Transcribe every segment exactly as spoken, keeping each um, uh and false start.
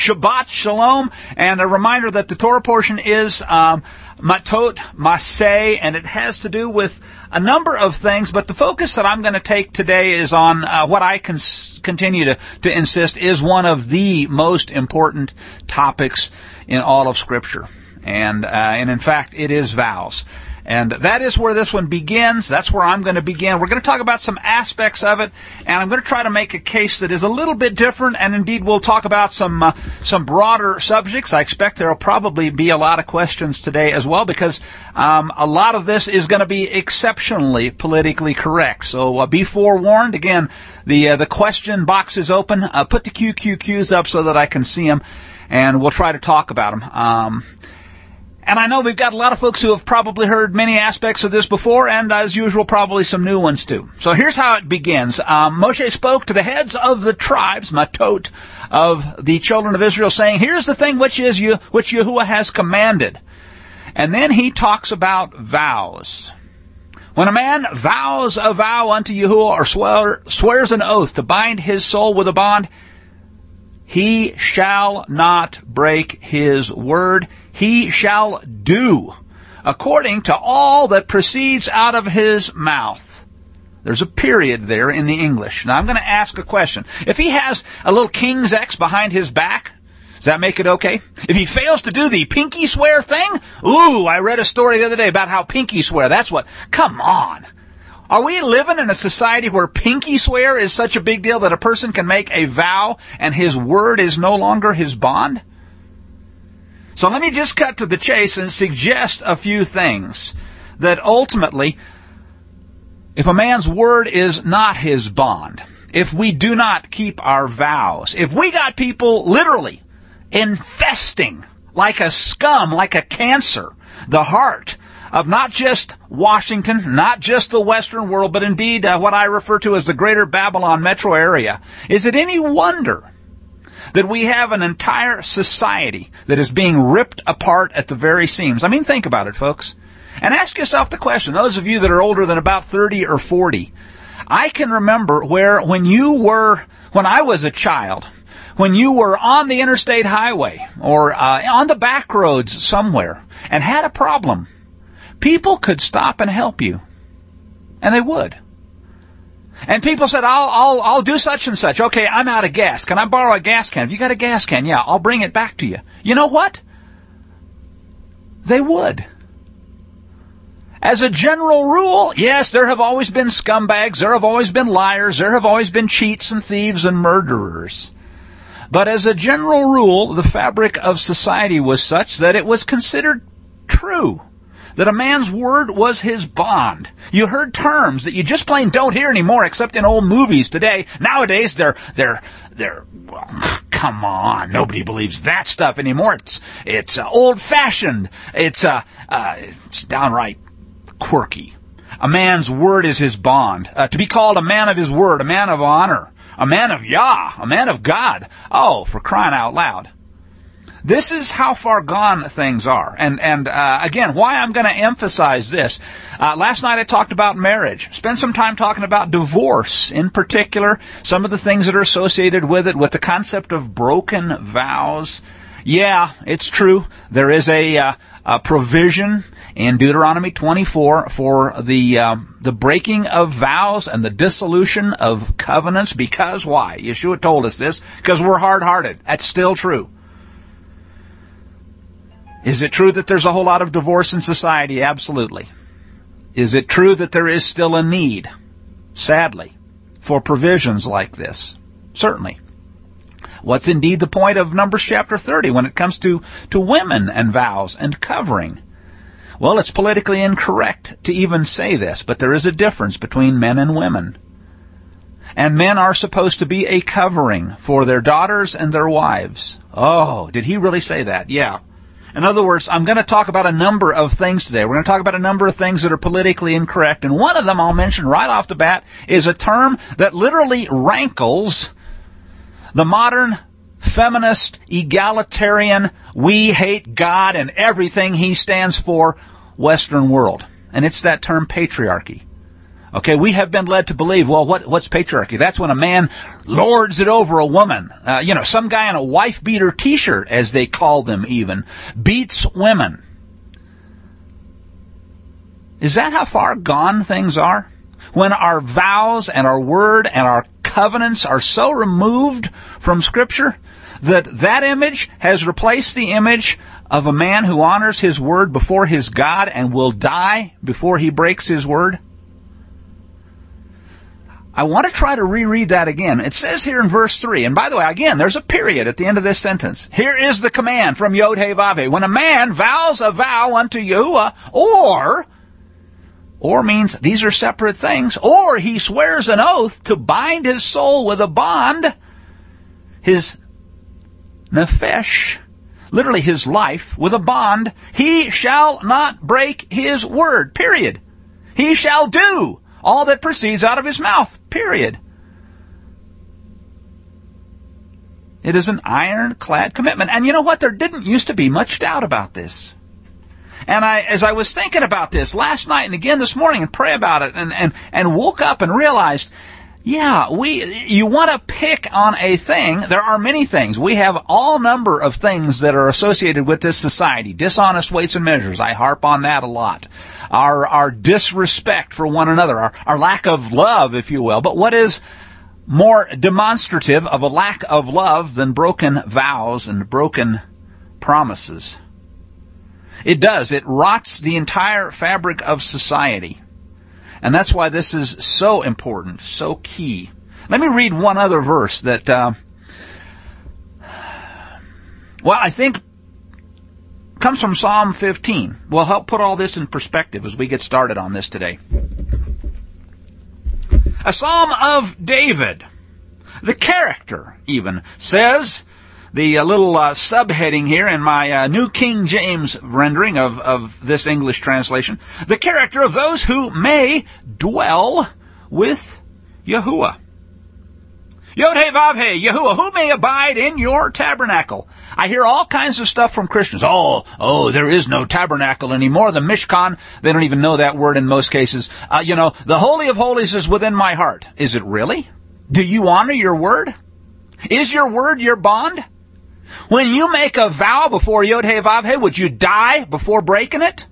Shabbat Shalom, and a reminder that the Torah portion is um, Matot Maseh, and it has to do with a number of things, but the focus that I'm going to take today is on uh, what I can continue to, to insist is one of the most important topics in all of Scripture. And, uh, and in fact, it is vows. And that is where this one begins. That's where I'm going to begin. We're going to talk about some aspects of it, and I'm going to try to make a case that is a little bit different, and indeed we'll talk about some uh, some broader subjects. I expect there will probably be a lot of questions today as well, because um, a lot of this is going to be exceptionally politically correct. So uh, be forewarned. Again, the uh, the question box is open. Uh, put the Q Q Qs up so that I can see them, and we'll try to talk about them. Um, And I know we've got a lot of folks who have probably heard many aspects of this before, and as usual, probably some new ones too. So here's how it begins. Um, Moshe spoke to the heads of the tribes, Matot, of the children of Israel, saying, here's the thing which is you, which Yahuwah has commanded. And then he talks about vows. When a man vows a vow unto Yahuwah, or swear, swears an oath to bind his soul with a bond, he shall not break his word. He shall do according to all that proceeds out of his mouth. There's a period there in the English. Now I'm going to ask a question. If he has a little King's X behind his back, does that make it okay? If he fails to do the pinky swear thing, ooh, I read a story the other day about how pinky swear, that's what, come on. Are we living in a society where pinky swear is such a big deal that a person can make a vow and his word is no longer his bond? So let me just cut to the chase and suggest a few things that ultimately, if a man's word is not his bond, if we do not keep our vows, if we got people literally infesting like a scum, like a cancer, the heart of not just Washington, not just the Western world, but indeed uh, what I refer to as the Greater Babylon metro area, is it any wonder that we have an entire society that is being ripped apart at the very seams? I mean, think about it, folks. And ask yourself the question, those of you that are older than about thirty or forty, I can remember where when you were, when I was a child, when you were on the interstate highway or uh, on the back roads somewhere and had a problem, people could stop and help you. And they would. And people said, I'll, I'll, I'll do such and such. Okay, I'm out of gas. Can I borrow a gas can? Have you got a gas can? Yeah, I'll bring it back to you. You know what? They would. As a general rule, yes, there have always been scumbags. There have always been liars. There have always been cheats and thieves and murderers. But as a general rule, the fabric of society was such that it was considered true that a man's word was his bond. You heard terms that you just plain don't hear anymore except in old movies today. Nowadays, they're, they're, they're, well, come on, nobody believes that stuff anymore. It's, it's uh, old-fashioned. It's, uh, uh, it's downright quirky. A man's word is his bond. Uh, to be called a man of his word, a man of honor, a man of Yah, a man of God. Oh, for crying out loud. This is how far gone things are. And, and uh, again, why I'm going to emphasize this. Uh, last night I talked about marriage. Spent some time talking about divorce, in particular, some of the things that are associated with it, with the concept of broken vows. Yeah, it's true. There is a, uh, a provision in Deuteronomy twenty-four for the uh, the breaking of vows and the dissolution of covenants. Because why? Yeshua told us this. Because we're hard-hearted. That's still true. Is it true that there's a whole lot of divorce in society? Absolutely. Is it true that there is still a need, sadly, for provisions like this? Certainly. What's indeed the point of Numbers chapter thirty when it comes to, to women and vows and covering? Well, it's politically incorrect to even say this, but there is a difference between men and women. And men are supposed to be a covering for their daughters and their wives. Oh, did he really say that? Yeah. In other words, I'm going to talk about a number of things today. We're going to talk about a number of things that are politically incorrect. And one of them I'll mention right off the bat is a term that literally rankles the modern feminist, egalitarian, we hate God and everything he stands for, Western world. And it's that term patriarchy. Okay, we have been led to believe, well, what, what's patriarchy? That's when a man lords it over a woman. Uh, you know, some guy in a wife-beater t-shirt, as they call them even, beats women. Is that how far gone things are? When our vows and our word and our covenants are so removed from Scripture that that image has replaced the image of a man who honors his word before his God and will die before he breaks his word? I want to try to reread that again. It says here in verse three, and by the way, again, there's a period at the end of this sentence. Here is the command from Yod-Heh-Vav-Heh. When a man vows a vow unto Yahuwah, or, or means these are separate things, or he swears an oath to bind his soul with a bond, his nefesh, literally his life, with a bond, he shall not break his word, period. He shall do all that proceeds out of his mouth, period. It is an ironclad commitment. And you know what? There didn't used to be much doubt about this. And I, as I was thinking about this last night and again this morning and pray about it and, and, and woke up and realized, yeah, we, you want to pick on a thing. There are many things. We have all number of things that are associated with this society. Dishonest weights and measures. I harp on that a lot. Our, our disrespect for one another. Our, our lack of love, if you will. But what is more demonstrative of a lack of love than broken vows and broken promises? It does. It rots the entire fabric of society. And that's why this is so important, so key. Let me read one other verse that, uh, well, I think comes from Psalm fifteen. Will help put all this in perspective as we get started on this today. A Psalm of David. The character, even, says, the uh, little uh, subheading here in my uh, New King James rendering of, of this English translation, the character of those who may dwell with Yahuwah. Yod-Heh-Vav-Heh, Yahuwah, who may abide in your tabernacle. I hear all kinds of stuff from Christians. Oh, oh, there is no tabernacle anymore. The Mishkan, they don't even know that word in most cases. Uh, you know, the Holy of Holies is within my heart. Is it really? Do you honor your word? Is your word your bond? When you make a vow before Yod-Heh-Vav-Heh, would you die before breaking it?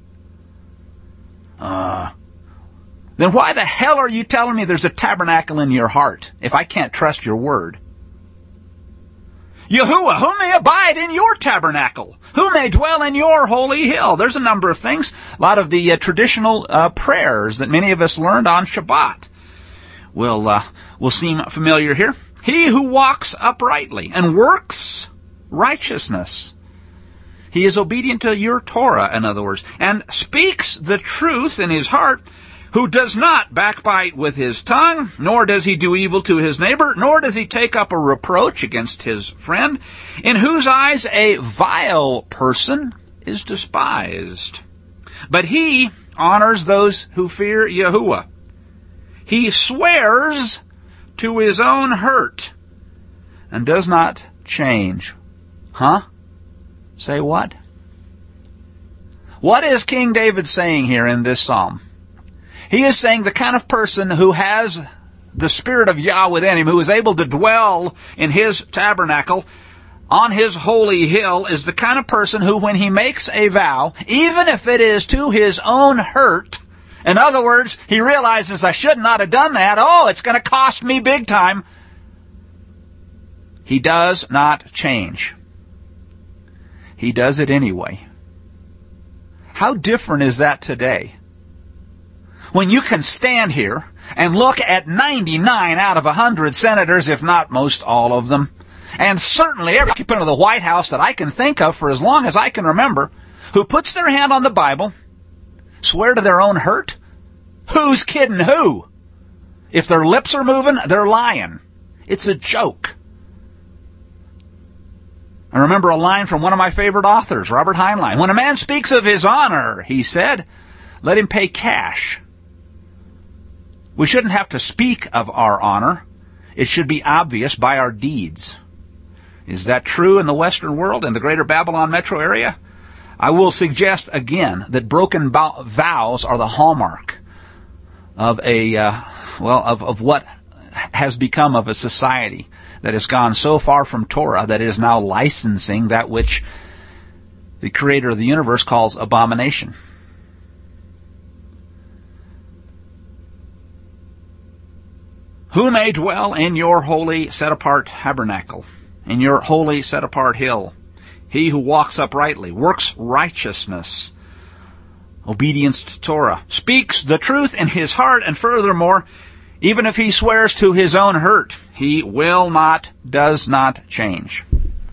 Uh, then why the hell are you telling me there's a tabernacle in your heart if I can't trust your word? Yahuwah, who may abide in your tabernacle? Who may dwell in your holy hill? There's a number of things. A lot of the uh, traditional uh, prayers that many of us learned on Shabbat will, uh, will seem familiar here. He who walks uprightly and works righteousness. He is obedient to your Torah, in other words, and speaks the truth in his heart, who does not backbite with his tongue, nor does he do evil to his neighbor, nor does he take up a reproach against his friend, in whose eyes a vile person is despised. But he honors those who fear Yahuwah. He swears to his own hurt and does not change. Huh? Say what? What is King David saying here in this psalm? He is saying the kind of person who has the Spirit of Yah within him, who is able to dwell in his tabernacle on his holy hill, is the kind of person who, when he makes a vow, even if it is to his own hurt, in other words, he realizes I should not have done that, oh, it's going to cost me big time, he does not change. He does it anyway. How different is that today? When you can stand here and look at ninety-nine out of one hundred senators, if not most all of them, and certainly every occupant of the White House that I can think of for as long as I can remember, who puts their hand on the Bible, swear to their own hurt? Who's kidding who? If their lips are moving, they're lying. It's a joke. I remember a line from one of my favorite authors, Robert Heinlein. When a man speaks of his honor, he said, let him pay cash. We shouldn't have to speak of our honor. It should be obvious by our deeds. Is that true in the Western world, in the greater Babylon metro area? I will suggest again that broken vows are the hallmark of a, uh, well, of, of what has become of a society that has gone so far from Torah that it is now licensing that which the Creator of the universe calls abomination. Who may dwell in your holy set-apart tabernacle, in your holy set-apart hill? He who walks uprightly, works righteousness, obedience to Torah, speaks the truth in his heart, and furthermore, even if he swears to his own hurt, he will not, does not change.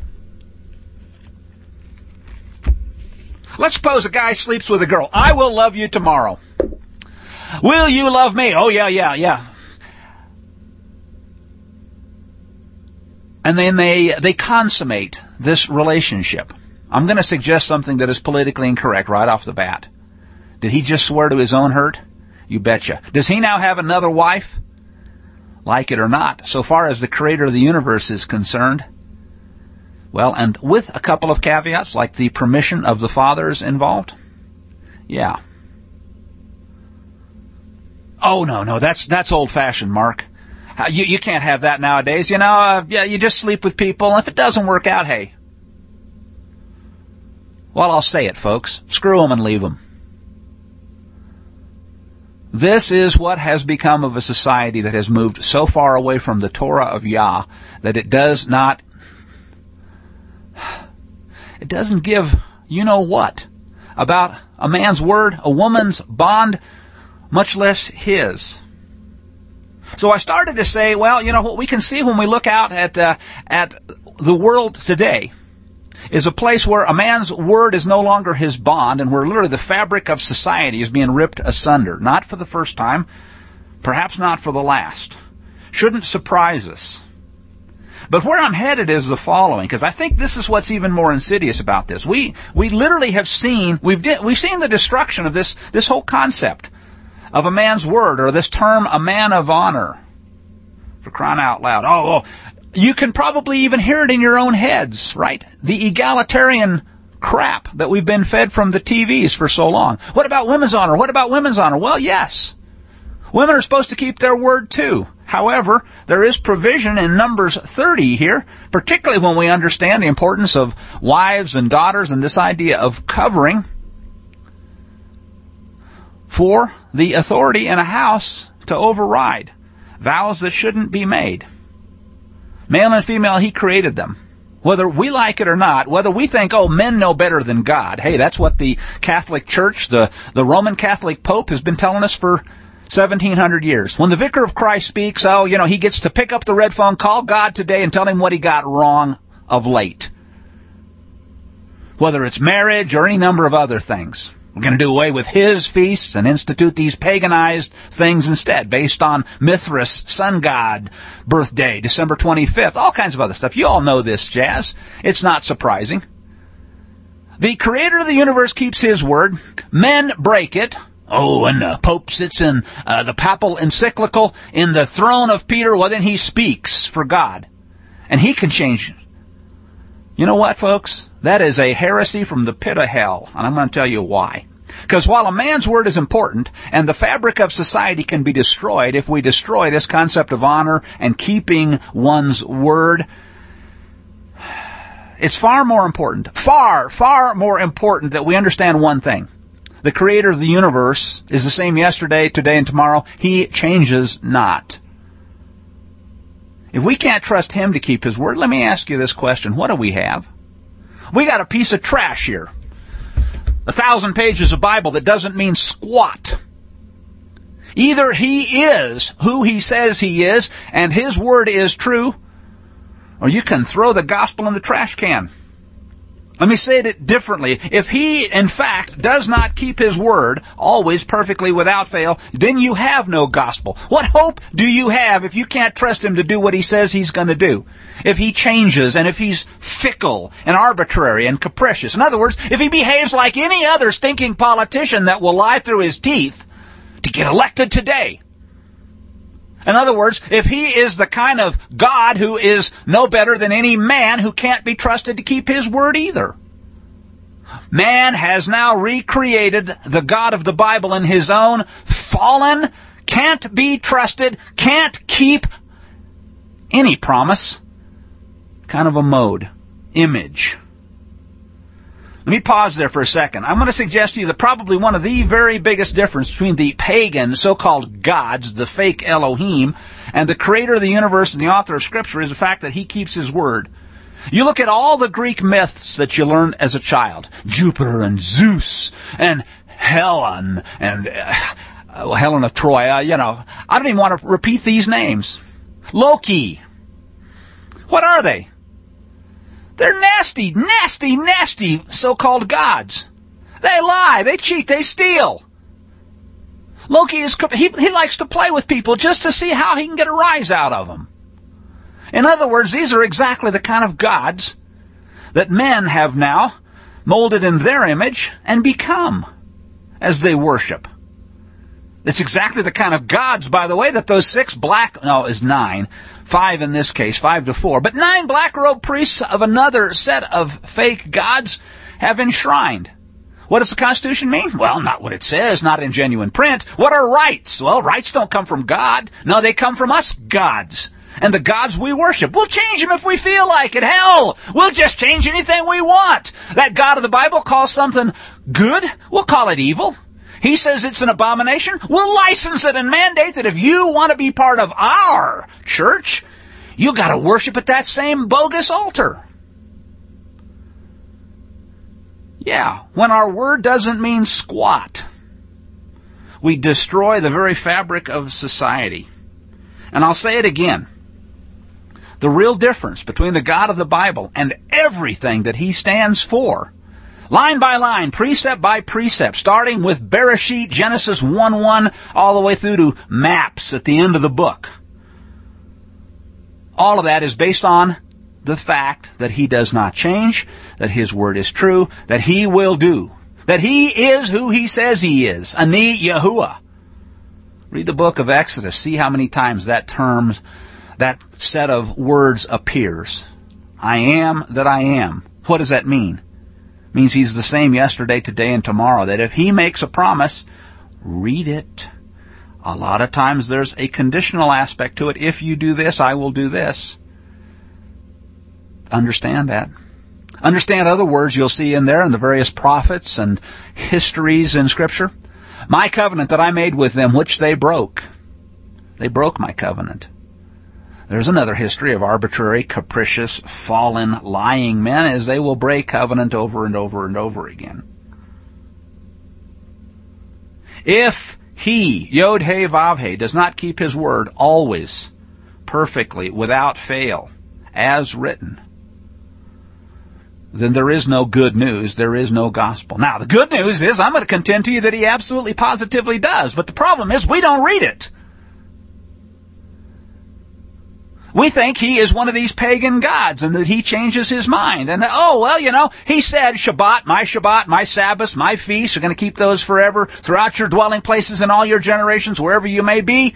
Let's suppose a guy sleeps with a girl. I will love you tomorrow. Will you love me? Oh, yeah, yeah, yeah. And then they, they consummate this relationship. I'm going to suggest something that is politically incorrect right off the bat. Did he just swear to his own hurt? You betcha. Does he now have another wife? Like it or not, so far as the Creator of the universe is concerned. Well, and with a couple of caveats, like the permission of the fathers involved. Yeah. Oh, no, no, that's that's old-fashioned, Mark. You, you can't have that nowadays. You know, uh, yeah, you just sleep with people, and if it doesn't work out, hey. Well, I'll say it, folks. Screw them and leave them. This is what has become of a society that has moved so far away from the Torah of Yah that it does not, it doesn't give you know what about a man's word, a woman's bond, much less his. So I started to say, well, you know, what we can see when we look out at uh, at the world today is a place where a man's word is no longer his bond, and where literally the fabric of society is being ripped asunder. Not for the first time, perhaps not for the last. Shouldn't surprise us. But where I'm headed is the following, because I think this is what's even more insidious about this. We we literally have seen we've di- we've seen the destruction of this this whole concept of a man's word, or this term, a man of honor. For crying out loud. Oh, oh, you can probably even hear it in your own heads, right? The egalitarian crap that we've been fed from the T Vs for so long. What about women's honor? What about women's honor? Well, yes. Women are supposed to keep their word too. However, there is provision in Numbers thirty here, particularly when we understand the importance of wives and daughters and this idea of covering for the authority in a house to override vows that shouldn't be made. Male and female, he created them. Whether we like it or not, whether we think, oh, men know better than God. Hey, that's what the Catholic Church, the, the Roman Catholic Pope has been telling us for seventeen hundred years. When the Vicar of Christ speaks, oh, you know, he gets to pick up the red phone, call God today and tell him what he got wrong of late. Whether it's marriage or any number of other things. We're going to do away with his feasts and institute these paganized things instead, based on Mithras, sun god, birthday, December twenty-fifth, all kinds of other stuff. You all know this jazz. It's not surprising. The Creator of the universe keeps his word. Men break it. Oh, and the Pope sits in uh, the papal encyclical in the throne of Peter. Well, then he speaks for God. And he can change. You know what, folks? That is a heresy from the pit of hell, and I'm going to tell you why. Because while a man's word is important, and the fabric of society can be destroyed if we destroy this concept of honor and keeping one's word, it's far more important, far, far more important that we understand one thing. The Creator of the universe is the same yesterday, today, and tomorrow. He changes not. If we can't trust Him to keep His word, let me ask you this question. What do we have? We got a piece of trash here. A thousand pages of Bible that doesn't mean squat. Either He is who He says He is, and His word is true, or you can throw the gospel in the trash can. Let me say it differently. If He, in fact, does not keep His word, always perfectly without fail, then you have no gospel. What hope do you have if you can't trust Him to do what He says He's going to do? If He changes, and if He's fickle and arbitrary and capricious. In other words, if He behaves like any other stinking politician that will lie through his teeth to get elected today. In other words, if He is the kind of God who is no better than any man who can't be trusted to keep His word either. Man has now recreated the God of the Bible in his own fallen, can't be trusted, can't keep any promise. Kind of a mode, image. Let me pause there for a second. I'm going to suggest to you that probably one of the very biggest difference between the pagan so-called gods, the fake Elohim, and the creator of the universe and the author of Scripture is the fact that he keeps his word. You look at all the Greek myths that you learned as a child. Jupiter and Zeus and Helen and uh, Helen of Troy. Uh, you know, I don't even want to repeat these names. Loki. What are they? They're nasty, nasty, nasty so-called gods. They lie, they cheat, they steal. Loki is he, he likes to play with people just to see how he can get a rise out of them. In other words, these are exactly the kind of gods that men have now molded in their image and become as they worship. It's exactly the kind of gods, by the way, that those six black, no, is nine, five in this case, five to four, but nine black-robed priests of another set of fake gods have enshrined. What does the Constitution mean? Well, not what it says, not in genuine print. What are rights? Well, rights don't come from God. No, they come from us gods. And the gods we worship. We'll change them if we feel like it. Hell, we'll just change anything we want. That God of the Bible calls something good, we'll call it evil. He says it's an abomination. We'll license it and mandate that if you want to be part of our church, you got to worship at that same bogus altar. Yeah, when our word doesn't mean squat, we destroy the very fabric of society. And I'll say it again. The real difference between the God of the Bible and everything that he stands for, line by line, precept by precept, starting with Bereshit, Genesis one one, all the way through to maps at the end of the book. All of that is based on the fact that he does not change, that his word is true, that he will do, that he is who he says he is, Ani Yahuwah. Read the book of Exodus, see how many times that term, that set of words appears. I am that I am. What does that mean? Means he's the same yesterday, today, and tomorrow. That if he makes a promise, read it. A lot of times there's a conditional aspect to it. If you do this, I will do this. Understand that. Understand other words you'll see in there in the various prophets and histories in Scripture. My covenant that I made with them, which they broke. They broke my covenant. There's another history of arbitrary, capricious, fallen, lying men as they will break covenant over and over and over again. If he, Yod He Vav He, does not keep his word always, perfectly, without fail, as written, then there is no good news, there is no gospel. Now, the good news is, I'm going to contend to you that he absolutely positively does, but the problem is we don't read it. We think he is one of these pagan gods and that he changes his mind. And, that, oh, well, you know, he said Shabbat, my Shabbat, my Sabbath, my feasts, you're going to keep those forever throughout your dwelling places in all your generations, wherever you may be.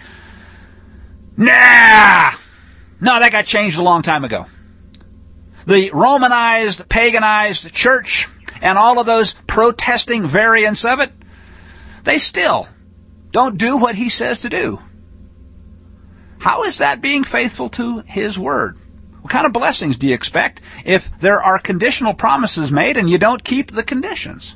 Nah! No, that got changed a long time ago. The Romanized, paganized church and all of those protesting variants of it, they still don't do what he says to do. How is that being faithful to his word? What kind of blessings do you expect if there are conditional promises made and you don't keep the conditions?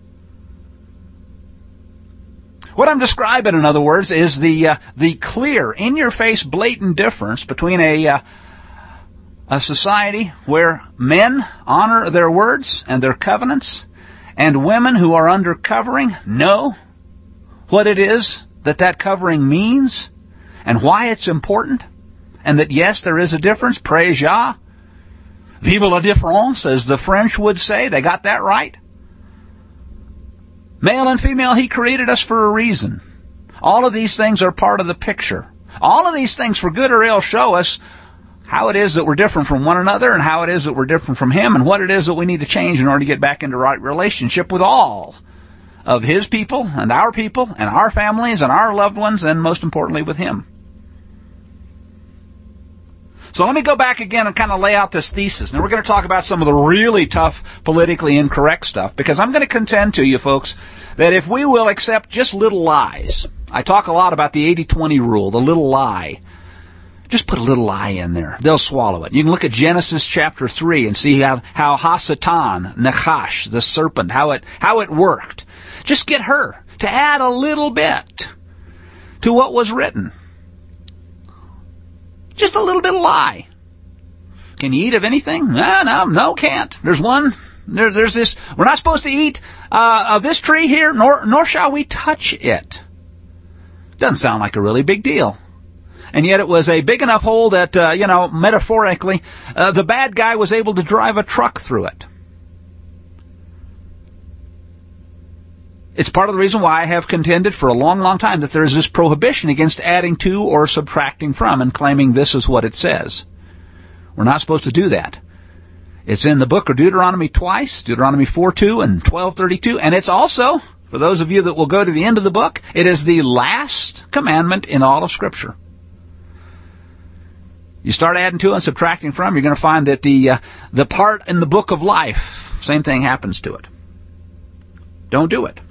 What I'm describing, in other words, is the uh, the clear, in-your-face, blatant difference between a uh, a society where men honor their words and their covenants, and women who are under covering know what it is that that covering means, and why it's important, and that, yes, there is a difference. Praise Yah. Vive la différence, as the French would say. They got that right. Male and female, he created us for a reason. All of these things are part of the picture. All of these things, for good or ill, show us how it is that we're different from one another, and how it is that we're different from him, and what it is that we need to change in order to get back into right relationship with all of his people, and our people, and our families, and our loved ones, and most importantly with him. So let me go back again and kind of lay out this thesis. Now we're going to talk about some of the really tough, politically incorrect stuff, because I'm going to contend to you folks that if we will accept just little lies, I talk a lot about the eighty twenty rule, the little lie. Just put a little lie in there. They'll swallow it. You can look at Genesis chapter three and see how, how Hasatan, Nachash, the serpent, how it, how it worked. Just get her to add a little bit to what was written. Just a little bit of lie. Can you eat of anything? No, no, no, can't. There's one, there, there's this, we're not supposed to eat uh, of this tree here, nor, nor shall we touch it. Doesn't sound like a really big deal. And yet it was a big enough hole that, uh, you know, metaphorically, uh, the bad guy was able to drive a truck through it. It's part of the reason why I have contended for a long, long time that there is this prohibition against adding to or subtracting from and claiming this is what it says. We're not supposed to do that. It's in the book of Deuteronomy twice, Deuteronomy four two and twelve thirty-two, and it's also, for those of you that will go to the end of the book, it is the last commandment in all of Scripture. You start adding to and subtracting from, you're going to find that the uh, the part in the book of life, same thing happens to it. Don't do it.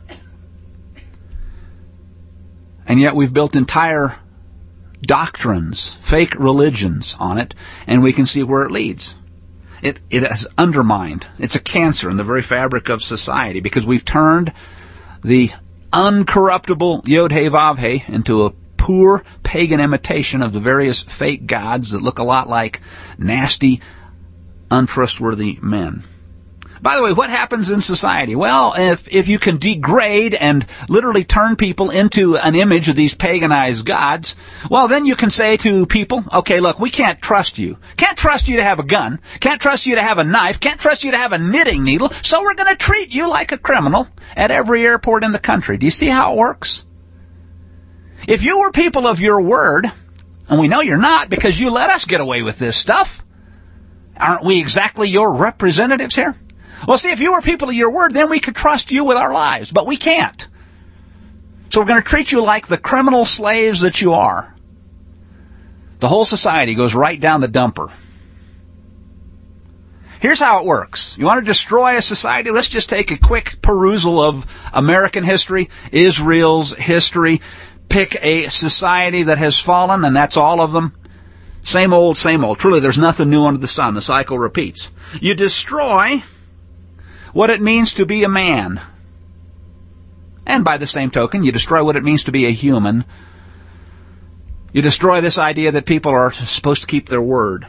And yet we've built entire doctrines, fake religions on it, and we can see where it leads. It it has undermined. It's a cancer in the very fabric of society because we've turned the uncorruptible Yod-Heh-Vav-Heh into a poor pagan imitation of the various fake gods that look a lot like nasty, untrustworthy men. By the way, what happens in society? Well, if if you can degrade and literally turn people into an image of these paganized gods, well, then you can say to people, okay, look, we can't trust you. Can't trust you to have a gun. Can't trust you to have a knife. Can't trust you to have a knitting needle. So we're going to treat you like a criminal at every airport in the country. Do you see how it works? If you were people of your word, and we know you're not because you let us get away with this stuff, aren't we exactly your representatives here? Well, see, if you were people of your word, then we could trust you with our lives, but we can't. So we're going to treat you like the criminal slaves that you are. The whole society goes right down the dumper. Here's how it works. You want to destroy a society? Let's just take a quick perusal of American history, Israel's history. Pick a society that has fallen, and that's all of them. Same old, same old. Truly, there's nothing new under the sun. The cycle repeats. You destroy what it means to be a man. And by the same token, you destroy what it means to be a human. You destroy this idea that people are supposed to keep their word.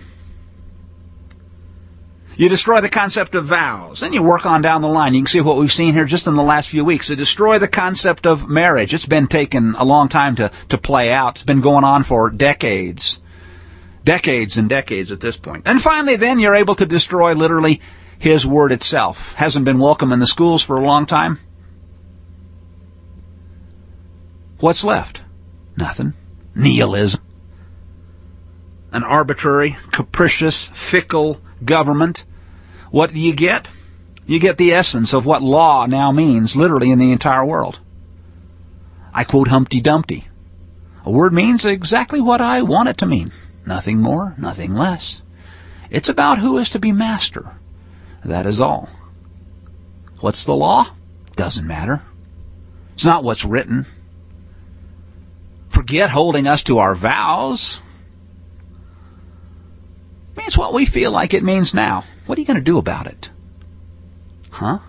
You destroy the concept of vows. Then you work on down the line. You can see what we've seen here just in the last few weeks. You destroy the concept of marriage. It's been taken a long time to, to play out. It's been going on for decades. Decades and decades at this point. And finally, then, you're able to destroy literally His word itself. Hasn't been welcome in the schools for a long time. What's left? Nothing. Nihilism. An arbitrary, capricious, fickle government. What do you get? You get the essence of what law now means, literally in the entire world. I quote Humpty Dumpty. A word means exactly what I want it to mean. Nothing more, nothing less. It's about who is to be master. That is all. What's the law? Doesn't matter. It's not what's written. Forget holding us to our vows. It means what we feel like it means now. What are you going to do about it? Huh?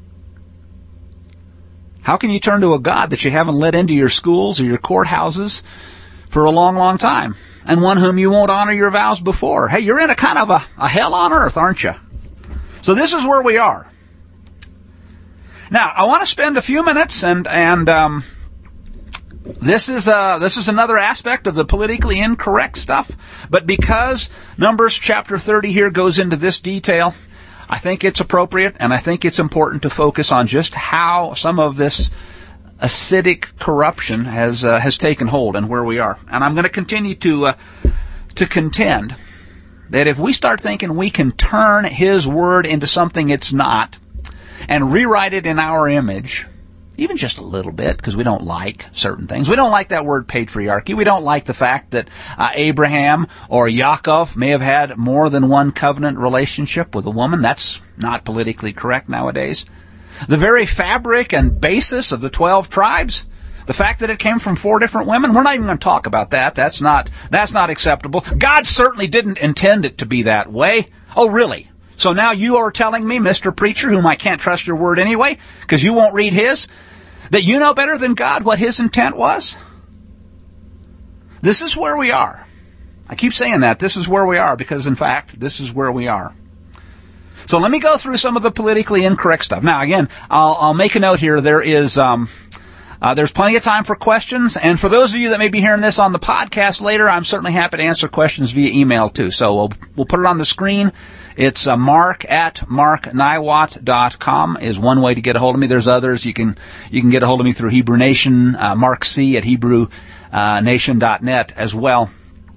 How can you turn to a God that you haven't let into your schools or your courthouses for a long, long time, and one whom you won't honor your vows before? Hey, you're in a kind of a, a hell on earth, aren't you? So this is where we are. Now, I want to spend a few minutes, and and um, this is uh, this is another aspect of the politically incorrect stuff. But because Numbers chapter thirty here goes into this detail, I think it's appropriate, and I think it's important to focus on just how some of this acidic corruption has uh, has taken hold and where we are. And I'm going to continue to uh, to contend that if we start thinking we can turn His word into something it's not and rewrite it in our image, even just a little bit, because we don't like certain things. We don't like that word patriarchy. We don't like the fact that uh, Abraham or Yaakov may have had more than one covenant relationship with a woman. That's not politically correct nowadays. The very fabric and basis of the twelve tribes, The fact that it came from four different women, we're not even going to talk about that. That's not, that's not acceptable. God certainly didn't intend it to be that way. Oh, really? So now you are telling me, Mister Preacher, whom I can't trust your word anyway, because you won't read his, that you know better than God what his intent was? This is where we are. I keep saying that. This is where we are, because in fact, this is where we are. So let me go through some of the politically incorrect stuff. Now, again, I'll, I'll make a note here. There is, um, uh, there's plenty of time for questions. And for those of you that may be hearing this on the podcast later, I'm certainly happy to answer questions via email too. So we'll, we'll put it on the screen. It's uh, mark at mark niwat dot com is one way to get a hold of me. There's others. You can, you can get a hold of me through Hebrew Nation, uh, Mark C at hebrew nation dot net as well.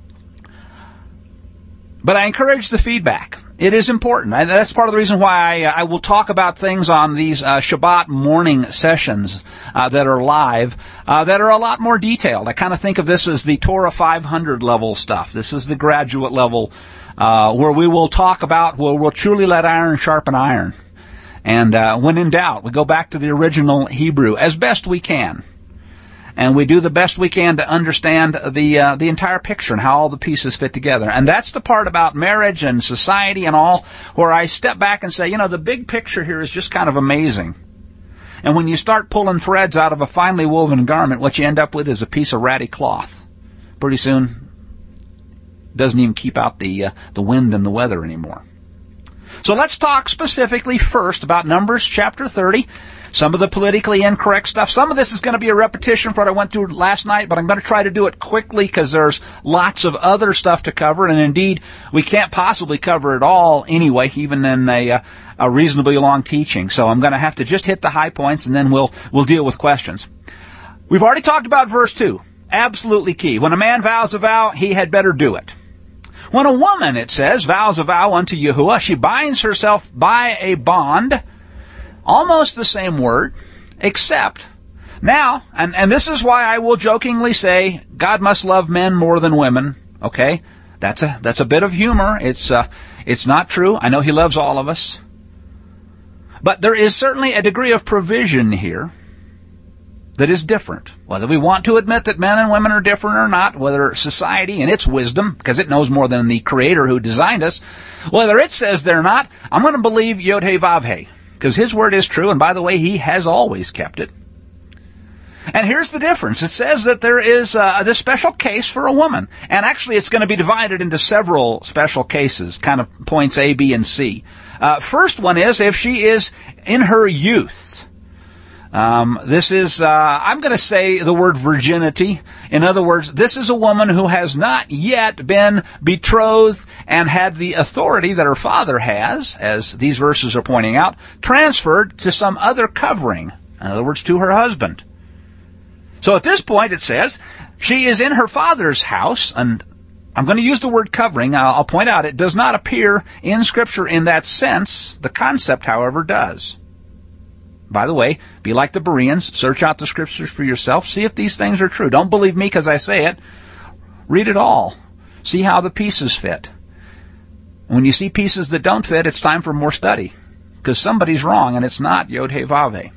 But I encourage the feedback. It is important. I, that's part of the reason why I, I will talk about things on these uh, Shabbat morning sessions uh, that are live, uh, that are a lot more detailed. I kind of think of this as the Torah five hundred level stuff. This is the graduate level uh, where we will talk about, where we'll truly let iron sharpen iron. And uh, when in doubt, we go back to the original Hebrew as best we can. And we do the best we can to understand the uh, the entire picture and how all the pieces fit together. And that's the part about marriage and society and all where I step back and say, you know, the big picture here is just kind of amazing. And when you start pulling threads out of a finely woven garment, what you end up with is a piece of ratty cloth. Pretty soon, it doesn't even keep out the uh, the wind and the weather anymore. So let's talk specifically first about Numbers chapter thirty. Some of the politically incorrect stuff. Some of this is going to be a repetition for what I went through last night, but I'm going to try to do it quickly because there's lots of other stuff to cover, and indeed, we can't possibly cover it all anyway, even in a, uh, a reasonably long teaching. So I'm going to have to just hit the high points, and then we'll we'll deal with questions. We've already talked about verse two. Absolutely key. When a man vows a vow, he had better do it. When a woman, it says, vows a vow unto Yahuwah, she binds herself by a bond. Almost the same word, except now, and, and this is why I will jokingly say God must love men more than women. Okay, that's a that's a bit of humor. It's uh, it's not true. I know He loves all of us, but there is certainly a degree of provision here that is different. Whether we want to admit that men and women are different or not, whether society and its wisdom, because it knows more than the Creator who designed us, whether it says they're not, I'm going to believe Yod He Vav He. Because His word is true, and by the way, He has always kept it. And here's the difference. It says that there is uh, this special case for a woman. And actually, it's going to be divided into several special cases, kind of points A, B, and C. Uh, first one is if she is in her youth. Um, this is, uh, I'm going to say the word virginity. In other words, this is a woman who has not yet been betrothed and had the authority that her father has, as these verses are pointing out, transferred to some other covering. In other words, to her husband. So at this point it says, she is in her father's house, and I'm going to use the word covering. I'll, I'll point out it does not appear in Scripture in that sense. The concept, however, does. By the way, be like the Bereans. Search out the Scriptures for yourself. See if these things are true. Don't believe me because I say it. Read it all. See how the pieces fit. When you see pieces that don't fit, it's time for more study. Because somebody's wrong, and it's not Yod He Vav He.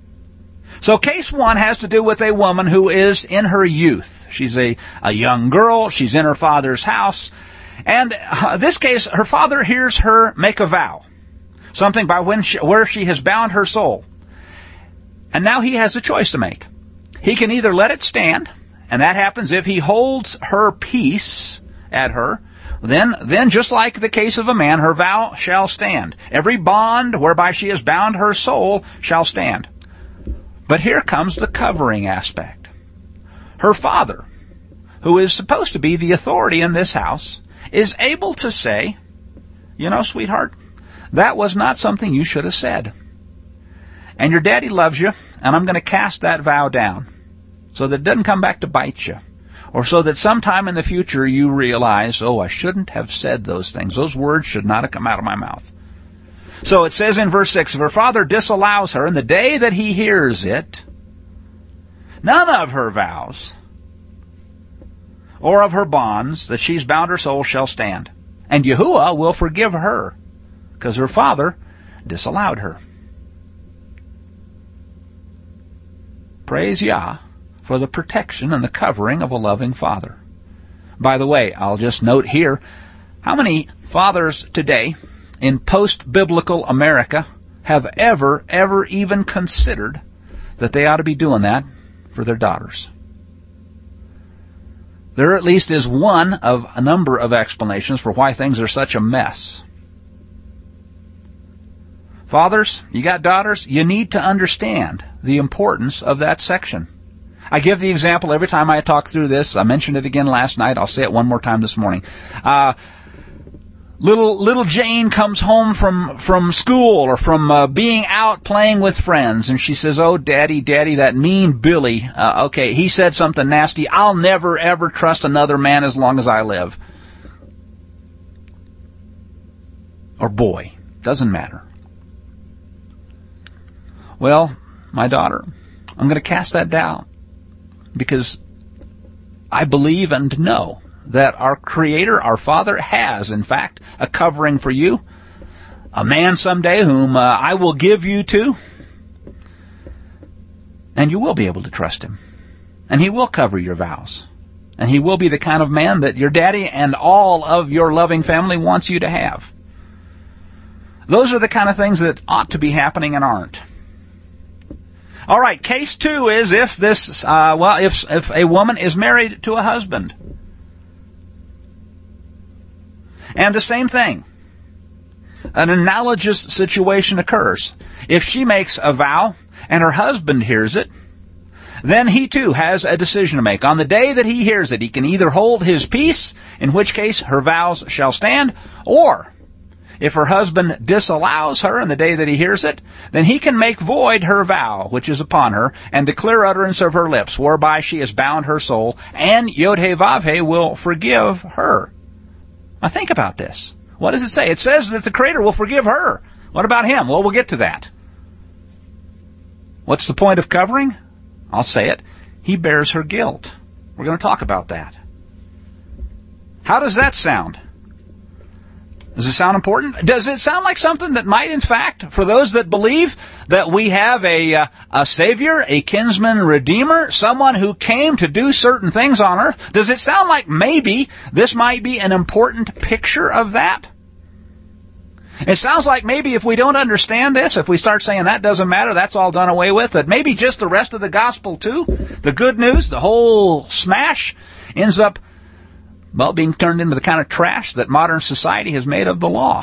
So case one has to do with a woman who is in her youth. She's a, a young girl. She's in her father's house. And uh, this case, her father hears her make a vow. Something by when she, where she has bound her soul. And now he has a choice to make. He can either let it stand, and that happens if he holds her peace at her. Then, then just like the case of a man, her vow shall stand. Every bond whereby she has bound her soul shall stand. But here comes the covering aspect. Her father, who is supposed to be the authority in this house, is able to say, you know, sweetheart, that was not something you should have said. And your daddy loves you, and I'm going to cast that vow down so that it doesn't come back to bite you. Or so that sometime in the future you realize, oh, I shouldn't have said those things. Those words should not have come out of my mouth. So it says in verse six, if her father disallows her, in the day that he hears it, none of her vows or of her bonds that she's bound her soul shall stand. And Yahuwah will forgive her, because her father disallowed her. Praise Yah for the protection and the covering of a loving father. By the way, I'll just note here, how many fathers today in post-biblical America have ever, ever even considered that they ought to be doing that for their daughters? There at least is one of a number of explanations for why things are such a mess. Fathers, you got daughters, you need to understand the importance of that section. I give the example every time I talk through this. I mentioned it again last night. I'll say it one more time this morning. Uh, little little Jane comes home from from school or from uh, being out playing with friends, and she says, "Oh, Daddy, Daddy, that mean Billy, uh, okay, he said something nasty. I'll never, ever trust another man as long as I live." Or boy, doesn't matter. Well, my daughter, I'm going to cast that down because I believe and know that our Creator, our Father, has, in fact, a covering for you, a man someday whom uh, I will give you to, and you will be able to trust him, and he will cover your vows, and he will be the kind of man that your daddy and all of your loving family wants you to have. Those are the kind of things that ought to be happening and aren't. All right, case two is if this, uh, well, if if a woman is married to a husband. And the same thing. An analogous situation occurs. If she makes a vow and her husband hears it, then he too has a decision to make. On the day that he hears it, he can either hold his peace, in which case her vows shall stand, or if her husband disallows her in the day that he hears it, then he can make void her vow, which is upon her, and the clear utterance of her lips, whereby she has bound her soul, and Yod-Heh-Vav-Heh will forgive her. Now think about this. What does it say? It says that the Creator will forgive her. What about him? Well, we'll get to that. What's the point of covering? I'll say it. He bears her guilt. We're going to talk about that. How does that sound? Does it sound important? Does it sound like something that might, in fact, for those that believe that we have a, uh, a Savior, a kinsman redeemer, someone who came to do certain things on earth, does it sound like maybe this might be an important picture of that? It sounds like maybe if we don't understand this, if we start saying that doesn't matter, that's all done away with, that maybe just the rest of the gospel too, the good news, the whole smash, ends up well, being turned into the kind of trash that modern society has made of the law.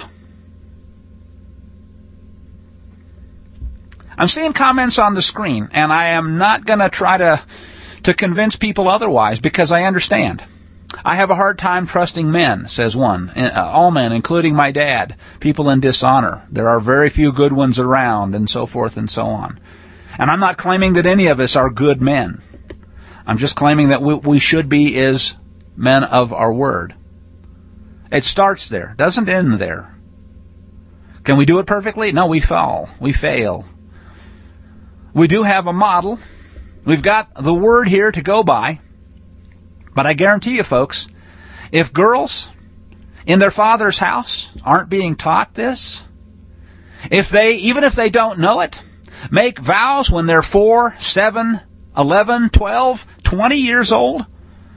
I'm seeing comments on the screen, and I am not going to try to to convince people otherwise, because I understand. I have a hard time trusting men, says one. All men, including my dad, people in dishonor. There are very few good ones around, and so forth and so on. And I'm not claiming that any of us are good men. I'm just claiming that what we should be is men of our word. It starts there, doesn't end there. Can we do it perfectly? No, we fall. We fail. We do have a model. We've got the word here to go by. But I guarantee you, folks, if girls in their father's house aren't being taught this, if they, even if they don't know it, make vows when they're four, seven, eleven, twelve, twenty years old,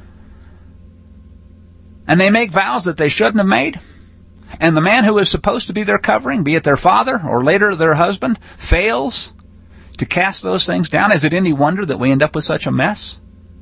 and they make vows that they shouldn't have made, and the man who is supposed to be their covering, be it their father or later their husband, fails to cast those things down, is it any wonder that we end up with such a mess?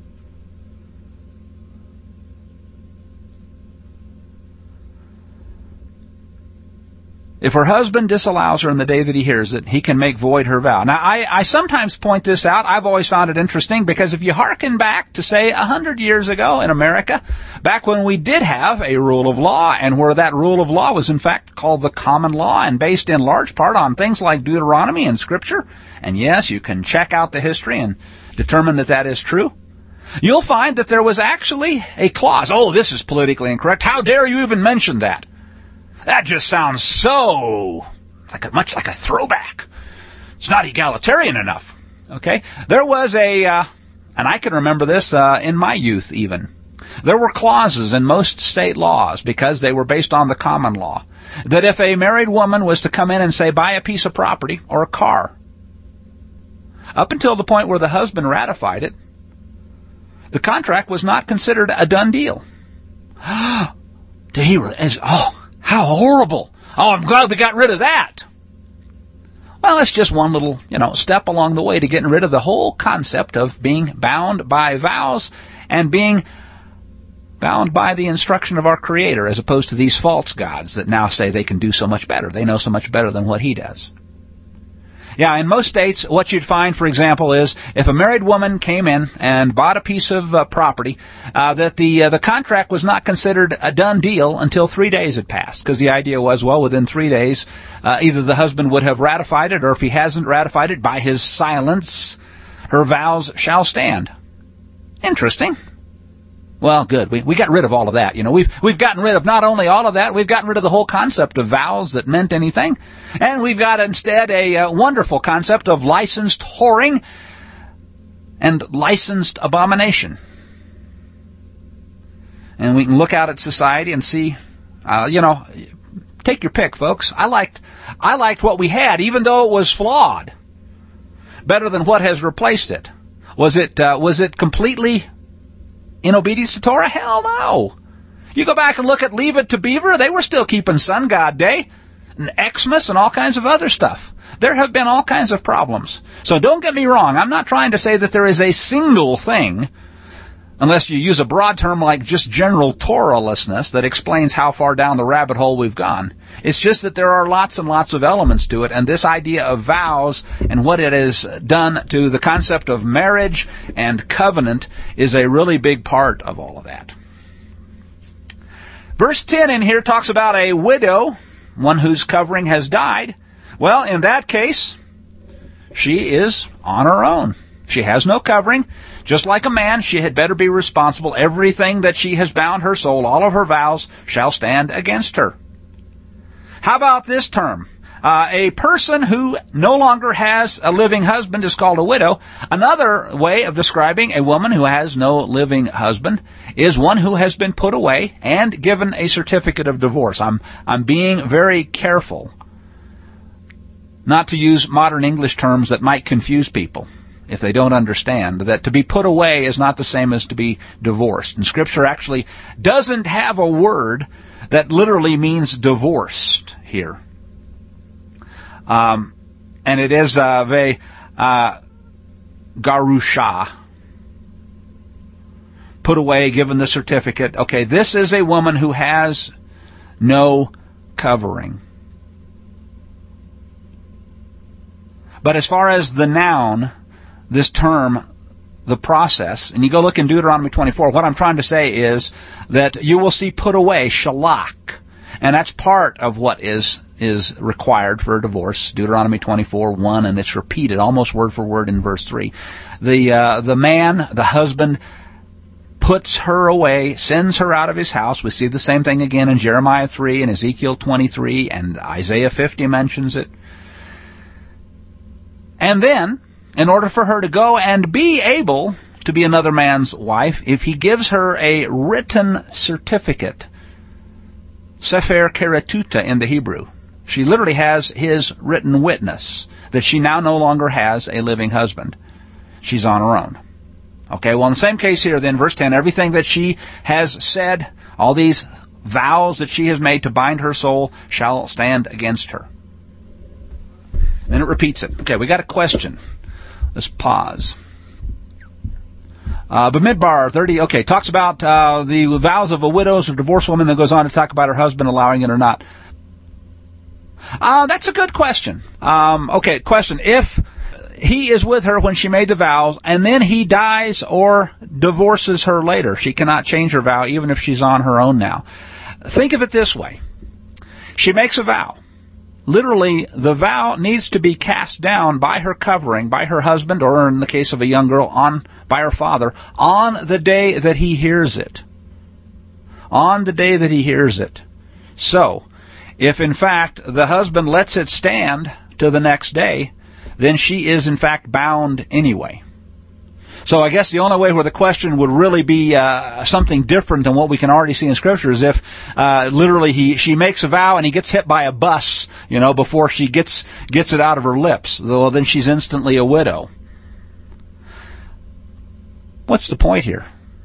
If her husband disallows her in the day that he hears it, he can make void her vow. Now, I, I sometimes point this out. I've always found it interesting because if you hearken back to, say, a hundred years ago in America, back when we did have a rule of law, and where that rule of law was in fact called the common law and based in large part on things like Deuteronomy and Scripture, and yes, you can check out the history and determine that that is true, you'll find that there was actually a clause. Oh, this is politically incorrect. How dare you even mention that? That just sounds so like a, much like a throwback. It's not egalitarian enough. Okay, there was a, uh, and I can remember this uh, in my youth even. There were clauses in most state laws, because they were based on the common law, that if a married woman was to come in and say buy a piece of property or a car, up until the point where the husband ratified it, The contract was not considered a done deal. He is, oh, how horrible. Oh, I'm glad we got rid of that. Well, it's just one little, you know, step along the way to getting rid of the whole concept of being bound by vows and being bound by the instruction of our Creator, as opposed to these false gods that now say they can do so much better. They know so much better than what He does. Yeah, in most states, what you'd find, for example, is if a married woman came in and bought a piece of uh, property, uh, that the uh, the contract was not considered a done deal until three days had passed, because the idea was, well, within three days, uh, either the husband would have ratified it, or if he hasn't ratified it, by his silence, her vows shall stand. Interesting. Well, good. We we got rid of all of that. You know, we've we've gotten rid of not only all of that, we've gotten rid of the whole concept of vows that meant anything, and we've got instead a uh, wonderful concept of licensed whoring and licensed abomination. And we can look out at society and see, uh, you know, take your pick, folks. I liked I liked what we had, even though it was flawed, better than what has replaced it. Was it uh, was it completely in obedience to Torah? Hell no. You go back and look at Leave It to Beaver, they were still keeping Sun God Day and Xmas and all kinds of other stuff. There have been all kinds of problems. So don't get me wrong, I'm not trying to say that there is a single thing, unless you use a broad term like just general Torahlessness, that explains how far down the rabbit hole we've gone. It's just that there are lots and lots of elements to it, and this idea of vows and what it has done to the concept of marriage and covenant is a really big part of all of that. Verse ten in here talks about a widow, one whose covering has died. Well, in that case, she is on her own. She has no covering. Just like a man, she had better be responsible. Everything that she has bound her soul, all of her vows, shall stand against her. How about this term? Uh, a person who no longer has a living husband is called a widow. Another way of describing a woman who has no living husband is one who has been put away and given a certificate of divorce. I'm, I'm being very careful not to use modern English terms that might confuse people if they don't understand that to be put away is not the same as to be divorced. And Scripture actually doesn't have a word that literally means divorced here. Um, and it is uh, ve uh, garusha, put away, given the certificate. Okay, this is a woman who has no covering. But as far as the noun, this term, the process, and you go look in Deuteronomy twenty-four, what I'm trying to say is that you will see put away, shalak, and that's part of what is is required for a divorce. Deuteronomy twenty-four, one, and it's repeated almost word for word in verse three. The uh, the man, the husband, puts her away, sends her out of his house. We see the same thing again in Jeremiah three and Ezekiel twenty-three, and Isaiah fifty mentions it. And then, in order for her to go and be able to be another man's wife, if he gives her a written certificate, sefer keretuta in the Hebrew, she literally has his written witness that she now no longer has a living husband. She's on her own. Okay, well, in the same case here, then, verse ten, everything that she has said, all these vows that she has made to bind her soul, shall stand against her. Then it repeats it. Okay, we got a question. Let's pause. Uh, Bamidbar thirty, okay, talks about uh, the vows of a widow or divorced woman, then goes on to talk about her husband allowing it or not. Uh, that's a good question. Um, okay, question. If he is with her when she made the vows, and then he dies or divorces her later, she cannot change her vow even if she's on her own now. Think of it this way. She makes a vow. Literally, the vow needs to be cast down by her covering, by her husband, or in the case of a young girl, on by her father, on the day that he hears it. On the day that he hears it. So, if in fact the husband lets it stand to the next day, then she is in fact bound anyway. So I guess the only way where the question would really be uh, something different than what we can already see in Scripture is if uh, literally he she makes a vow and he gets hit by a bus, you know, before she gets gets it out of her lips. Well, then she's instantly a widow. What's the point here?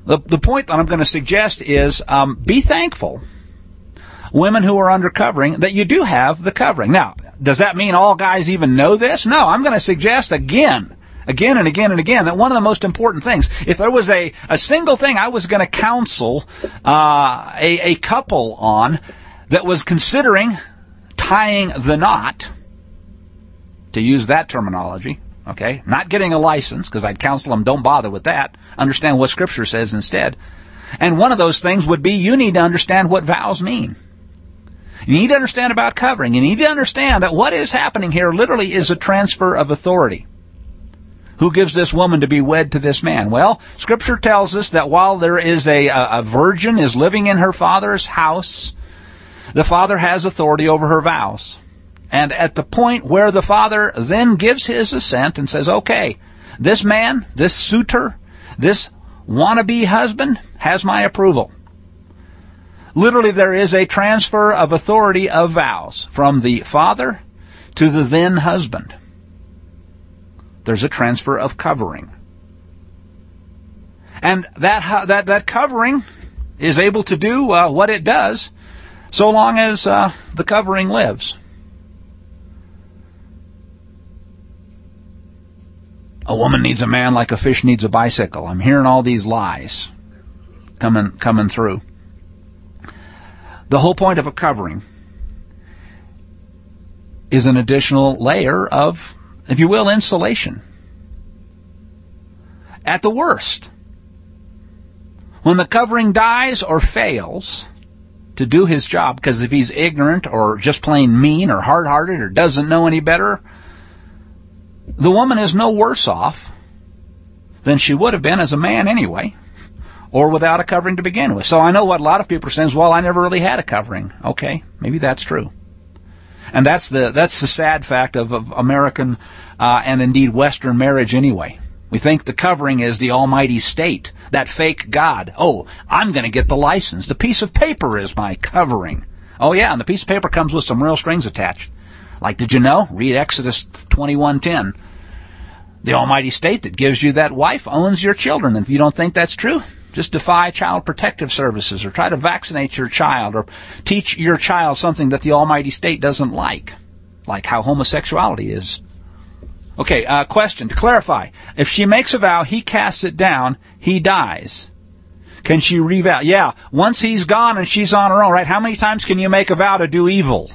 The, the point that I'm going to suggest is um, be thankful, women who are under covering, that you do have the covering. Now, does that mean all guys even know this? No, I'm going to suggest again, again and again and again, that one of the most important things, if there was a, a single thing I was going to counsel uh, a, a couple on that was considering tying the knot, to use that terminology, okay, not getting a license, because I'd counsel them, don't bother with that. Understand what Scripture says instead. And one of those things would be you need to understand what vows mean. You need to understand about covering. You need to understand that what is happening here literally is a transfer of authority. Who gives this woman to be wed to this man? Well, Scripture tells us that while there is a, a virgin is living in her father's house, the father has authority over her vows. And at the point where the father then gives his assent and says, okay, this man, this suitor, this wannabe husband has my approval. Literally, there is a transfer of authority of vows from the father to the then husband. There's a transfer of covering. And that that that covering is able to do uh, what it does so long as uh, the covering lives. A woman needs a man like a fish needs a bicycle. I'm hearing all these lies coming coming through. The whole point of a covering is an additional layer of, if you will, insulation. At the worst, when the covering dies or fails to do his job, because if he's ignorant or just plain mean or hard-hearted or doesn't know any better, the woman is no worse off than she would have been as a man anyway, or without a covering to begin with. So I know what a lot of people are saying is, well, I never really had a covering. Okay, maybe that's true. And that's the that's the sad fact of, of American uh, and indeed Western marriage anyway. We think the covering is the almighty state, that fake God. Oh, I'm going to get the license. The piece of paper is my covering. Oh yeah, and the piece of paper comes with some real strings attached. Like, did you know? Read Exodus twenty-one ten. The almighty state that gives you that wife owns your children. And if you don't think that's true, just defy Child Protective Services or try to vaccinate your child or teach your child something that the almighty state doesn't like, like how homosexuality is. Okay, uh, question, to clarify. If she makes a vow, he casts it down, he dies. Can she revow? Yeah, once he's gone and she's on her own, right? How many times can you make a vow to do evil?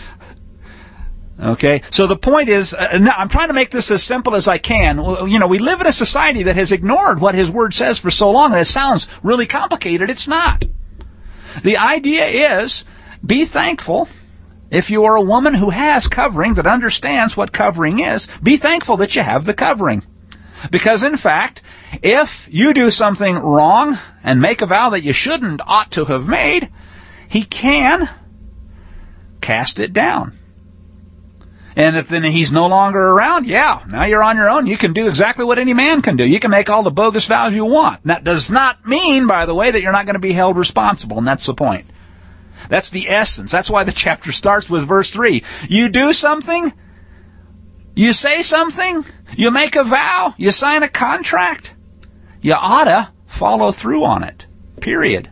Okay, so the point is, uh, now I'm trying to make this as simple as I can. You know, we live in a society that has ignored what His Word says for so long, and it sounds really complicated. It's not. The idea is, be thankful. If you are a woman who has covering, that understands what covering is, be thankful that you have the covering. Because in fact, if you do something wrong and make a vow that you shouldn't, ought to have made, He can cast it down. And if then he's no longer around, yeah, now you're on your own. You can do exactly what any man can do. You can make all the bogus vows you want. That does not mean, by the way, that you're not going to be held responsible, and that's the point. That's the essence. That's why the chapter starts with verse three. You do something, you say something, you make a vow, you sign a contract, you ought to follow through on it, period.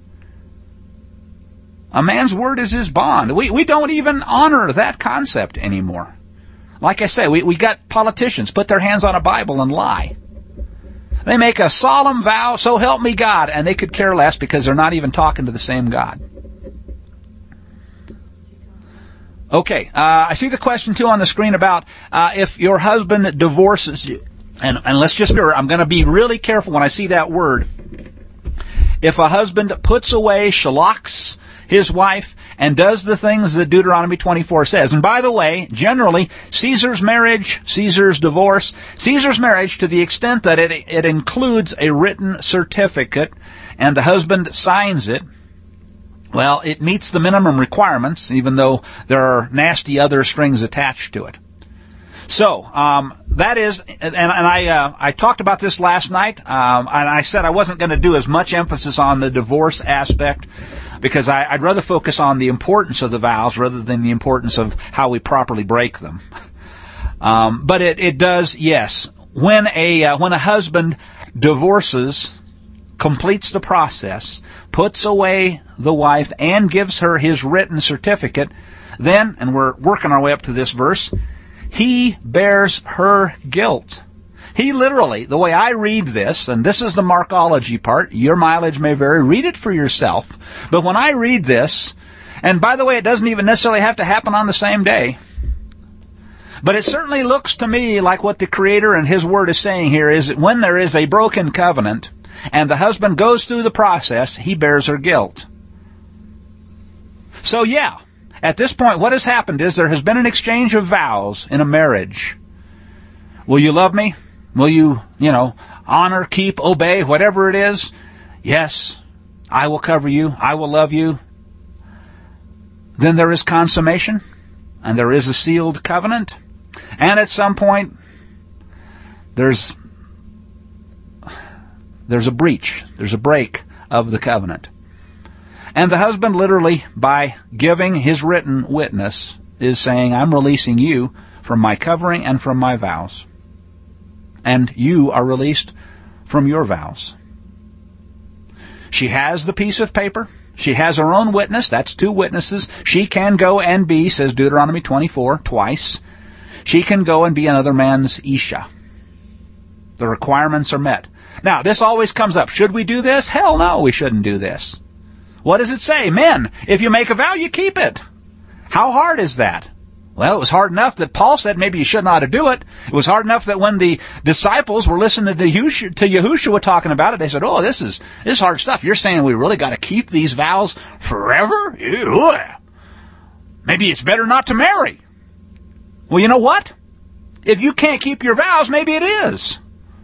A man's word is his bond. We we don't even honor that concept anymore. Like I say, we, we got politicians put their hands on a Bible and lie. They make a solemn vow, so help me God, and they could care less because they're not even talking to the same God. Okay, uh, I see the question too on the screen about uh, if your husband divorces you. And, and let's just, I'm going to be really careful when I see that word. If a husband puts away, shalaks his wife, and does the things that Deuteronomy twenty-four says. And by the way, generally, Caesar's marriage, Caesar's divorce, Caesar's marriage, to the extent that it, it includes a written certificate, and the husband signs it, well, it meets the minimum requirements, even though there are nasty other strings attached to it. So, um, that is, and, and I, uh, I talked about this last night, um, and I said I wasn't going to do as much emphasis on the divorce aspect, because I, I'd rather focus on the importance of the vows rather than the importance of how we properly break them. Um, but it, it does, yes, when a, uh, when a husband divorces, completes the process, puts away the wife, and gives her his written certificate, then, and we're working our way up to this verse, he bears her guilt. He literally, the way I read this, and this is the Markology part, your mileage may vary, read it for yourself. But when I read this, and by the way, it doesn't even necessarily have to happen on the same day, but it certainly looks to me like what the Creator and His Word is saying here is that when there is a broken covenant, and the husband goes through the process, he bears her guilt. So yeah, at this point, what has happened is there has been an exchange of vows in a marriage. Will you love me? Will you, you know, honor, keep, obey, whatever it is? Yes, I will cover you. I will love you. Then there is consummation, and there is a sealed covenant. And at some point, there's there's a breach. There's a break of the covenant. And the husband literally, by giving his written witness, is saying, I'm releasing you from my covering and from my vows. And you are released from your vows. She has the piece of paper. She has her own witness. That's two witnesses. She can go and be, says Deuteronomy twenty-four, twice. She can go and be another man's Isha. The requirements are met. Now, this always comes up. Should we do this? Hell no, we shouldn't do this. What does it say? Men, if you make a vow, you keep it. How hard is that? Well, it was hard enough that Paul said maybe you shouldn't ought to do it. It was hard enough that when the disciples were listening to Yahushua, to Yahushua talking about it, they said, oh, this is this is hard stuff. You're saying we really got to keep these vows forever? Ew. Maybe it's better not to marry. Well, you know what? If you can't keep your vows, maybe it is.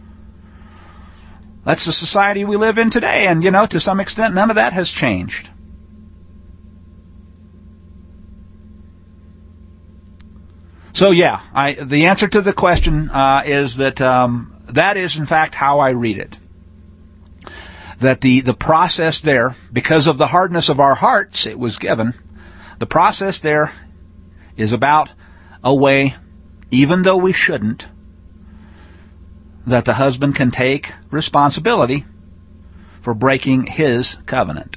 That's the society we live in today, and, you know, to some extent, none of that has changed. So, yeah, I, the answer to the question uh, is that um, that is, in fact, how I read it. That the, the process there, because of the hardness of our hearts it was given, the process there is about a way, even though we shouldn't, that the husband can take responsibility for breaking his covenant.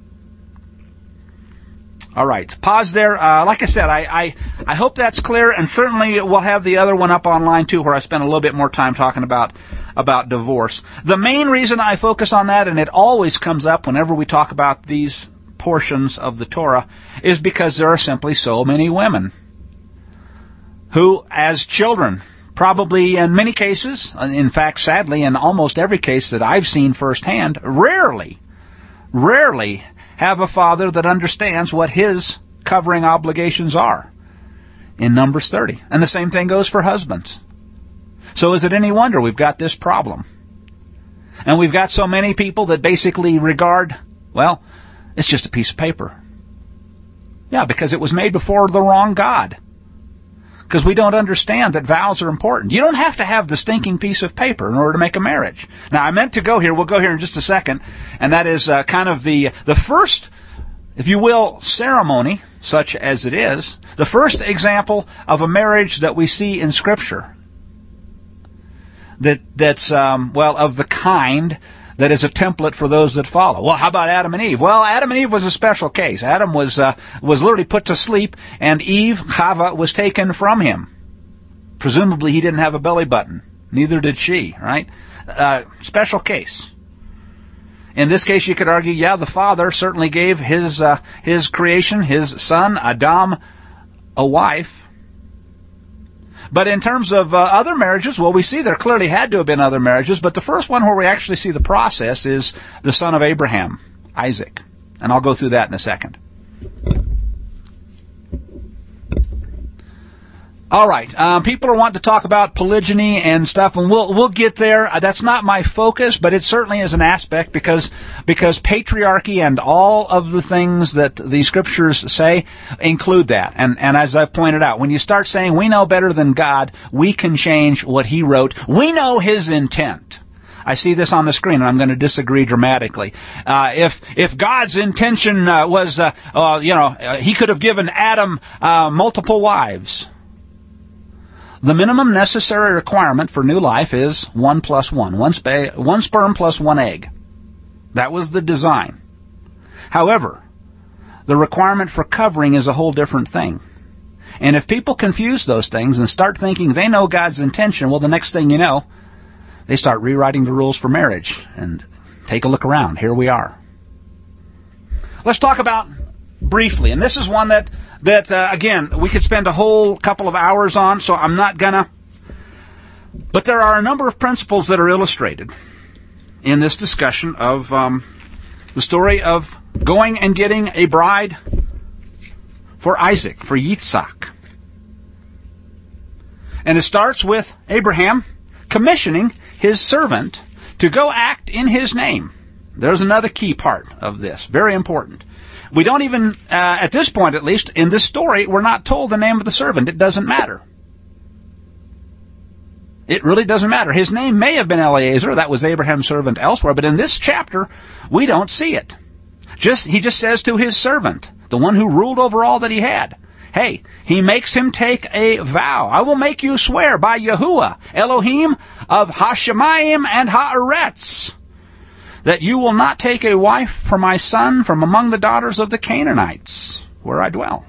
All right, pause there. Uh, like I said, I, I I hope that's clear, and certainly we'll have the other one up online too, where I spend a little bit more time talking about about divorce. The main reason I focus on that, and it always comes up whenever we talk about these portions of the Torah, is because there are simply so many women who, as children, probably in many cases, in fact, sadly, in almost every case that I've seen firsthand, rarely, rarely have a father that understands what his covering obligations are in Numbers thirty. And the same thing goes for husbands. So is it any wonder we've got this problem? And we've got so many people that basically regard, well, it's just a piece of paper. Yeah, because it was made before the wrong God. Because we don't understand that vows are important. You don't have to have the stinking piece of paper in order to make a marriage. Now, I meant to go here. We'll go here in just a second. And that is uh, kind of the the first, if you will, ceremony, such as it is, the first example of a marriage that we see in Scripture. That That's, um, well, of the kind that is a template for those that follow. Well, how about Adam and Eve? Well, Adam and Eve was a special case. Adam was uh, was literally put to sleep, and Eve, Chava, was taken from him. Presumably he didn't have a belly button. Neither did she, right? Uh, special case. In this case, you could argue, yeah, the father certainly gave his uh, his creation, his son, Adam, a wife. But in terms of uh, other marriages, well, we see there clearly had to have been other marriages, but the first one where we actually see the process is the son of Abraham, Isaac. And I'll go through that in a second. All right, um, people are wanting to talk about polygyny and stuff, and we'll we'll get there. Uh, that's not my focus, but it certainly is an aspect because because patriarchy and all of the things that the Scriptures say include that. And and as I've pointed out, when you start saying we know better than God, we can change what He wrote. We know His intent. I see this on the screen, and I'm going to disagree dramatically. Uh, if if God's intention uh, was, uh, uh, you know, uh, He could have given Adam uh, multiple wives. The minimum necessary requirement for new life is one plus one. One, spa- one sperm plus one egg. That was the design. However, the requirement for covering is a whole different thing. And if people confuse those things and start thinking they know God's intention, well, the next thing you know, they start rewriting the rules for marriage. And take a look around. Here we are. Let's talk about briefly, and this is one that, that uh, again, we could spend a whole couple of hours on, so I'm not gonna. But there are a number of principles that are illustrated in this discussion of um, the story of going and getting a bride for Isaac, for Yitzhak. And it starts with Abraham commissioning his servant to go act in his name. There's another key part of this, very important. We don't even, uh, at this point at least, in this story, we're not told the name of the servant. It doesn't matter. It really doesn't matter. His name may have been Eliezer, that was Abraham's servant elsewhere, but in this chapter, we don't see it. Just, he just says to his servant, the one who ruled over all that he had, hey, he makes him take a vow. I will make you swear by Yahuwah, Elohim of Hashemayim and Haaretz, that you will not take a wife for my son from among the daughters of the Canaanites, where I dwell.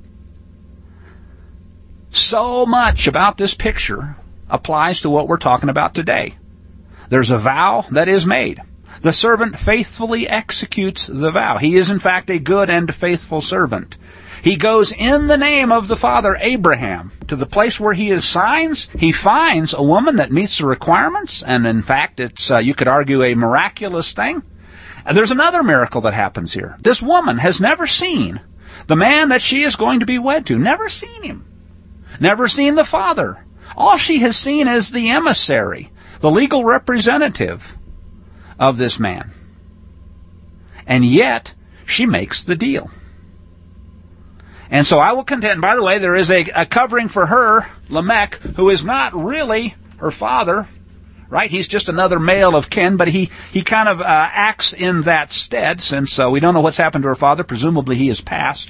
So much about this picture applies to what we're talking about today. There's a vow that is made. The servant faithfully executes the vow. He is in fact a good and faithful servant. He goes in the name of the father Abraham to the place where he assigns. He finds a woman that meets the requirements, and in fact it's, uh, you could argue, a miraculous thing. And there's another miracle that happens here. This woman has never seen the man that she is going to be wed to. Never seen him. Never seen the father. All she has seen is the emissary, the legal representative of this man. And yet, she makes the deal. And so I will contend, by the way, there is a, a covering for her, Lamech, who is not really her father, right? He's just another male of kin, but he, he kind of uh, acts in that stead, since uh, we don't know what's happened to her father. Presumably he is passed.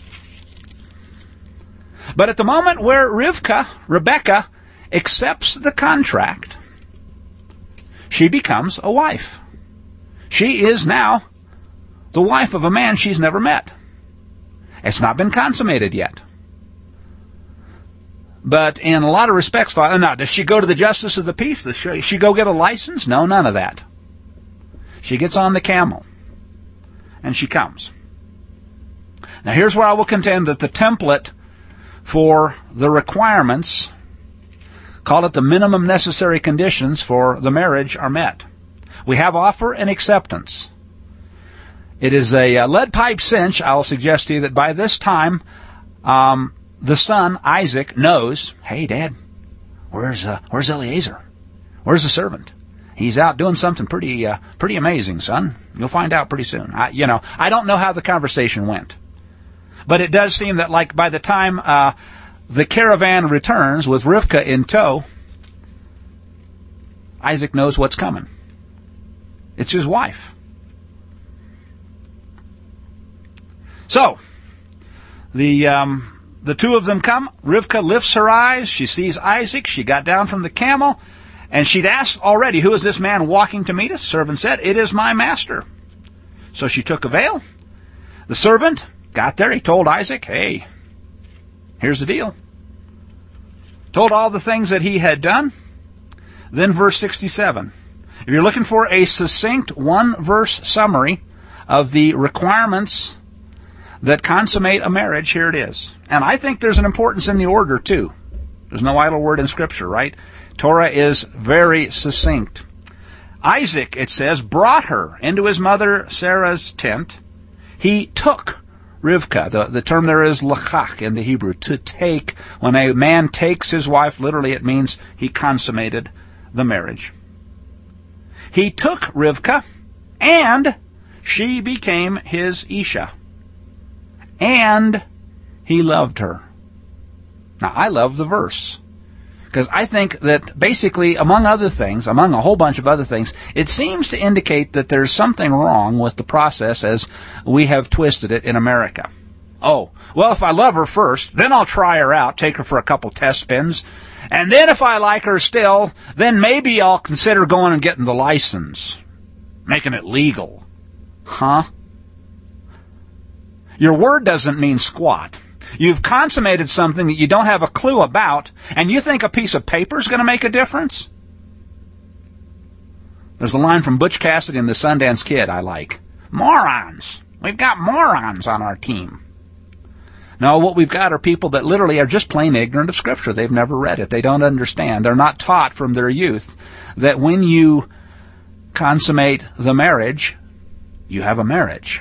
But at the moment where Rivka, Rebecca, accepts the contract, she becomes a wife. She is now the wife of a man she's never met. It's not been consummated yet. But in a lot of respects, now, does she go to the justice of the peace? Does she go get a license? No, none of that. She gets on the camel, and she comes. Now here's where I will contend that the template for the requirements, call it the minimum necessary conditions for the marriage, are met. We have offer and acceptance. It is a uh, lead pipe cinch, I will suggest to you, that by this time, um, the son, Isaac, knows, hey, Dad, where's uh, where's Eliezer? Where's the servant? He's out doing something pretty uh, pretty amazing, son. You'll find out pretty soon. I, you know, I don't know how the conversation went. But it does seem that, like, by the time uh, the caravan returns with Rivka in tow, Isaac knows what's coming. It's his wife. So, the um, the two of them come. Rivka lifts her eyes. She sees Isaac. She got down from the camel, and she'd asked already, who is this man walking to meet us? The servant said, it is my master. So she took a veil. The servant got there. He told Isaac, hey, here's the deal. Told all the things that he had done. Then verse sixty-seven. If you're looking for a succinct one-verse summary of the requirements that consummate a marriage, here it is. And I think there's an importance in the order, too. There's no idle word in Scripture, right? Torah is very succinct. Isaac, it says, brought her into his mother Sarah's tent. He took Rivka. The, the term there is lachach in the Hebrew, to take. When a man takes his wife, literally it means he consummated the marriage. He took Rivka, and she became his Isha. And he loved her. Now, I love the verse, because I think that basically, among other things, among a whole bunch of other things, it seems to indicate that there's something wrong with the process as we have twisted it in America. Oh, well, if I love her first, then I'll try her out, take her for a couple test spins, and then if I like her still, then maybe I'll consider going and getting the license, making it legal. Huh? Your word doesn't mean squat. You've consummated something that you don't have a clue about, and you think a piece of paper is going to make a difference? There's a line from Butch Cassidy and the Sundance Kid I like. Morons! We've got morons on our team. No, what we've got are people that literally are just plain ignorant of Scripture. They've never read it. They don't understand. They're not taught from their youth that when you consummate the marriage, you have a marriage.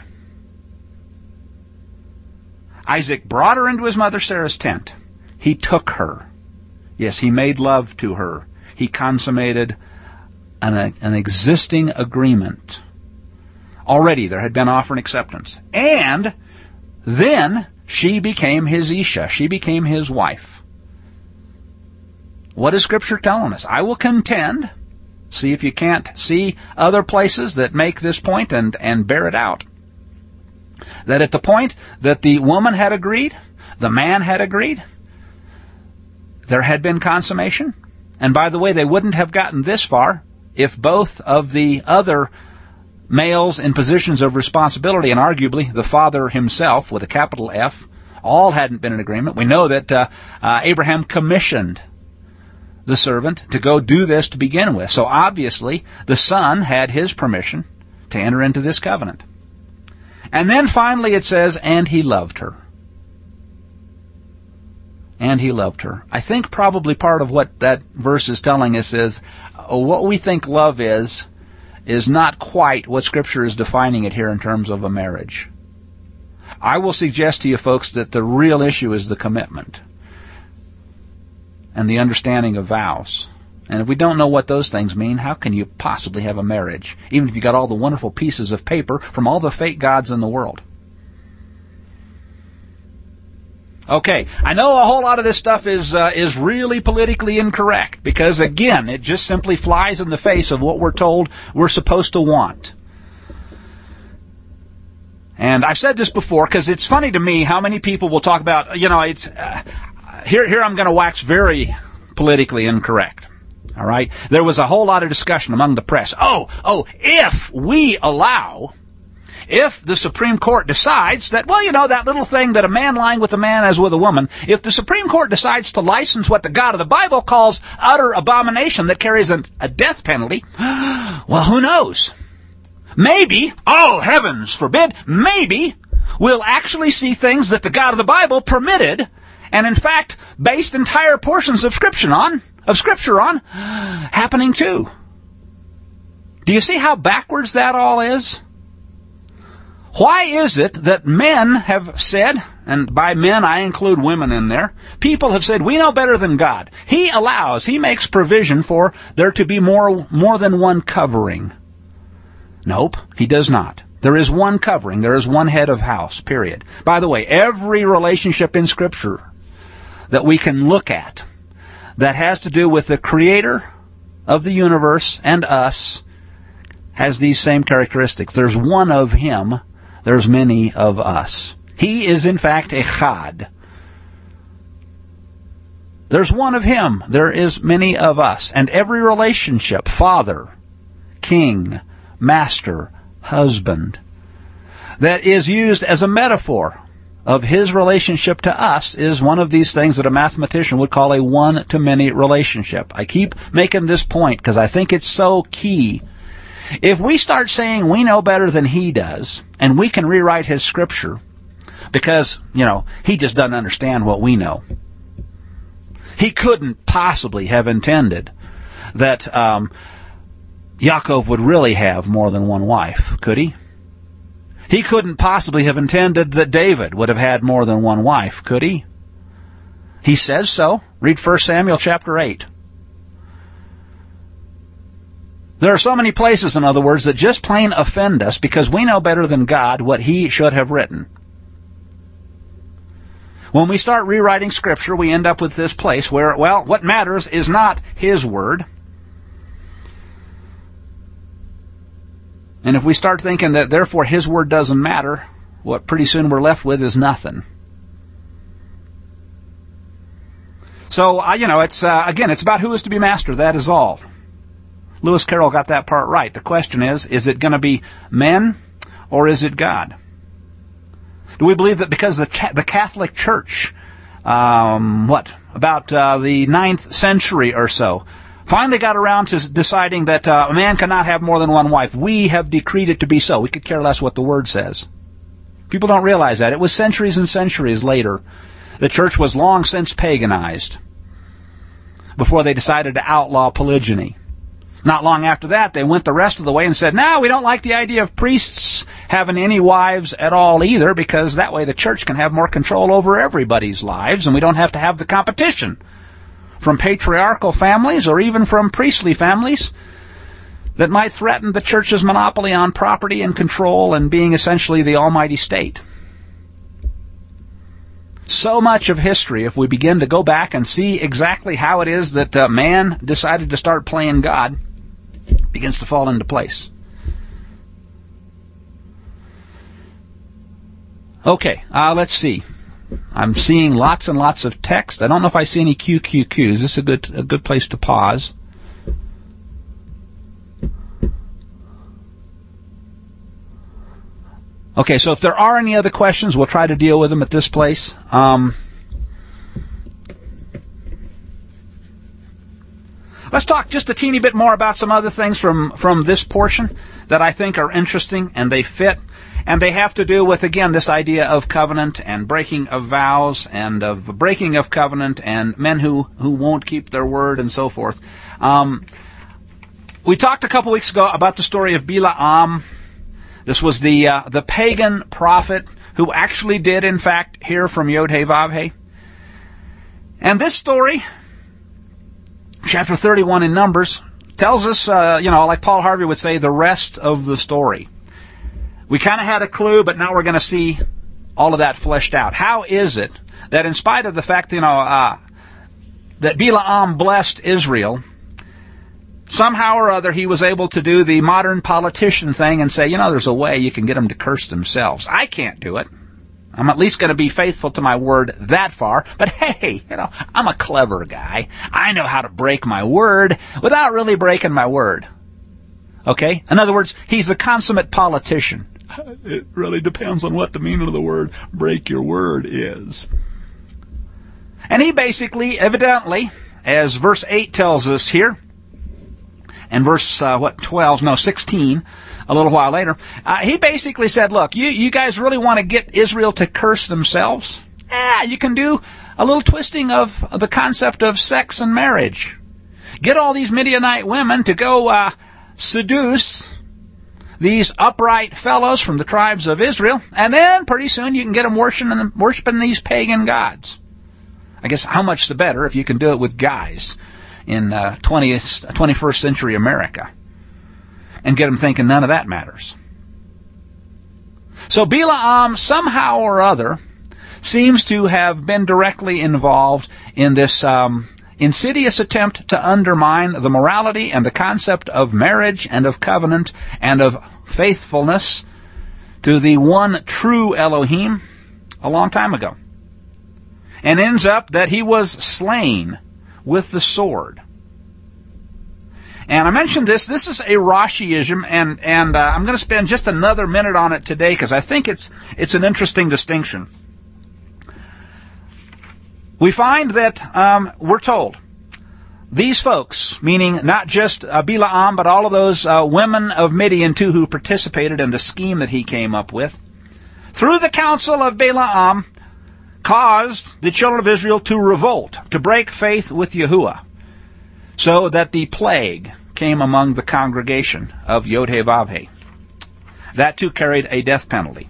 Isaac brought her into his mother Sarah's tent. He took her. Yes, he made love to her. He consummated an, an existing agreement. Already there had been offer and acceptance. And then she became his Isha. She became his wife. What is Scripture telling us? I will contend. See if you can't see other places that make this point and, and bear it out. That at the point that the woman had agreed, the man had agreed, there had been consummation. And by the way, they wouldn't have gotten this far if both of the other males in positions of responsibility, and arguably the father himself with a capital F, all hadn't been in agreement. We know that uh, uh, Abraham commissioned the servant to go do this to begin with. So obviously the son had his permission to enter into this covenant. And then finally it says, and he loved her. And he loved her. I think probably part of what that verse is telling us is uh, what we think love is, is not quite what Scripture is defining it here in terms of a marriage. I will suggest to you folks that the real issue is the commitment and the understanding of vows. And if we don't know what those things mean, how can you possibly have a marriage, even if you got all the wonderful pieces of paper from all the fake gods in the world? Okay, I know a whole lot of this stuff is uh, is really politically incorrect because, again, it just simply flies in the face of what we're told we're supposed to want. And I've said this before because it's funny to me how many people will talk about, you know, it's uh, here. Here I'm going to wax very politically incorrect. All right, there was a whole lot of discussion among the press. Oh, oh, if we allow. If the Supreme Court decides that, well, you know, that little thing that a man lying with a man as with a woman, if the Supreme Court decides to license what the God of the Bible calls utter abomination that carries a, a death penalty, well, who knows? Maybe, oh, heavens forbid, maybe we'll actually see things that the God of the Bible permitted and, in fact, based entire portions of Scripture on, of Scripture on, happening too. Do you see how backwards that all is? Why is it that men have said, and by men I include women in there, people have said, we know better than God. He allows, He makes provision for there to be more, more than one covering. Nope, He does not. There is one covering. There is one head of house, period. By the way, every relationship in Scripture that we can look at that has to do with the Creator of the universe and us has these same characteristics. There's one of Him. There's many of us. He is, in fact, Echad. There's one of Him. There is many of us. And every relationship, father, king, master, husband, that is used as a metaphor of His relationship to us is one of these things that a mathematician would call a one-to-many relationship. I keep making this point because I think it's so key. If we start saying we know better than He does, and we can rewrite His Scripture, because, you know, He just doesn't understand what we know. He couldn't possibly have intended that um, Yaakov would really have more than one wife, could he? He couldn't possibly have intended that David would have had more than one wife, could he? He says so. Read First Samuel chapter eight. There are so many places, in other words, that just plain offend us because we know better than God what He should have written. When we start rewriting Scripture, we end up with this place where, well, what matters is not His Word. And if we start thinking that, therefore, His Word doesn't matter, what pretty soon we're left with is nothing. So, uh, you know, it's uh, again, it's about who is to be master, that is all. Lewis Carroll got that part right. The question is, is it going to be men or is it God? Do we believe that because the ca- the Catholic Church, um, what, about uh, the ninth century or so, finally got around to deciding that uh, a man cannot have more than one wife. We have decreed it to be so. We could care less what the Word says. People don't realize that. It was centuries and centuries later. The church was long since paganized before they decided to outlaw polygyny. Not long after that, they went the rest of the way and said, no, we don't like the idea of priests having any wives at all either, because that way the church can have more control over everybody's lives, and we don't have to have the competition from patriarchal families or even from priestly families that might threaten the church's monopoly on property and control and being essentially the almighty state. So much of history, if we begin to go back and see exactly how it is that uh, man decided to start playing God, begins to fall into place. Okay, uh, let's see. I'm seeing lots and lots of text. I don't know if I see any Q Q Qs. This is a good, a good place to pause. Okay, so if there are any other questions, we'll try to deal with them at this place. Um, let's talk just a teeny bit more about some other things from, from this portion that I think are interesting and they fit. And they have to do with, again, this idea of covenant and breaking of vows and of breaking of covenant and men who, who won't keep their word and so forth. Um, we talked a couple weeks ago about the story of Bilaam. This was the uh, the pagan prophet who actually did, in fact, hear from Yod-Heh-Vav-Heh. And this story, chapter thirty-one in Numbers, tells us, uh, you know, like Paul Harvey would say, the rest of the story. We kind of had a clue, but now we're going to see all of that fleshed out. How is it that in spite of the fact, you know, uh, that Bilaam blessed Israel, somehow or other he was able to do the modern politician thing and say, you know, there's a way you can get them to curse themselves. I can't do it. I'm at least going to be faithful to my word that far. But hey, you know, I'm a clever guy. I know how to break my word without really breaking my word. Okay? In other words, he's a consummate politician. It really depends on what the meaning of the word break your word is. And he basically, evidently, as verse eight tells us here, and verse, uh, what, twelve, no, sixteen, a little while later, uh, he basically said, look, you, you guys really want to get Israel to curse themselves? Ah, you can do a little twisting of the concept of sex and marriage. Get all these Midianite women to go uh, seduce these upright fellows from the tribes of Israel, and then pretty soon you can get them worshiping, worshiping these pagan gods. I guess how much the better if you can do it with guys in uh, twentieth, twenty-first century America, and get them thinking none of that matters. So Bilaam, somehow or other, seems to have been directly involved in this um, insidious attempt to undermine the morality and the concept of marriage and of covenant and of faithfulness to the one true Elohim a long time ago. And ends up that he was slain with the sword. And I mentioned this. This is a Rashiism, and and uh, I'm going to spend just another minute on it today because I think it's it's an interesting distinction. We find that um, we're told these folks, meaning not just uh, Bilaam, but all of those uh, women of Midian too who participated in the scheme that he came up with, through the counsel of Balaam, caused the children of Israel to revolt, to break faith with Yahuwah, so that the plague came among the congregation of Yod-Heh-Vav-Heh. That too carried a death penalty.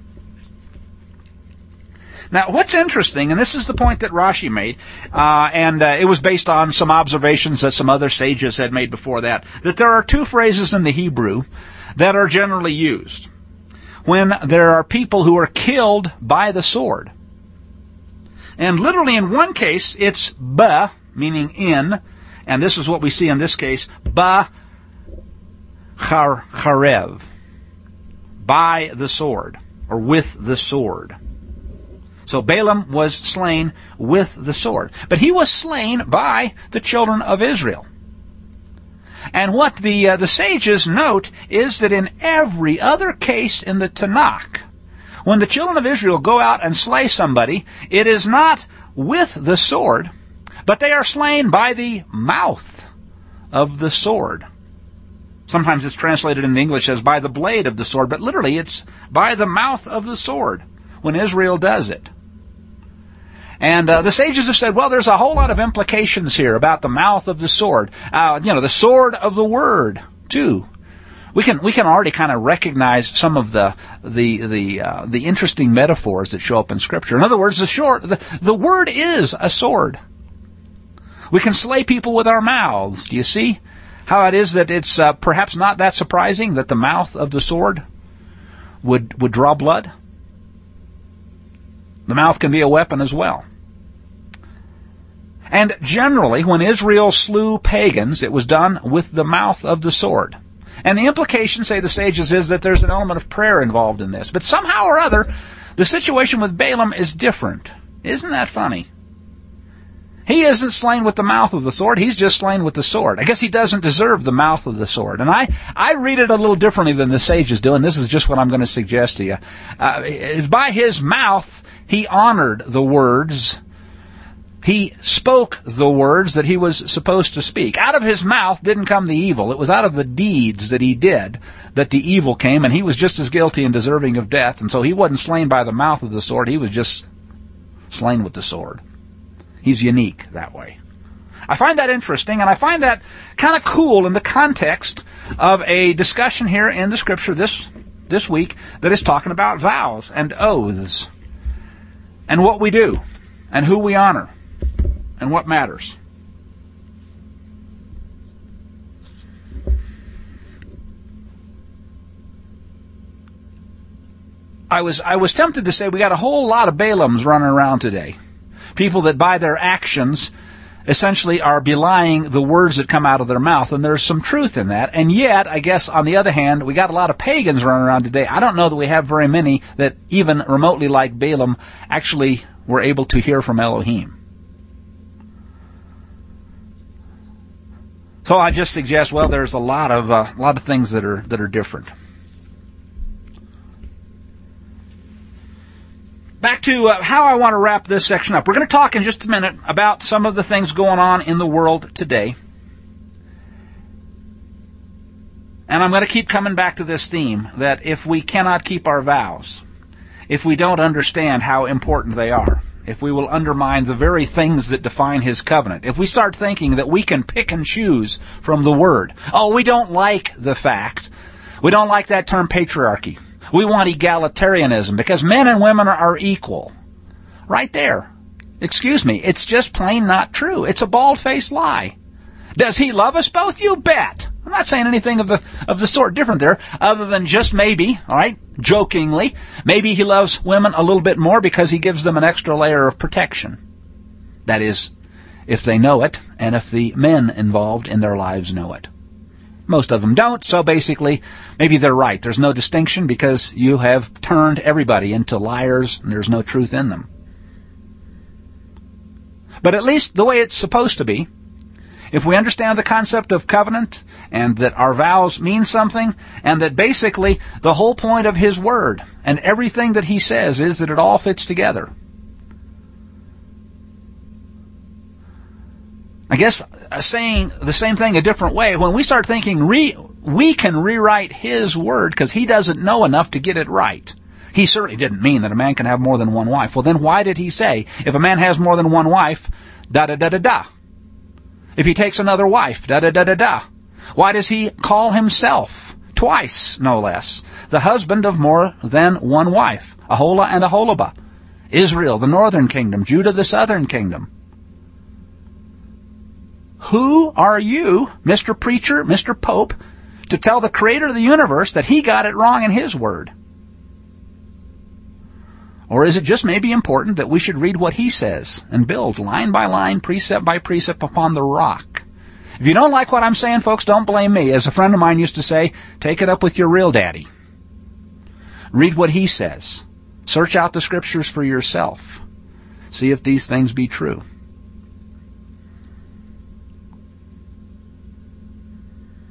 Now, what's interesting, and this is the point that Rashi made, uh, and uh, it was based on some observations that some other sages had made before that, that there are two phrases in the Hebrew that are generally used when there are people who are killed by the sword. And literally in one case, it's ba, meaning in, and this is what we see in this case, ba char, charev, by the sword, or with the sword. So Balaam was slain with the sword. But he was slain by the children of Israel. And what the uh, the sages note is that in every other case in the Tanakh, when the children of Israel go out and slay somebody, it is not with the sword, but they are slain by the mouth of the sword. Sometimes it's translated in English as by the blade of the sword, but literally it's by the mouth of the sword when Israel does it. And uh, the sages have said, well, there's a whole lot of implications here about the mouth of the sword. Uh, you know, the sword of the word, too. We can we can already kind of recognize some of the the the uh, the interesting metaphors that show up in Scripture. In other words, the short the, the word is a sword. We can slay people with our mouths. Do you see how it is that it's uh, perhaps not that surprising that the mouth of the sword would would draw blood? The mouth can be a weapon as well. And generally, when Israel slew pagans, it was done with the mouth of the sword. And the implication, say the sages, is that there's an element of prayer involved in this. But somehow or other, the situation with Balaam is different. Isn't that funny? He isn't slain with the mouth of the sword. He's just slain with the sword. I guess he doesn't deserve the mouth of the sword. And I, I read it a little differently than the sages do, and this is just what I'm going to suggest to you. Uh, by his mouth, he honored the words. He spoke the words that he was supposed to speak. Out of his mouth didn't come the evil. It was out of the deeds that he did that the evil came, and he was just as guilty and deserving of death. And so he wasn't slain by the mouth of the sword. He was just slain with the sword. He's unique that way. I find that interesting, and I find that kind of cool in the context of a discussion here in the Scripture this this week that is talking about vows and oaths and what we do and who we honor and what matters. I was I was tempted to say we got a whole lot of Balaams running around today. People that by their actions essentially are belying the words that come out of their mouth, and there's some truth in that. And yet, I guess, on the other hand, we got a lot of pagans running around today. I don't know that we have very many that even remotely like Balaam actually were able to hear from Elohim. So I just suggest, well, there's a lot of uh, a lot of things that are that are different. Back to uh, how I want to wrap this section up. We're going to talk in just a minute about some of the things going on in the world today. And I'm going to keep coming back to this theme, that if we cannot keep our vows, if we don't understand how important they are, if we will undermine the very things that define His covenant, if we start thinking that we can pick and choose from the Word, oh, we don't like the fact, we don't like that term patriarchy. We want egalitarianism because men and women are equal. Right there. Excuse me. It's just plain not true. It's a bald-faced lie. Does He love us both? You bet. I'm not saying anything of the of the sort different there, other than just maybe, all right, jokingly, maybe He loves women a little bit more because He gives them an extra layer of protection. That is, if they know it, and if the men involved in their lives know it. Most of them don't, so basically, maybe they're right. There's no distinction because you have turned everybody into liars and there's no truth in them. But at least the way it's supposed to be, if we understand the concept of covenant and that our vows mean something and that basically the whole point of His Word and everything that He says is that it all fits together. I guess uh, saying the same thing a different way, when we start thinking re- we can rewrite His Word because He doesn't know enough to get it right. He certainly didn't mean that a man can have more than one wife. Well, then why did He say, if a man has more than one wife, da-da-da-da-da? If he takes another wife, da-da-da-da-da? Why does He call Himself, twice no less, the husband of more than one wife? Aholah and Aholibah. Israel, the northern kingdom. Judah, the southern kingdom. Who are you, Mister Preacher, Mister Pope, to tell the Creator of the universe that He got it wrong in His Word? Or is it just maybe important that we should read what He says and build line by line, precept by precept upon the rock? If you don't like what I'm saying, folks, don't blame me. As a friend of mine used to say, take it up with your real daddy. Read what He says. Search out the Scriptures for yourself. See if these things be true.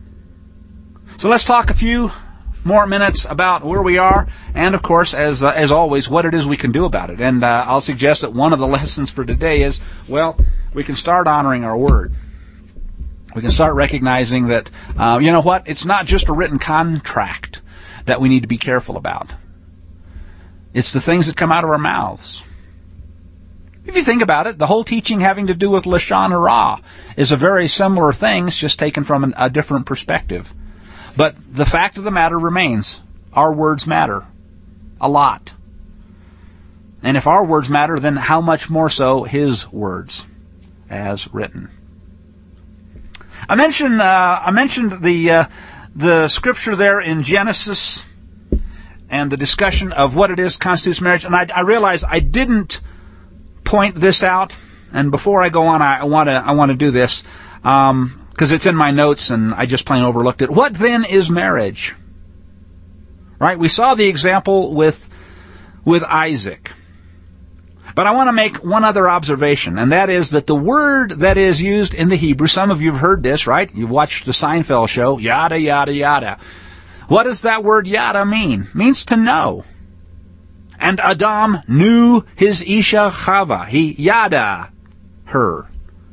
So let's talk a few more minutes about where we are, and of course, as uh, as always, what it is we can do about it. And uh, I'll suggest that one of the lessons for today is, well, we can start honoring our word. We can start recognizing that, uh, you know what, it's not just a written contract that we need to be careful about. It's the things that come out of our mouths. If you think about it, the whole teaching having to do with Lashon Hara is a very similar thing, it's just taken from an, a different perspective. But the fact of the matter remains, our words matter a lot. And if our words matter, then how much more so His words as written. I mentioned uh, I mentioned the uh, the scripture there in Genesis and the discussion of what it is constitutes marriage, and I, I realize I didn't point this out. And before I go on, I want to I want to do this. Um, because it's in my notes and I just plain overlooked it. What then is marriage? Right? We saw the example with with Isaac. But I want to make one other observation, and that is that the word that is used in the Hebrew, some of you have heard this, right? You've watched the Seinfeld show, yada, yada, yada. What does that word yada mean? It means to know. And Adam knew his Isha Chava. He yada her.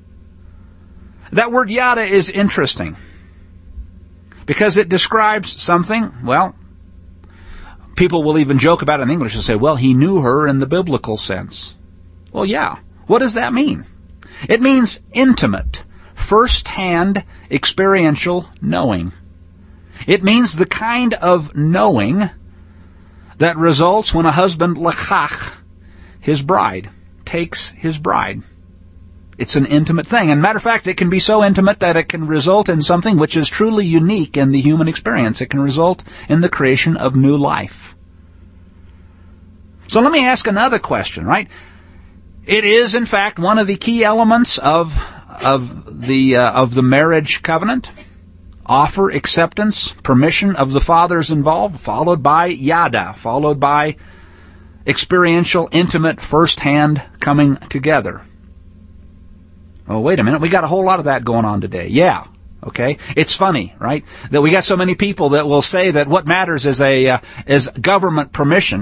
That word yada is interesting because it describes something, well, people will even joke about it in English and say, well, he knew her in the biblical sense. Well, yeah. What does that mean? It means intimate, first-hand, experiential knowing. It means the kind of knowing that results when a husband lakach his bride, takes his bride. It's an intimate thing. And matter of fact, it can be so intimate that it can result in something which is truly unique in the human experience. It can result in the creation of new life. So let me ask another question, right? It is, in fact, one of the key elements of of the uh, of the marriage covenant. Offer, acceptance, permission of the fathers involved, followed by yada, followed by experiential, intimate, first-hand coming together. Oh, wait a minute, we got a whole lot of that going on today. Yeah, okay. It's funny, right, that we got so many people that will say that what matters is a uh, is government permission.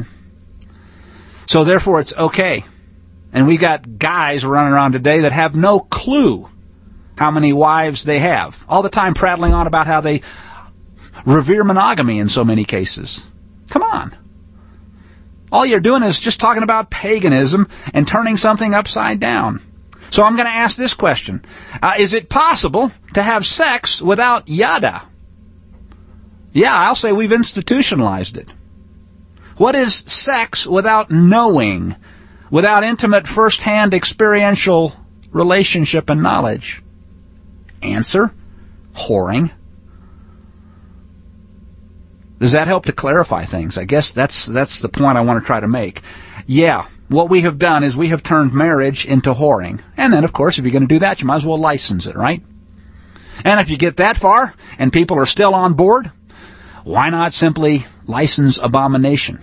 So therefore it's okay. And we got guys running around today that have no clue how many wives they have. All the time prattling on about how they revere monogamy in so many cases. Come on. All you're doing is just talking about paganism and turning something upside down. So I'm going to ask this question. Uh, is it possible to have sex without yada? Yeah, I'll say we've institutionalized it. What is sex without knowing, without intimate first-hand experiential relationship and knowledge? Answer, whoring. Does that help to clarify things? I guess that's that's the point I want to try to make. Yeah, what we have done is we have turned marriage into whoring. And then, of course, if you're going to do that, you might as well license it, right? And if you get that far and people are still on board, why not simply license abomination?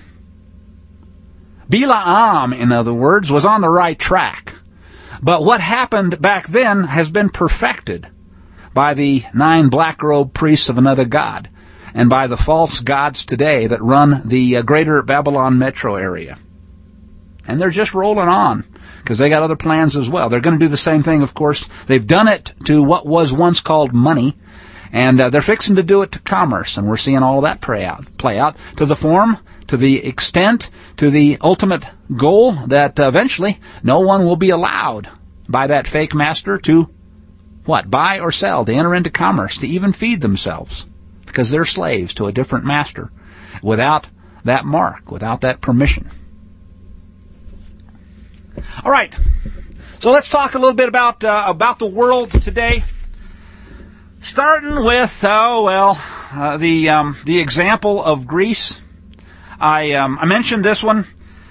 Bilaam, in other words, was on the right track. But what happened back then has been perfected by the nine black-robed priests of another god and by the false gods today that run the uh, greater Babylon metro area. And they're just rolling on because they got other plans as well. They're going to do the same thing, of course. They've done it to what was once called money, and uh, they're fixing to do it to commerce, and we're seeing all that play out, play out to the form, to the extent, to the ultimate goal that uh, eventually no one will be allowed by that fake master to, what, buy or sell, to enter into commerce, to even feed themselves, because they're slaves to a different master without that mark, without that permission. All right, so let's talk a little bit about uh, about the world today. Starting with, oh well, uh, the um, the example of Greece. I um, I mentioned this one.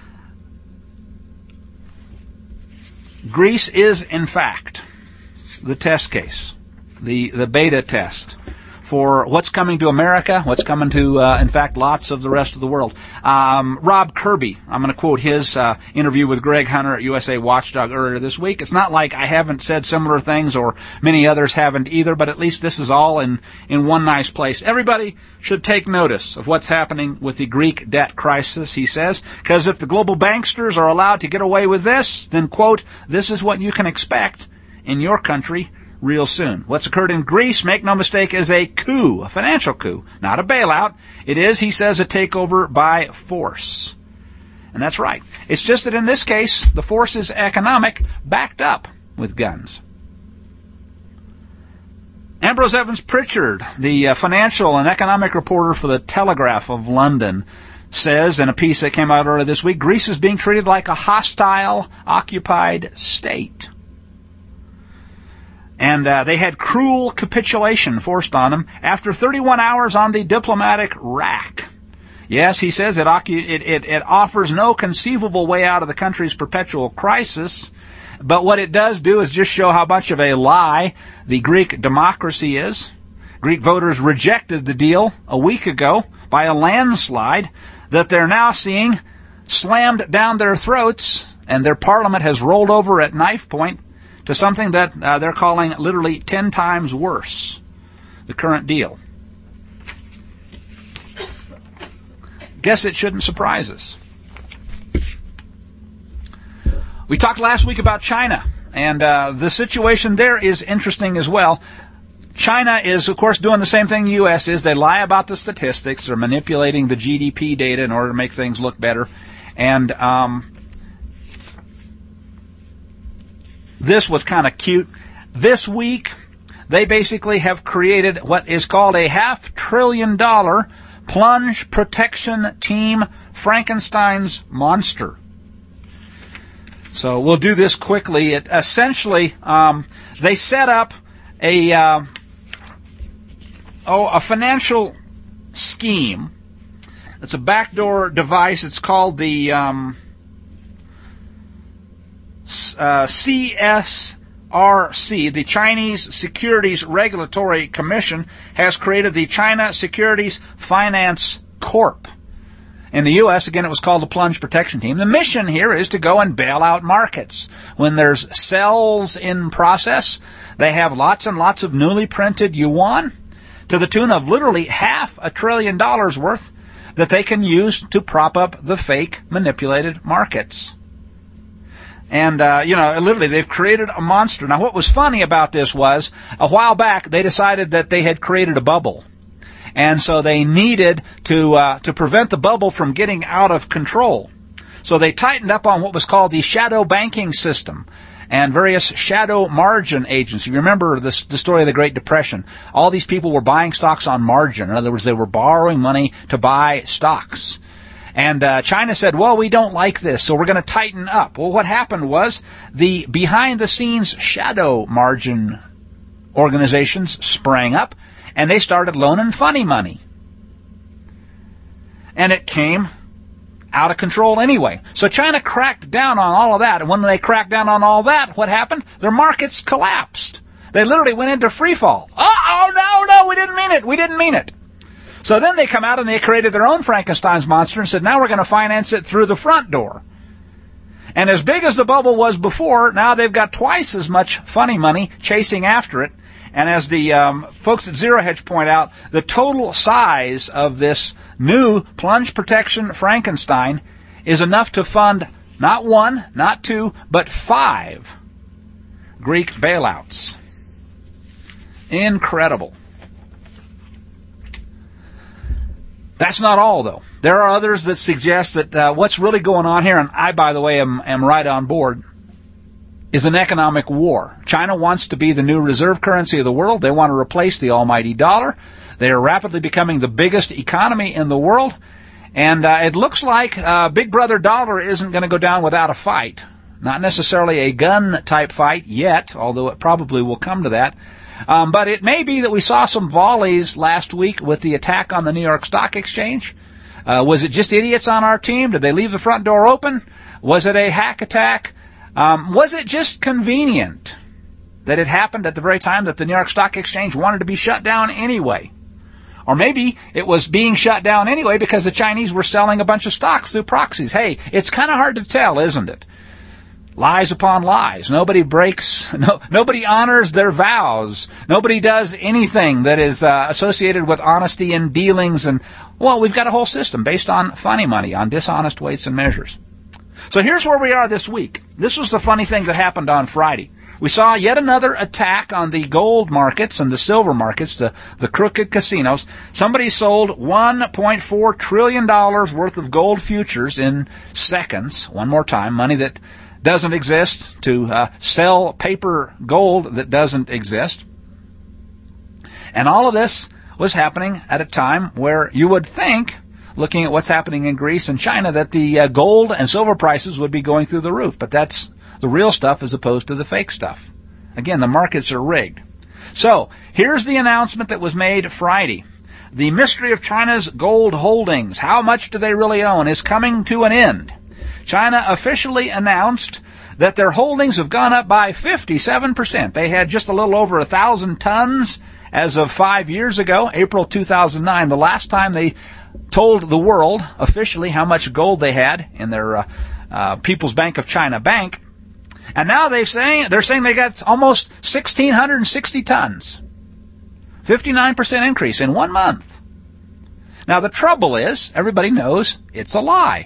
Greece is, in fact, the test case, the the beta test for what's coming to America, what's coming to, uh, in fact, lots of the rest of the world. Um, Rob Kirby, I'm going to quote his uh, interview with Greg Hunter at U S A Watchdog earlier this week. It's not like I haven't said similar things or many others haven't either, but at least this is all in, in one nice place. Everybody should take notice of what's happening with the Greek debt crisis, he says, because if the global banksters are allowed to get away with this, then, quote, this is what you can expect in your country real soon. What's occurred in Greece, make no mistake, is a coup, a financial coup, not a bailout. It is, he says, a takeover by force. And that's right. It's just that in this case, the force is economic, backed up with guns. Ambrose Evans Pritchard, the uh, financial and economic reporter for the Telegraph of London, says in a piece that came out earlier this week, Greece is being treated like a hostile, occupied state. And uh, they had cruel capitulation forced on them after thirty-one hours on the diplomatic rack. Yes, he says it, it, it, it offers no conceivable way out of the country's perpetual crisis, but what it does do is just show how much of a lie the Greek democracy is. Greek voters rejected the deal a week ago by a landslide that they're now seeing slammed down their throats, and their parliament has rolled over at knife point to something that uh, they're calling literally ten times worse, the current deal. Guess it shouldn't surprise us. We talked last week about China, and uh, the situation there is interesting as well. China is, of course, doing the same thing the U S is. They lie about the statistics. They're manipulating the G D P data in order to make things look better. And um, this was kind of cute. This week, they basically have created what is called a half trillion dollar plunge protection team, Frankenstein's monster. So we'll do this quickly. It essentially, um, they set up a uh, oh a financial scheme. It's a backdoor device. It's called the um, uh, C S R C, the Chinese Securities Regulatory Commission, has created the China Securities Finance Corp. In the U S, again, it was called the Plunge Protection Team. The mission here is to go and bail out markets. When there's sells in process, they have lots and lots of newly printed yuan to the tune of literally half a trillion dollars worth that they can use to prop up the fake manipulated markets. And, uh, you know, literally they've created a monster. Now, what was funny about this was, a while back, they decided that they had created a bubble. And so they needed to uh, to prevent the bubble from getting out of control. So they tightened up on what was called the shadow banking system and various shadow margin agents. You remember this, the story of the Great Depression. All these people were buying stocks on margin. In other words, they were borrowing money to buy stocks. And uh, China said, well, we don't like this, so we're going to tighten up. Well, what happened was the behind-the-scenes shadow margin organizations sprang up, and they started loaning funny money. And it came out of control anyway. So China cracked down on all of that. And when they cracked down on all that, what happened? Their markets collapsed. They literally went into free fall. Oh, no, no, we didn't mean it. We didn't mean it. So then they come out and they created their own Frankenstein's monster and said, now we're going to finance it through the front door. And as big as the bubble was before, now they've got twice as much funny money chasing after it. And as the um, folks at Zero Hedge point out, the total size of this new plunge protection Frankenstein is enough to fund not one, not two, but five Greek bailouts. Incredible. That's not all, though. There are others that suggest that uh, what's really going on here, and I, by the way, am, am right on board, is an economic war. China wants to be the new reserve currency of the world. They want to replace the almighty dollar. They are rapidly becoming the biggest economy in the world. And uh, it looks like uh, Big Brother Dollar isn't going to go down without a fight. Not necessarily a gun-type fight yet, although it probably will come to that. Um, but it may be that we saw some volleys last week with the attack on the New York Stock Exchange. Uh, was it just idiots on our team? Did they leave the front door open? Was it a hack attack? Um, was it just convenient that it happened at the very time that the New York Stock Exchange wanted to be shut down anyway? Or maybe it was being shut down anyway because the Chinese were selling a bunch of stocks through proxies. Hey, it's kind of hard to tell, isn't it? Lies upon lies. Nobody breaks, no, nobody honors their vows. Nobody does anything that is uh, associated with honesty in dealings. And, well, we've got a whole system based on funny money, on dishonest weights and measures. So here's where we are this week. This was the funny thing that happened on Friday. We saw yet another attack on the gold markets and the silver markets, the, the crooked casinos. Somebody sold one point four trillion dollars worth of gold futures in seconds. One more time, money that doesn't exist, to uh, sell paper gold that doesn't exist. And all of this was happening at a time where you would think, looking at what's happening in Greece and China, that the uh, gold and silver prices would be going through the roof. But that's the real stuff as opposed to the fake stuff. Again, the markets are rigged. So, here's the announcement that was made Friday. The mystery of China's gold holdings, how much do they really own, is coming to an end. China officially announced that their holdings have gone up by fifty-seven percent. They had just a little over a thousand tons as of five years ago, April two thousand nine, the last time they told the world officially how much gold they had in their uh, uh, People's Bank of China bank. And now they're saying, they're saying they got almost one thousand six hundred sixty tons. fifty-nine percent increase in one month. Now the trouble is, everybody knows it's a lie.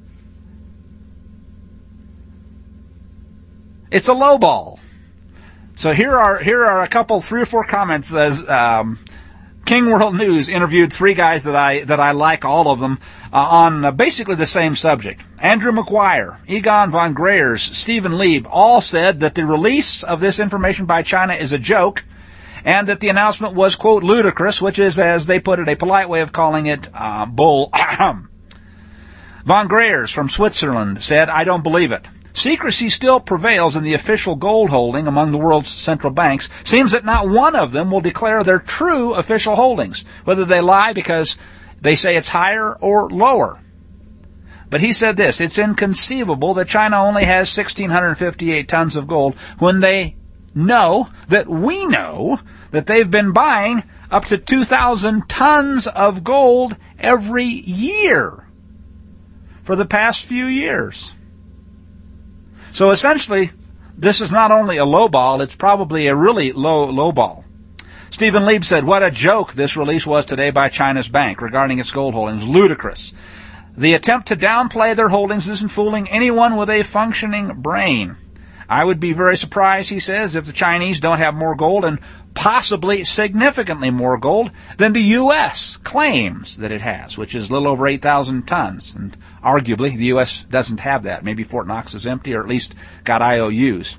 It's a lowball. So here are here are a couple, three or four comments. As um, King World News interviewed three guys that I that I like, all of them, uh, on uh, basically the same subject. Andrew Maguire, Egon von Greyers, Stephen Lieb all said that the release of this information by China is a joke, and that the announcement was, quote, ludicrous, which is, as they put it, a polite way of calling it uh, bull. Von Greyers from Switzerland said, I don't believe it. Secrecy still prevails in the official gold holding among the world's central banks. Seems that not one of them will declare their true official holdings, whether they lie because they say it's higher or lower. But he said this, it's inconceivable that China only has one thousand six hundred fifty-eight tons of gold when they know that we know that they've been buying up to two thousand tons of gold every year for the past few years. So essentially, this is not only a low ball, it's probably a really low, low ball. Stephen Lieb said, what a joke this release was today by China's bank regarding its gold holdings. Ludicrous. The attempt to downplay their holdings isn't fooling anyone with a functioning brain. I would be very surprised, he says, if the Chinese don't have more gold, and possibly significantly more gold than the U S claims that it has, which is a little over eight thousand tons. And arguably, the U S doesn't have that. Maybe Fort Knox is empty, or at least got I O Us.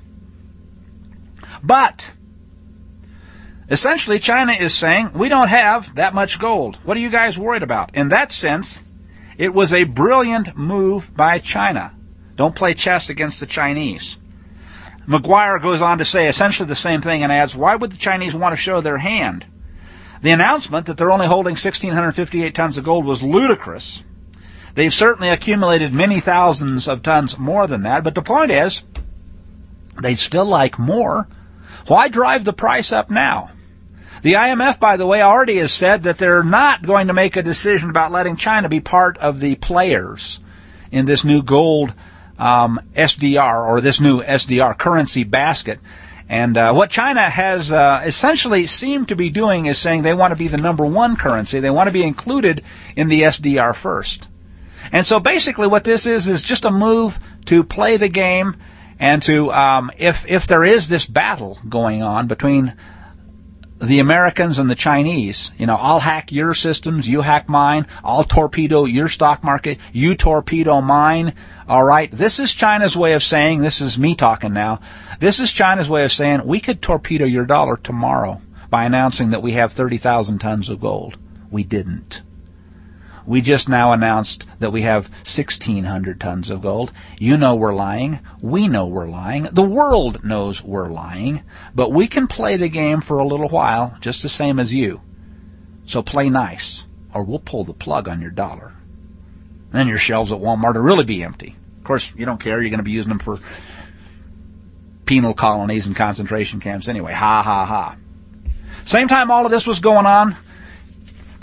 But essentially, China is saying, we don't have that much gold. What are you guys worried about? In that sense, it was a brilliant move by China. Don't play chess against the Chinese. Maguire goes on to say essentially the same thing and adds, why would the Chinese want to show their hand? The announcement that they're only holding one thousand six hundred fifty-eight tons of gold was ludicrous. They've certainly accumulated many thousands of tons more than that, but the point is, they'd still like more. Why drive the price up now? The I M F, by the way, already has said that they're not going to make a decision about letting China be part of the players in this new gold um, S D R, or this new S D R currency basket. And uh, what China has uh, essentially seemed to be doing is saying they want to be the number one currency. They want to be included in the S D R first. And so basically what this is is just a move to play the game, and to, um, if if there is this battle going on between the Americans and the Chinese, you know, I'll hack your systems, you hack mine, I'll torpedo your stock market, you torpedo mine, all right? This is China's way of saying, this is me talking now, this is China's way of saying, we could torpedo your dollar tomorrow by announcing that we have thirty thousand tons of gold. We didn't. We just now announced that we have sixteen hundred tons of gold. You know we're lying. We know we're lying. The world knows we're lying. But we can play the game for a little while, just the same as you. So play nice, or we'll pull the plug on your dollar. Then your shelves at Walmart will really be empty. Of course, you don't care. You're going to be using them for penal colonies and concentration camps anyway. Ha, ha, ha. Same time all of this was going on,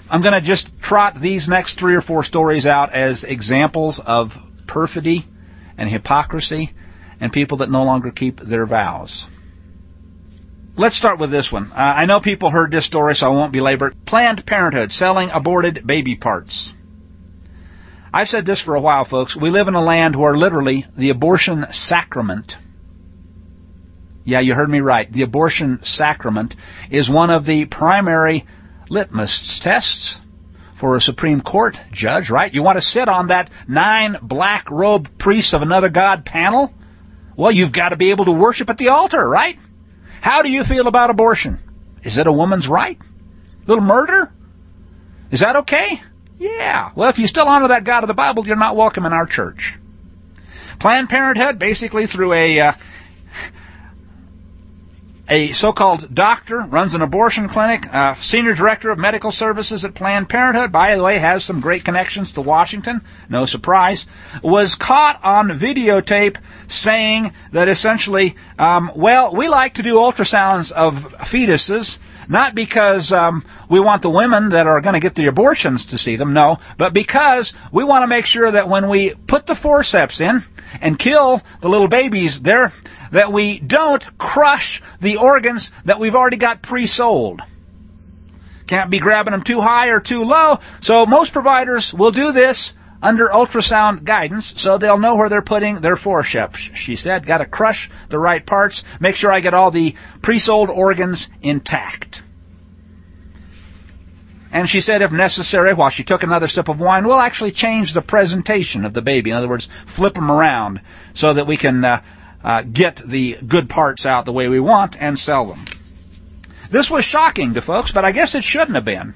I'm going to just trot these next three or four stories out as examples of perfidy and hypocrisy and people that no longer keep their vows. Let's start with this one. Uh, I know people heard this story, so I won't belabor it. Planned Parenthood selling aborted baby parts. I've said this for a while, folks. We live in a land where literally the abortion sacrament, yeah, you heard me right, the abortion sacrament is one of the primary litmus tests for a Supreme Court judge, right? You want to sit on that nine black-robed priests of another god panel? Well, you've got to be able to worship at the altar, right? How do you feel about abortion? Is it a woman's right? Little murder? Is that okay? Yeah. Well, if you still honor that God of the Bible, you're not welcome in our church. Planned Parenthood, basically through a uh, a so-called doctor, runs an abortion clinic, uh, senior director of medical services at Planned Parenthood, by the way, has some great connections to Washington, no surprise, was caught on videotape saying that essentially, um, well, we like to do ultrasounds of fetuses, not because um, we want the women that are going to get the abortions to see them, no, but because we want to make sure that when we put the forceps in and kill the little babies there, that we don't crush the organs that we've already got pre-sold. Can't be grabbing them too high or too low, so most providers will do this under ultrasound guidance, so they'll know where they're putting their forceps. She said, got to crush the right parts, make sure I get all the pre-sold organs intact. And she said, if necessary, while she took another sip of wine, we'll actually change the presentation of the baby. In other words, flip them around so that we can uh, uh, get the good parts out the way we want and sell them. This was shocking to folks, but I guess it shouldn't have been.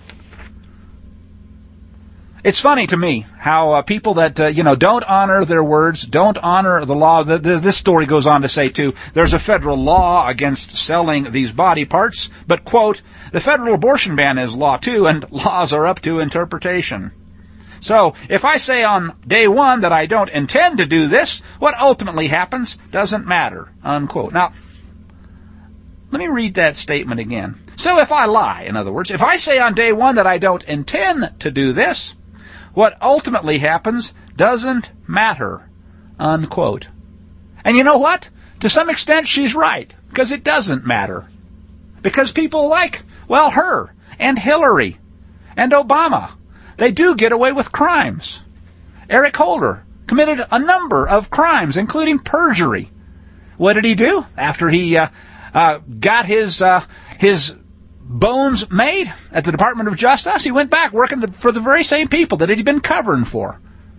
It's funny to me how uh, people that, uh, you know, don't honor their words, don't honor the law. The, the, this story goes on to say, too, there's a federal law against selling these body parts, but, quote, the federal abortion ban is law, too, and laws are up to interpretation. So, if I say on day one that I don't intend to do this, what ultimately happens doesn't matter, unquote. Now, let me read that statement again. So if I lie, in other words, if I say on day one that I don't intend to do this, what ultimately happens doesn't matter, unquote. And you know what? To some extent, she's right, because it doesn't matter. Because people like, well, her, and Hillary, and Obama, they do get away with crimes. Eric Holder committed a number of crimes, including perjury. What did he do after he uh, uh, got his uh, his bones made at the Department of Justice? He went back working for the very same people that he'd been covering for.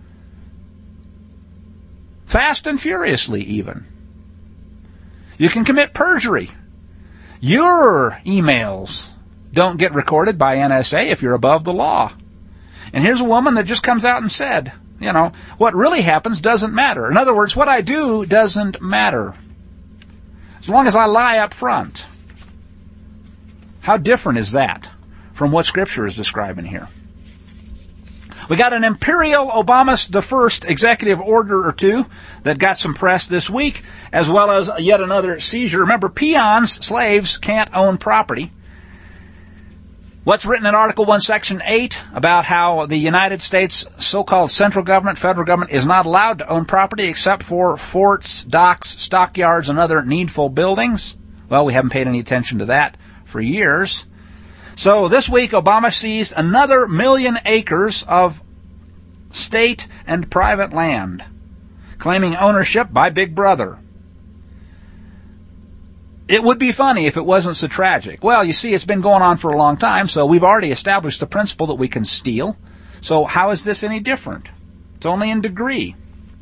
Fast and furiously, even. You can commit perjury. Your emails don't get recorded by N S A if you're above the law. And here's a woman that just comes out and said, you know, what really happens doesn't matter. In other words, what I do doesn't matter. As long as I lie up front. How different is that from what Scripture is describing here? We got an Imperial Obama the First executive order or two that got some press this week, as well as yet another seizure. Remember, peons, slaves, can't own property. What's written in Article one, Section eight about how the United States so-called central government, federal government, is not allowed to own property except for forts, docks, stockyards, and other needful buildings? Well, we haven't paid any attention to that for years. So this week, Obama seized another million acres of state and private land, claiming ownership by Big Brother. It would be funny if it wasn't so tragic. Well, you see, it's been going on for a long time, so we've already established the principle that we can steal. So how is this any different? It's only in degree.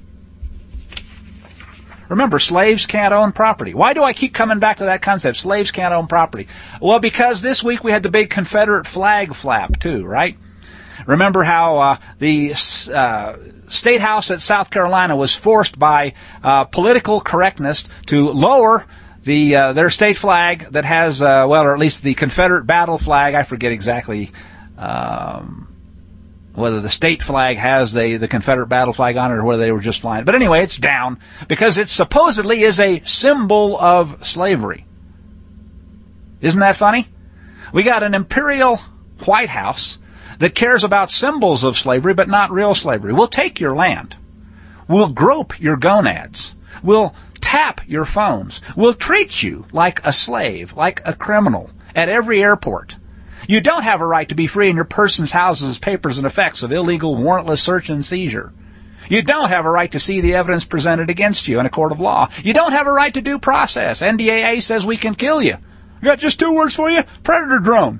Remember, slaves can't own property. Why do I keep coming back to that concept? Slaves can't own property. Well, because this week we had the big Confederate flag flap, too, right? Remember how uh, the uh, State House at South Carolina was forced by uh, political correctness to lower the uh, their state flag that has, uh, well, or at least the Confederate battle flag. I forget exactly um, whether the state flag has the, the Confederate battle flag on it or whether they were just flying. But anyway, it's down because it supposedly is a symbol of slavery. Isn't that funny? We got an imperial White House that cares about symbols of slavery but not real slavery. We'll take your land. We'll grope your gonads. We'll tap your phones. We'll treat you like a slave, like a criminal, at every airport. You don't have a right to be free in your persons, houses, papers, and effects of illegal warrantless search and seizure. You don't have a right to see the evidence presented against you in a court of law. You don't have a right to due process. N D A A says we can kill you. Got just two words for you? Predator drone.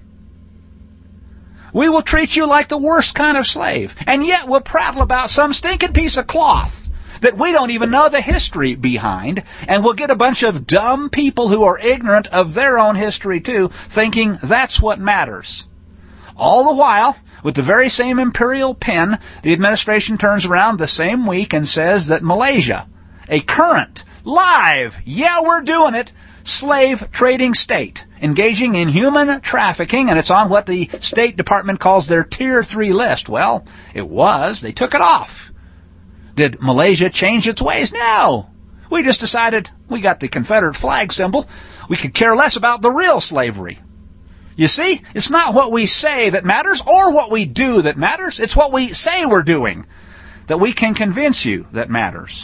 We will treat you like the worst kind of slave, and yet we'll prattle about some stinking piece of cloth that we don't even know the history behind, and we'll get a bunch of dumb people who are ignorant of their own history too, thinking that's what matters. All the while, with the very same imperial pen, the administration turns around the same week and says that Malaysia, a current, live, yeah, we're doing it, slave trading state, engaging in human trafficking, and it's on what the State Department calls their Tier three list. Well, it was. They took it off. Did Malaysia change its ways? No. We just decided we got the Confederate flag symbol. We could care less about the real slavery. You see, it's not what we say that matters or what we do that matters. It's what we say we're doing that we can convince you that matters.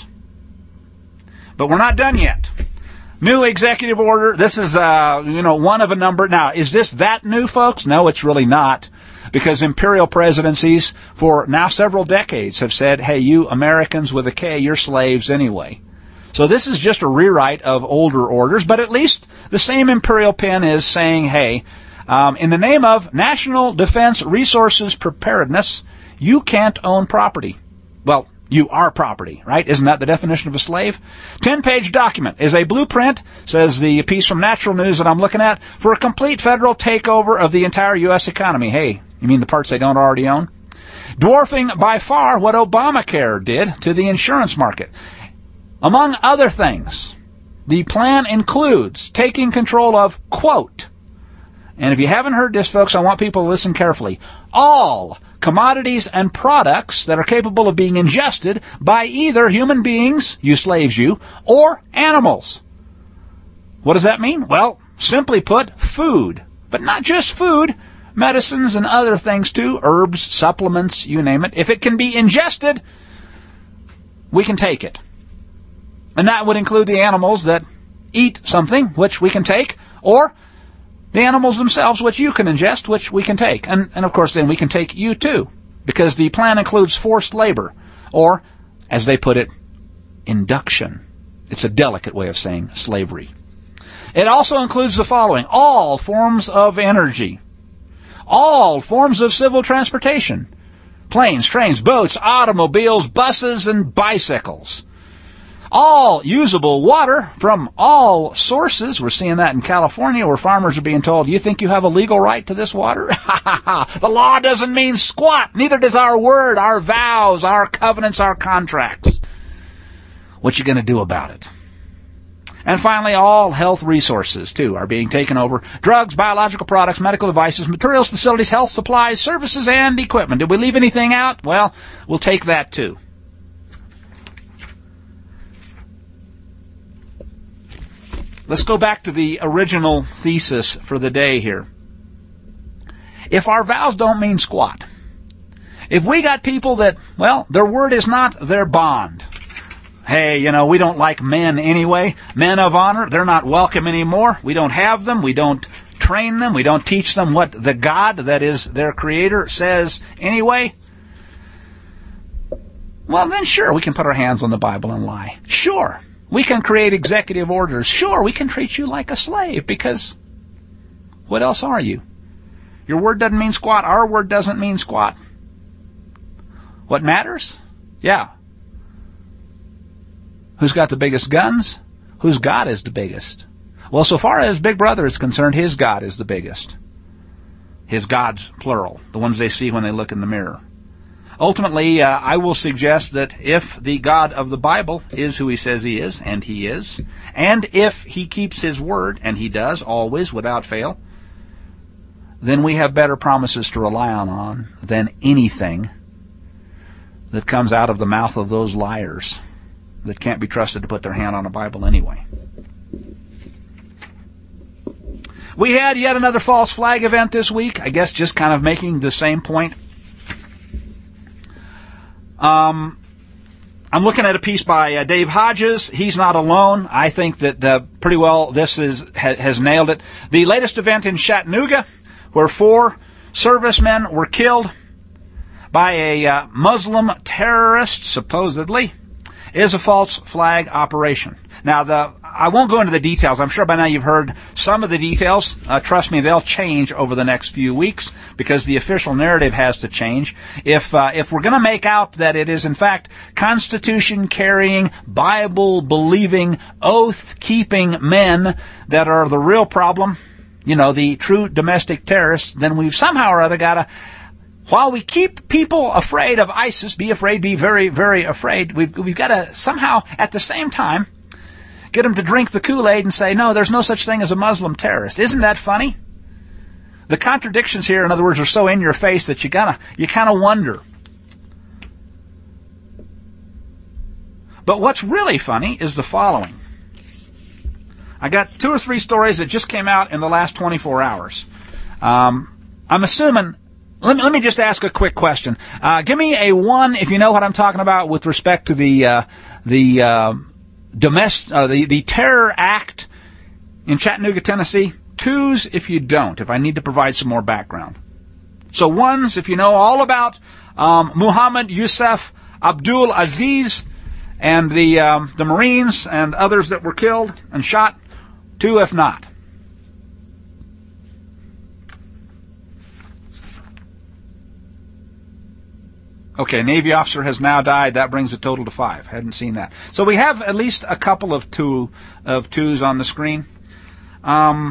But we're not done yet. New executive order. This is, uh, you know, one of a number. Now, is this that new, folks? No, it's really not. Because imperial presidencies for now several decades have said, hey, you Americans with a K, you're slaves anyway. So this is just a rewrite of older orders, but at least the same imperial pen is saying, hey, um, in the name of National Defense Resources Preparedness, you can't own property. Well, you are property, right? Isn't that the definition of a slave? Ten-page document is a blueprint, says the piece from Natural News that I'm looking at, for a complete federal takeover of the entire U S economy. Hey, you mean the parts they don't already own? Dwarfing by far what Obamacare did to the insurance market. Among other things, the plan includes taking control of, quote, and if you haven't heard this, folks, I want people to listen carefully, all commodities and products that are capable of being ingested by either human beings, you slaves you, or animals. What does that mean? Well, simply put, food. But not just food. Medicines and other things too, herbs, supplements, you name it. If it can be ingested, we can take it. And that would include the animals that eat something, which we can take, or the animals themselves, which you can ingest, which we can take. And, and of course, then we can take you too, because the plan includes forced labor, or, as they put it, induction. It's a delicate way of saying slavery. It also includes the following: all forms of energy. All forms of civil transportation. Planes, trains, boats, automobiles, buses, and bicycles. All usable water from all sources. We're seeing that in California, where farmers are being told, you think you have a legal right to this water? The law doesn't mean squat. Neither does our word, our vows, our covenants, our contracts. What you going to do about it? And finally, all health resources, too, are being taken over. Drugs, biological products, medical devices, materials, facilities, health supplies, services, and equipment. Did we leave anything out? Well, we'll take that, too. Let's go back to the original thesis for the day here. If our vows don't mean squat, if we got people that, well, their word is not their bond, hey, you know, we don't like men anyway. Men of honor, they're not welcome anymore. We don't have them. We don't train them. We don't teach them what the God that is their creator says anyway. Well, then sure, we can put our hands on the Bible and lie. Sure, we can create executive orders. Sure, we can treat you like a slave, because what else are you? Your word doesn't mean squat. Our word doesn't mean squat. What matters? Yeah. Who's got the biggest guns? Whose God is the biggest? Well, so far as Big Brother is concerned, his God is the biggest. His gods, plural, the ones they see when they look in the mirror. Ultimately, uh, I will suggest that if the God of the Bible is who he says he is, and he is, and if he keeps his word, and he does, always, without fail, then we have better promises to rely on, on than anything that comes out of the mouth of those liars that can't be trusted to put their hand on a Bible anyway. We had yet another false flag event this week. I guess just kind of making the same point Um, I'm looking at a piece by uh, Dave Hodges. He's not alone. I think that uh, pretty well this is ha- has nailed it. The latest event in Chattanooga, where four servicemen were killed by a uh, Muslim terrorist, supposedly, is a false flag operation. Now, the I won't go into the details. I'm sure by now you've heard some of the details. Uh, trust me, they'll change over the next few weeks because the official narrative has to change. If uh, if we're going to make out that it is, in fact, Constitution-carrying, Bible-believing, oath-keeping men that are the real problem, you know, the true domestic terrorists, then we've somehow or other got to, while we keep people afraid of ISIS, be afraid, be very, very afraid, we've, we've got to somehow, at the same time, get them to drink the Kool-Aid and say, no, there's no such thing as a Muslim terrorist. Isn't that funny? The contradictions here, in other words, are so in your face that you gotta, you kind of wonder. But what's really funny is the following. I got two or three stories that just came out in the last twenty-four hours. Um, I'm assuming, let me, let me just ask a quick question. Uh, give me a one, if you know what I'm talking about, with respect to the, uh, the, uh, domestic, uh, the, the terror act in Chattanooga, Tennessee. Twos if you don't, if I need to provide some more background. So ones, if you know all about, um, Muhammad Yusuf Abdul Aziz and the, um, the Marines and others that were killed and shot. Two if not. Okay, Navy officer has now died. That brings the total to five. Hadn't seen that. So we have at least a couple of two of twos on the screen. Um,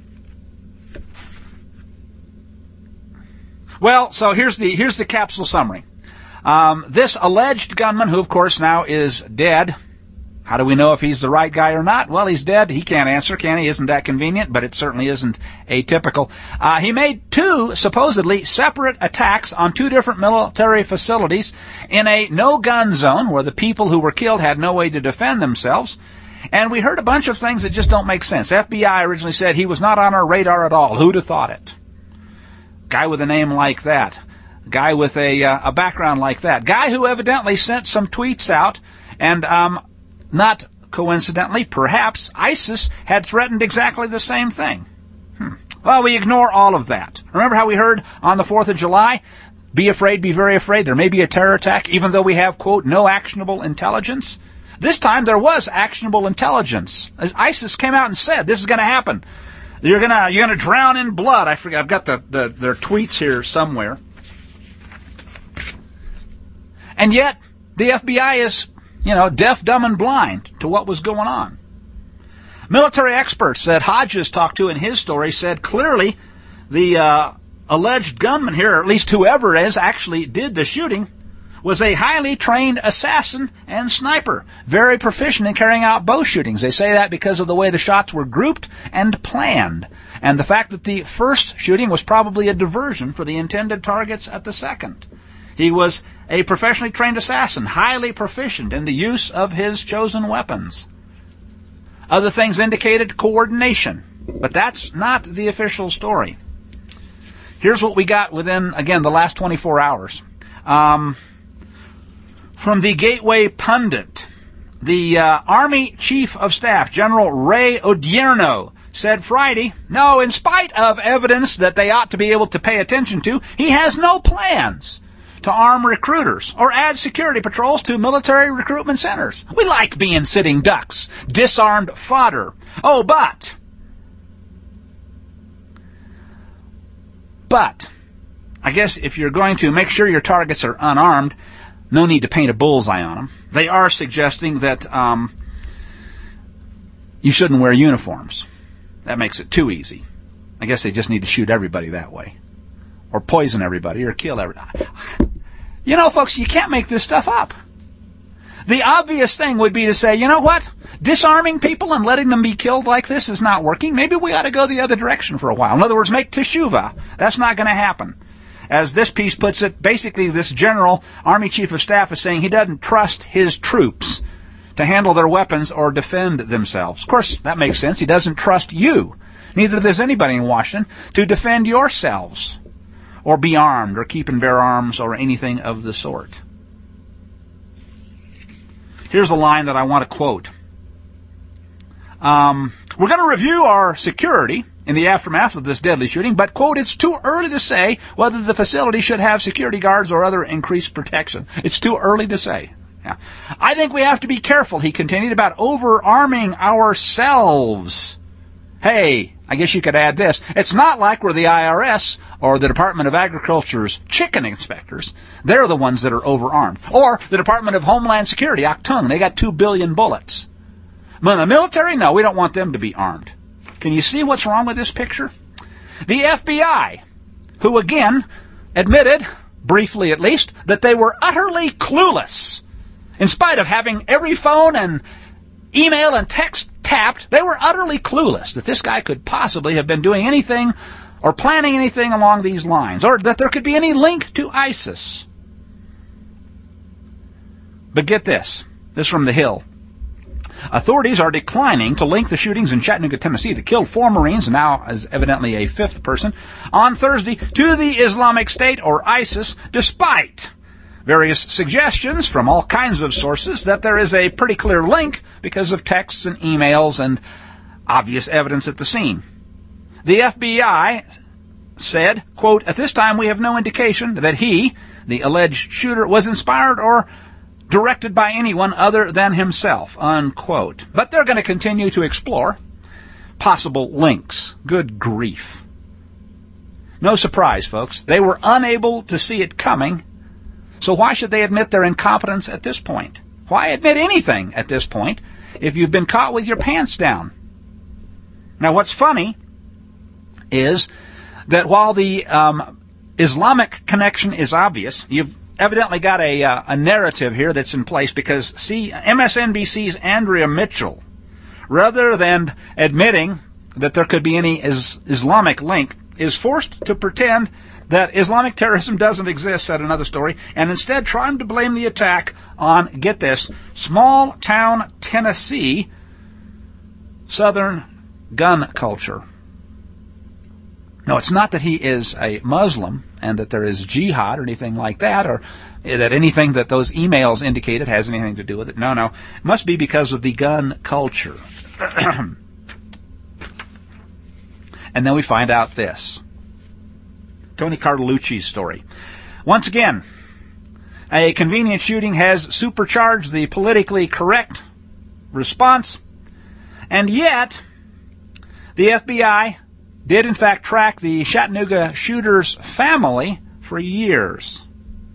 well, so here's the here's the capsule summary. Um, this alleged gunman, who of course now is dead. How do we know if he's the right guy or not? Well, he's dead. He can't answer, can he? Isn't that convenient? But it certainly isn't atypical. Uh, he made two, supposedly, separate attacks on two different military facilities in a no-gun zone where the people who were killed had no way to defend themselves. And we heard a bunch of things that just don't make sense. F B I originally said he was not on our radar at all. Who'd have thought it? Guy with a name like that. Guy with a, uh, a background like that. Guy who evidently sent some tweets out and, um, not coincidentally, perhaps ISIS had threatened exactly the same thing. Hmm. Well, we ignore all of that. Remember how we heard on the fourth of July, be afraid, be very afraid, there may be a terror attack, even though we have, quote, no actionable intelligence? This time there was actionable intelligence. As ISIS came out and said, this is going to happen. You're going to you're gonna drown in blood. I forget, I've got the, the their tweets here somewhere. And yet, the F B I is, you know, deaf, dumb, and blind to what was going on. Military experts that Hodges talked to in his story said clearly the uh, alleged gunman here, or at least whoever it is, actually did the shooting, was a highly trained assassin and sniper, very proficient in carrying out bow shootings. They say that because of the way the shots were grouped and planned, and the fact that the first shooting was probably a diversion for the intended targets at the second. He was a professionally trained assassin, highly proficient in the use of his chosen weapons. Other things indicated coordination, but that's not the official story. Here's what we got within, again, the last twenty-four hours. Um, from the Gateway Pundit, the uh, Army Chief of Staff, General Ray Odierno, said Friday, no, in spite of evidence that they ought to be able to pay attention to, he has no plans to arm recruiters or add security patrols to military recruitment centers. We like being sitting ducks, disarmed fodder. Oh, but, but, I guess if you're going to make sure your targets are unarmed, no need to paint a bullseye on them. They are suggesting that um, you shouldn't wear uniforms. That makes it too easy. I guess they just need to shoot everybody that way. Or poison everybody, or kill everybody. You know, folks, you can't make this stuff up. The obvious thing would be to say, you know what? Disarming people and letting them be killed like this is not working. Maybe we ought to go the other direction for a while. In other words, make teshuvah. That's not going to happen. As this piece puts it, basically this general, Army Chief of Staff, is saying he doesn't trust his troops to handle their weapons or defend themselves. Of course, that makes sense. He doesn't trust you. Neither does anybody in Washington to defend yourselves, or be armed, or keep and bear arms, or anything of the sort. Here's a line that I want to quote. Um, we're going to review our security in the aftermath of this deadly shooting, but, quote, it's too early to say whether the facility should have security guards or other increased protection. It's too early to say. Yeah. I think we have to be careful, he continued, about over-arming ourselves. Hey, I guess you could add this. It's not like we're the I R S or the Department of Agriculture's chicken inspectors. They're the ones that are overarmed. Or the Department of Homeland Security, Octung. They got two billion bullets. But the military, no, we don't want them to be armed. Can you see what's wrong with this picture? The F B I, who again admitted, briefly at least, that they were utterly clueless. In spite of having every phone and email and text tapped, they were utterly clueless that this guy could possibly have been doing anything or planning anything along these lines, or that there could be any link to ISIS. But get this. This is from The Hill. Authorities are declining to link the shootings in Chattanooga, Tennessee that killed four Marines, and now is evidently a fifth person, on Thursday to the Islamic State or ISIS, despite various suggestions from all kinds of sources that there is a pretty clear link because of texts and emails and obvious evidence at the scene. The F B I said, quote, at this time we have no indication that he, the alleged shooter, was inspired or directed by anyone other than himself, unquote. But they're going to continue to explore possible links. Good grief. No surprise, folks. They were unable to see it coming, so why should they admit their incompetence at this point? Why admit anything at this point if you've been caught with your pants down? Now, what's funny is that while the um, Islamic connection is obvious, you've evidently got a, uh, a narrative here that's in place because, see, M S N B C's Andrea Mitchell, rather than admitting that there could be any is- Islamic link, is forced to pretend that Islamic terrorism doesn't exist, said another story, and instead trying to blame the attack on, get this, small-town Tennessee Southern gun culture. No, it's not that he is a Muslim and that there is jihad or anything like that, or that anything that those emails indicated has anything to do with it. No, no. It must be because of the gun culture. And then we find out this. Tony Cartolucci's story. Once again, a convenient shooting has supercharged the politically correct response, and yet the F B I did in fact track the Chattanooga shooter's family for years.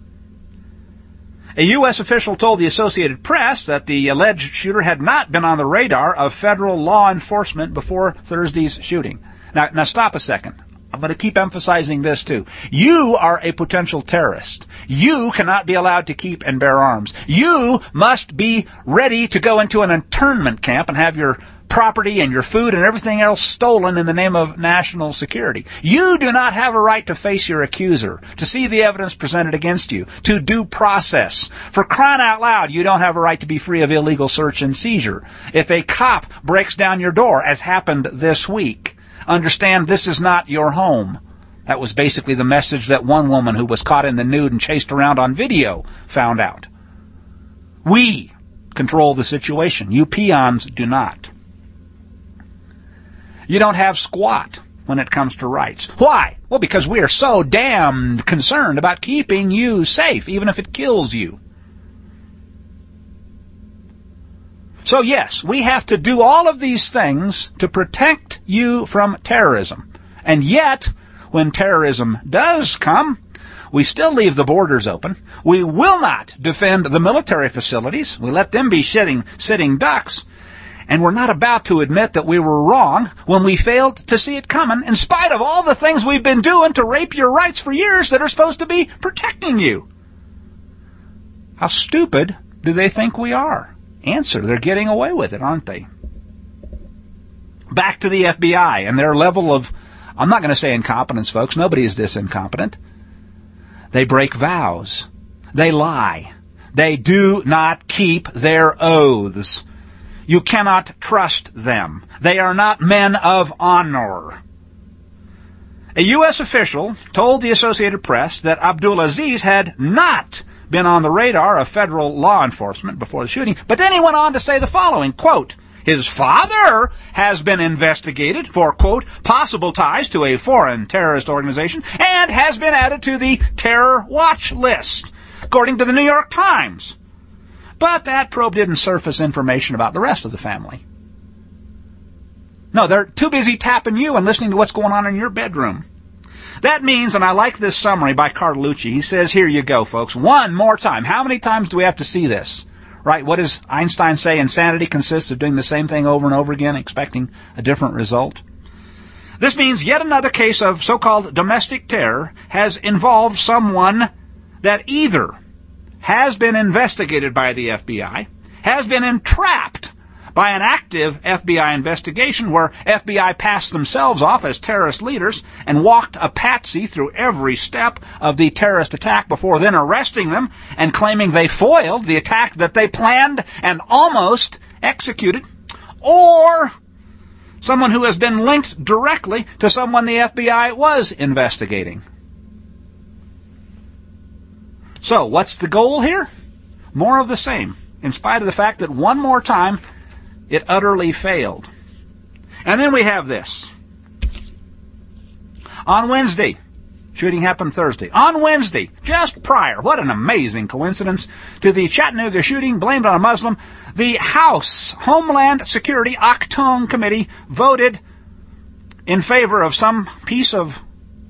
A U S official told the Associated Press that the alleged shooter had not been on the radar of federal law enforcement before Thursday's shooting. Now, now stop a second. I'm going to keep emphasizing this too. You are a potential terrorist. You cannot be allowed to keep and bear arms. You must be ready to go into an internment camp and have your property and your food and everything else stolen in the name of national security. You do not have a right to face your accuser, to see the evidence presented against you, to due process. For crying out loud, you don't have a right to be free of illegal search and seizure. If a cop breaks down your door, as happened this week, understand this is not your home. That was basically the message that one woman who was caught in the nude and chased around on video found out. We control the situation. You peons do not. You don't have squat when it comes to rights. Why? Well, because we are so damned concerned about keeping you safe, even if it kills you. So yes, we have to do all of these things to protect you from terrorism. And yet, when terrorism does come, we still leave the borders open. We will not defend the military facilities. We let them be sitting, sitting ducks. And we're not about to admit that we were wrong when we failed to see it coming, in spite of all the things we've been doing to rape your rights for years that are supposed to be protecting you. How stupid do they think we are? Answer, they're getting away with it, aren't they? Back to the F B I and their level of, I'm not going to say incompetence, folks. Nobody is this incompetent. They break vows. They lie. They do not keep their oaths. You cannot trust them. They are not men of honor. A U S official told the Associated Press that Abdulaziz had not been on the radar of federal law enforcement before the shooting. But then he went on to say the following, quote, his father has been investigated for, quote, possible ties to a foreign terrorist organization and has been added to the terror watch list, according to the New York Times. But that probe didn't surface information about the rest of the family. No, they're too busy tapping you and listening to what's going on in your bedroom. That means, and I like this summary by Cartolucci, he says, here you go, folks, one more time. How many times do we have to see this? Right, what does Einstein say? Insanity consists of doing the same thing over and over again, expecting a different result. This means yet another case of so-called domestic terror has involved someone that either has been investigated by the F B I, has been entrapped by an active F B I investigation where F B I passed themselves off as terrorist leaders and walked a patsy through every step of the terrorist attack before then arresting them and claiming they foiled the attack that they planned and almost executed, or someone who has been linked directly to someone the F B I was investigating. So, what's the goal here? More of the same, in spite of the fact that one more time it utterly failed. And then we have this. On Wednesday, shooting happened Thursday. On Wednesday, just prior, what an amazing coincidence, to the Chattanooga shooting blamed on a Muslim, the House Homeland Security Actung Committee voted in favor of some piece of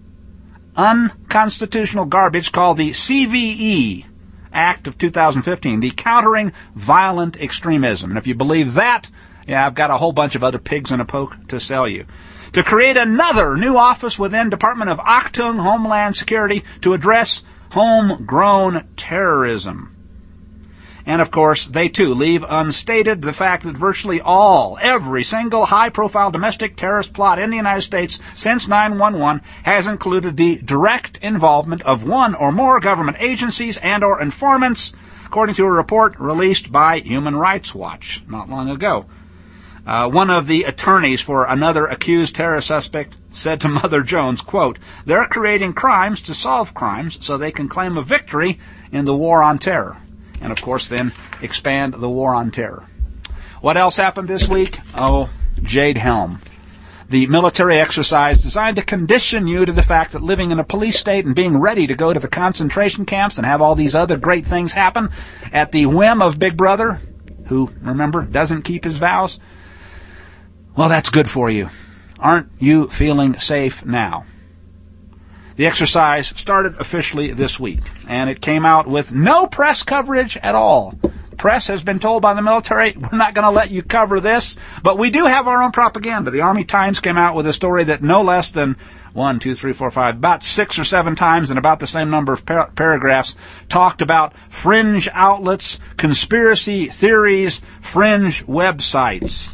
unconstitutional garbage called the C V E Act of two thousand fifteen, the Countering Violent Extremism. And if you believe that, yeah, I've got a whole bunch of other pigs in a poke to sell you. To create another new office within Department of Actung Homeland Security to address homegrown terrorism. And of course, they too leave unstated the fact that virtually all, every single high-profile domestic terrorist plot in the United States since nine one one has included the direct involvement of one or more government agencies and or informants, according to a report released by Human Rights Watch not long ago. Uh, one of the attorneys for another accused terrorist suspect said to Mother Jones, quote, they're creating crimes to solve crimes so they can claim a victory in the war on terror. And, of course, then expand the war on terror. What else happened this week? Oh, Jade Helm. The military exercise designed to condition you to the fact that living in a police state and being ready to go to the concentration camps and have all these other great things happen at the whim of Big Brother, who, remember, doesn't keep his vows, well, that's good for you. Aren't you feeling safe now? The exercise started officially this week, and it came out with no press coverage at all. Press has been told by the military, we're not going to let you cover this, but we do have our own propaganda. The Army Times came out with a story that no less than one, two, three, four, five, about six or seven times in about the same number of par- paragraphs talked about fringe outlets, conspiracy theories, fringe websites.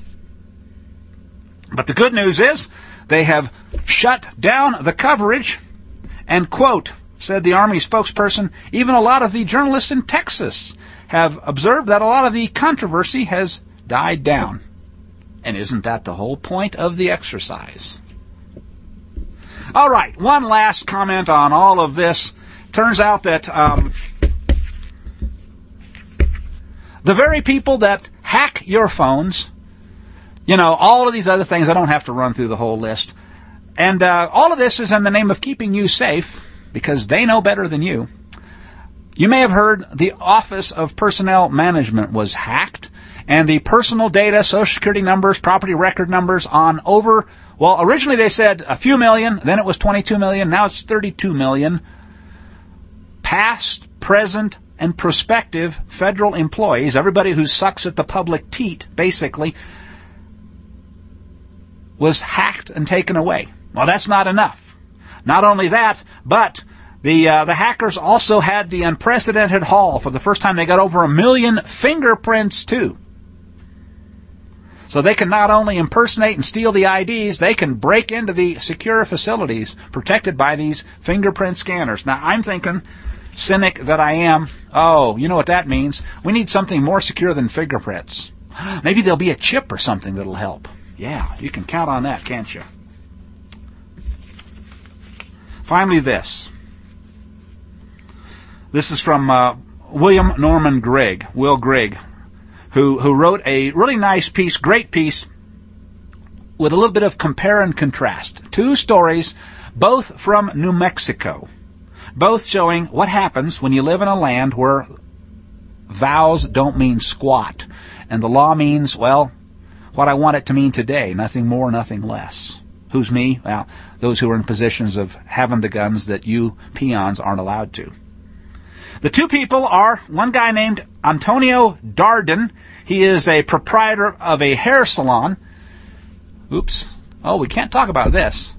But the good news is they have shut down the coverage. And, quote, said the Army spokesperson, even a lot of the journalists in Texas have observed that a lot of the controversy has died down. And isn't that the whole point of the exercise? All right, one last comment on all of this. Turns out that um, the very people that hack your phones, you know, all of these other things, I don't have to run through the whole list. And uh, all of this is in the name of keeping you safe, because they know better than you. You may have heard the Office of Personnel Management was hacked, and the personal data, Social Security numbers, property record numbers on over, well, originally they said a few million, then it was twenty-two million, now it's thirty-two million. Past, present, and prospective federal employees, everybody who sucks at the public teat, basically, was hacked and taken away. Well, that's not enough. Not only that, but the uh, the hackers also had the unprecedented haul. For the first time, they got over a million fingerprints, too. So they can not only impersonate and steal the I Ds, they can break into the secure facilities protected by these fingerprint scanners. Now, I'm thinking, cynic that I am, oh, you know what that means? We need something more secure than fingerprints. Maybe there'll be a chip or something that'll help. Yeah, you can count on that, can't you? Finally, this. This is from uh, William Norman Grigg, Will Grigg, who, who wrote a really nice piece, great piece, with a little bit of compare and contrast. Two stories, both from New Mexico, both showing what happens when you live in a land where vows don't mean squat, and the law means, well, what I want it to mean today, nothing more, nothing less. Who's me? Well, those who are in positions of having the guns that you peons aren't allowed to. The two people are one guy named Antonio Darden. He is a proprietor of a hair salon. Oops. Oh, we can't talk about this.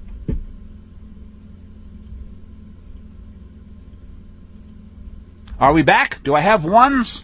Are we back? Do I have ones?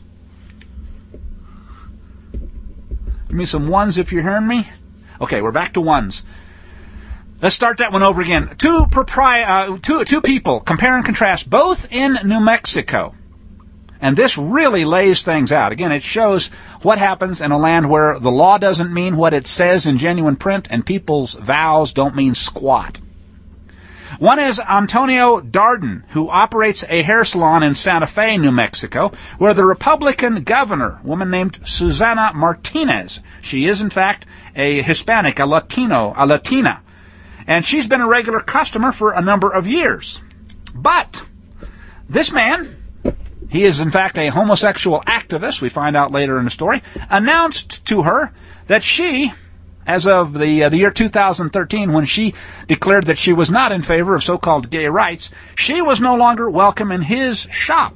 Give me some ones if you're hearing me. Okay, we're back to ones. Let's start that one over again. Two propri- uh, two, two people, compare and contrast, both in New Mexico. And this really lays things out. Again, it shows what happens in a land where the law doesn't mean what it says in genuine print and people's vows don't mean squat. One is Antonio Darden, who operates a hair salon in Santa Fe, New Mexico, where the Republican governor, a woman named Susana Martinez, she is in fact a Hispanic, a Latino, a Latina, and she's been a regular customer for a number of years. But this man, he is in fact a homosexual activist, we find out later in the story, announced to her that she, as of the uh, the year two thousand thirteen, when she declared that she was not in favor of so-called gay rights, she was no longer welcome in his shop.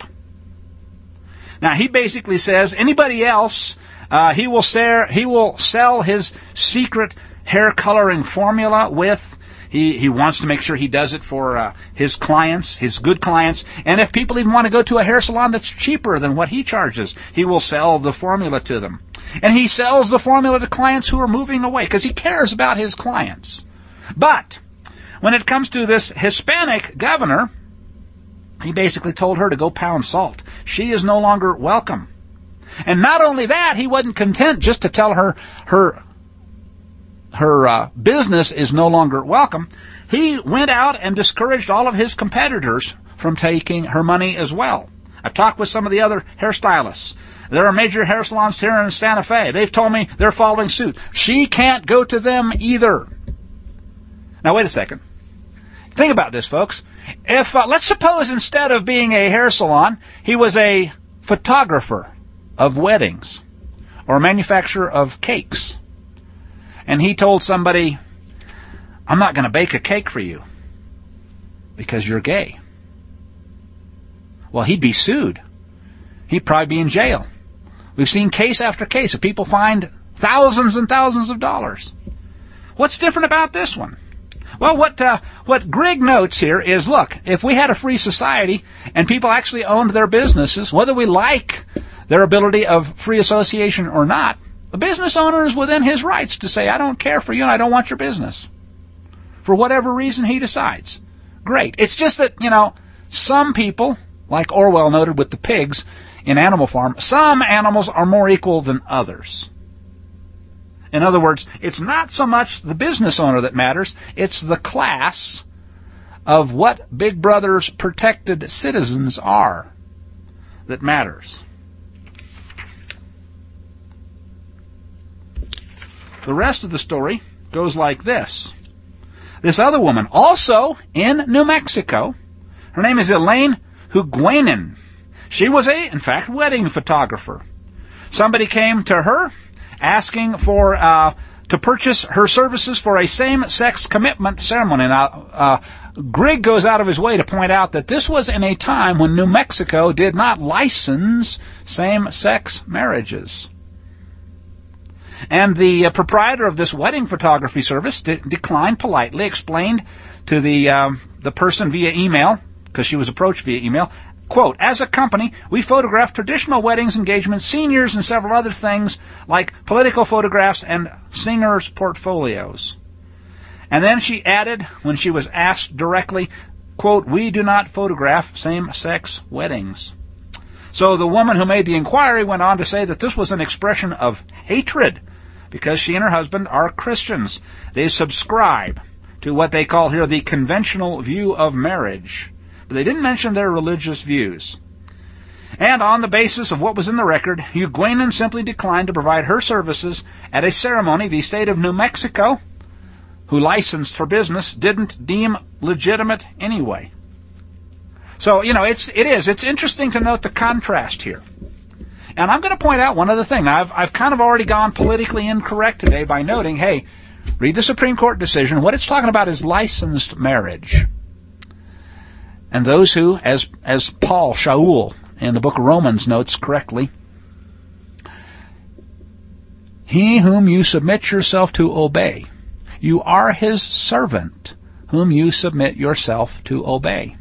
Now, he basically says anybody else, uh, he will sell, he will sell his secret hair coloring formula with. He, he wants to make sure he does it for uh, his clients, his good clients. And if people even want to go to a hair salon that's cheaper than what he charges, he will sell the formula to them. And he sells the formula to clients who are moving away because he cares about his clients. But when it comes to this Hispanic governor, he basically told her to go pound salt. She is no longer welcome. And not only that, he wasn't content just to tell her her her uh, business is no longer welcome. He went out and discouraged all of his competitors from taking her money as well. I've talked with some of the other hairstylists. There are major hair salons here in Santa Fe. They've told me they're following suit. She can't go to them either. Now, wait a second. Think about this, folks. If, uh, let's suppose instead of being a hair salon, he was a photographer of weddings or a manufacturer of cakes. And he told somebody, I'm not going to bake a cake for you because you're gay. Well, he'd be sued. He'd probably be in jail. We've seen case after case of people fined thousands and thousands of dollars. What's different about this one? Well, what uh, what Grigg notes here is, look, if we had a free society and people actually owned their businesses, whether we like their ability of free association or not, the business owner is within his rights to say, I don't care for you and I don't want your business. For whatever reason he decides. Great. It's just that, you know, some people, like Orwell noted with the pigs in Animal Farm, some animals are more equal than others. In other words, it's not so much the business owner that matters, it's the class of what Big Brother's protected citizens are that matters. The rest of the story goes like this. This other woman, also in New Mexico, her name is Elaine Huguenin. She was a, in fact, wedding photographer. Somebody came to her asking for uh, to purchase her services for a same-sex commitment ceremony. Now, uh, Grigg goes out of his way to point out that this was in a time when New Mexico did not license same-sex marriages. And the uh, proprietor of this wedding photography service de- declined politely, explained to the um, the person via email, because she was approached via email, quote, as a company, we photograph traditional weddings, engagements, seniors, and several other things like political photographs and singers' portfolios. And then she added, when she was asked directly, quote, we do not photograph same-sex weddings. So the woman who made the inquiry went on to say that this was an expression of hatred because she and her husband are Christians. They subscribe to what they call here the conventional view of marriage. But they didn't mention their religious views. And on the basis of what was in the record, Eugenian simply declined to provide her services at a ceremony the state of New Mexico, who licensed her business, didn't deem legitimate anyway. So, you know, it's, it is. It's interesting to note the contrast here. And I'm going to point out one other thing. Now, I've, I've kind of already gone politically incorrect today by noting, hey, read the Supreme Court decision. What it's talking about is licensed marriage. And those who, as, as Paul Shaul in the book of Romans notes correctly, he whom you submit yourself to obey, you are his servant, whom you submit yourself to obey.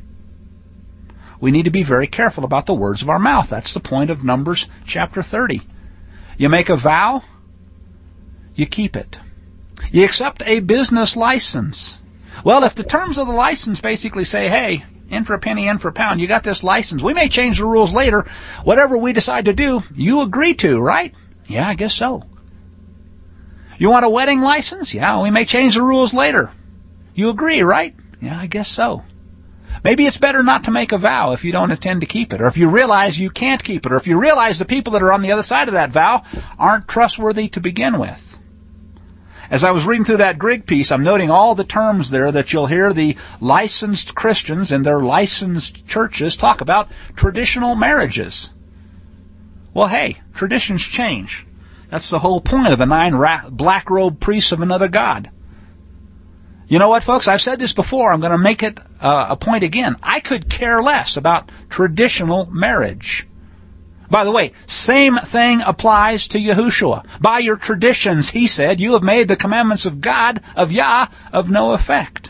We need to be very careful about the words of our mouth. That's the point of Numbers chapter thirty. You make a vow, you keep it. You accept a business license. Well, if the terms of the license basically say, hey, in for a penny, in for a pound, you got this license. We may change the rules later. Whatever we decide to do, you agree to, right? Yeah, I guess so. You want a wedding license? Yeah, we may change the rules later. You agree, right? Yeah, I guess so. Maybe it's better not to make a vow if you don't intend to keep it, or if you realize you can't keep it, or if you realize the people that are on the other side of that vow aren't trustworthy to begin with. As I was reading through that Grigg piece, I'm noting all the terms there that you'll hear the licensed Christians in their licensed churches talk about traditional marriages. Well, hey, traditions change. That's the whole point of the nine ra- black-robed priests of another god. You know what, folks? I've said this before. I'm going to make it uh, a point again. I could care less about traditional marriage. By the way, same thing applies to Yahushua. By your traditions, he said, you have made the commandments of God, of Yah, of no effect.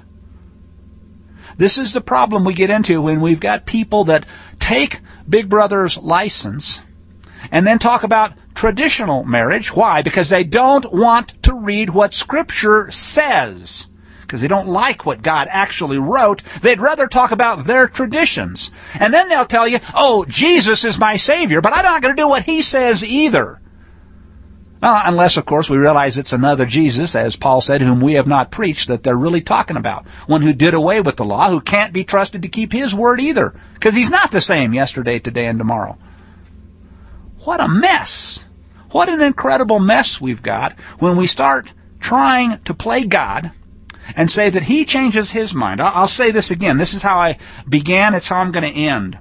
This is the problem we get into when we've got people that take Big Brother's license and then talk about traditional marriage. Why? Because they don't want to read what Scripture says. Because they don't like what God actually wrote. They'd rather talk about their traditions. And then they'll tell you, oh, Jesus is my Savior, but I'm not going to do what he says either. Well, unless, of course, we realize it's another Jesus, as Paul said, whom we have not preached, that they're really talking about. One who did away with the law, who can't be trusted to keep his word either. Because he's not the same yesterday, today, and tomorrow. What a mess. What an incredible mess we've got when we start trying to play God and say that he changes his mind. I'll say this again. This is how I began. It's how I'm going to end.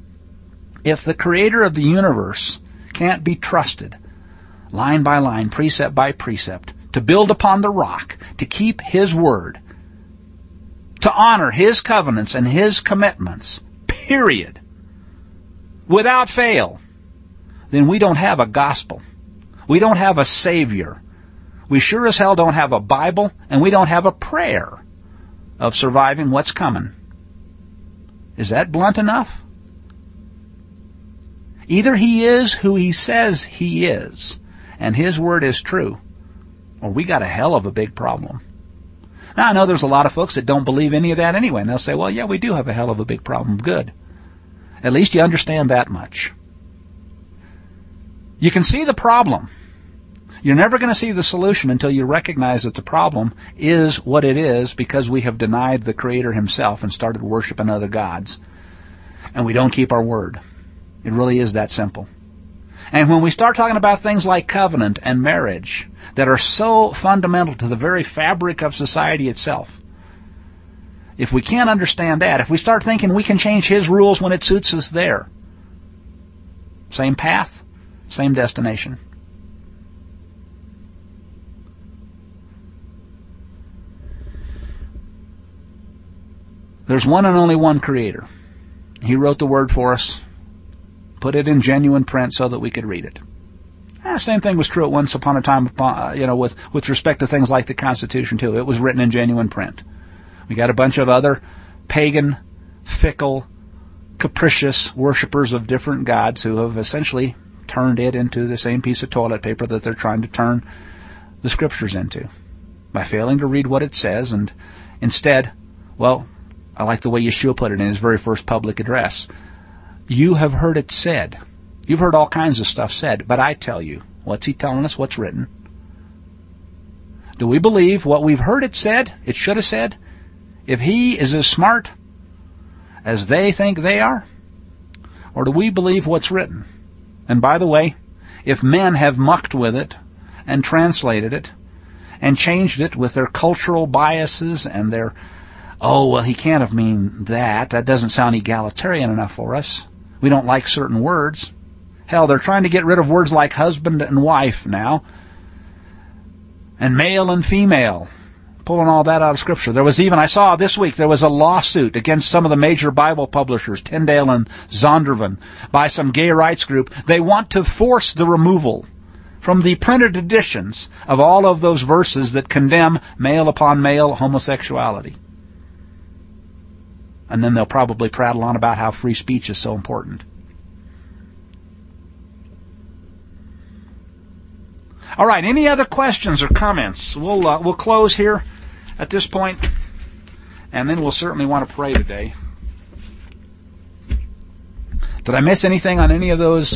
If the creator of the universe can't be trusted, line by line, precept by precept, to build upon the rock, to keep his word, to honor his covenants and his commitments, period, without fail, then we don't have a gospel. We don't have a Savior. We sure as hell don't have a Bible, and we don't have a prayer of surviving what's coming. Is that blunt enough? Either he is who he says he is, and his word is true, or we got a hell of a big problem. Now, I know there's a lot of folks that don't believe any of that anyway, and they'll say, well, yeah, we do have a hell of a big problem. Good. At least you understand that much. You can see the problem. You're never going to see the solution until you recognize that the problem is what it is because we have denied the Creator himself and started worshiping other gods. And we don't keep our word. It really is that simple. And when we start talking about things like covenant and marriage that are so fundamental to the very fabric of society itself, if we can't understand that, if we start thinking we can change his rules when it suits us there, same path, same destination. There's one and only one Creator. He wrote the Word for us, put it in genuine print so that we could read it. Eh, same thing was true at once upon a time, uh, you know, with, with respect to things like the Constitution, too. It was written in genuine print. We got a bunch of other pagan, fickle, capricious worshipers of different gods who have essentially turned it into the same piece of toilet paper that they're trying to turn the Scriptures into by failing to read what it says and instead, well, I like the way Yeshua put it in his very first public address. You have heard it said. You've heard all kinds of stuff said, but I tell you, what's he telling us? What's written? Do we believe what we've heard it said, it should have said? If he is as smart as they think they are? Or do we believe what's written? And by the way, if men have mucked with it and translated it and changed it with their cultural biases and their, oh, well, he can't have mean that. That doesn't sound egalitarian enough for us. We don't like certain words. Hell, they're trying to get rid of words like husband and wife now. And male and female. Pulling all that out of Scripture. There was even, I saw this week, there was a lawsuit against some of the major Bible publishers, Tyndale and Zondervan, by some gay rights group. They want to force the removal from the printed editions of all of those verses that condemn male upon male homosexuality. And then they'll probably prattle on about how free speech is so important. All right, any other questions or comments? We'll uh, we'll close here at this point, and then we'll certainly want to pray today. Did I miss anything on any of those?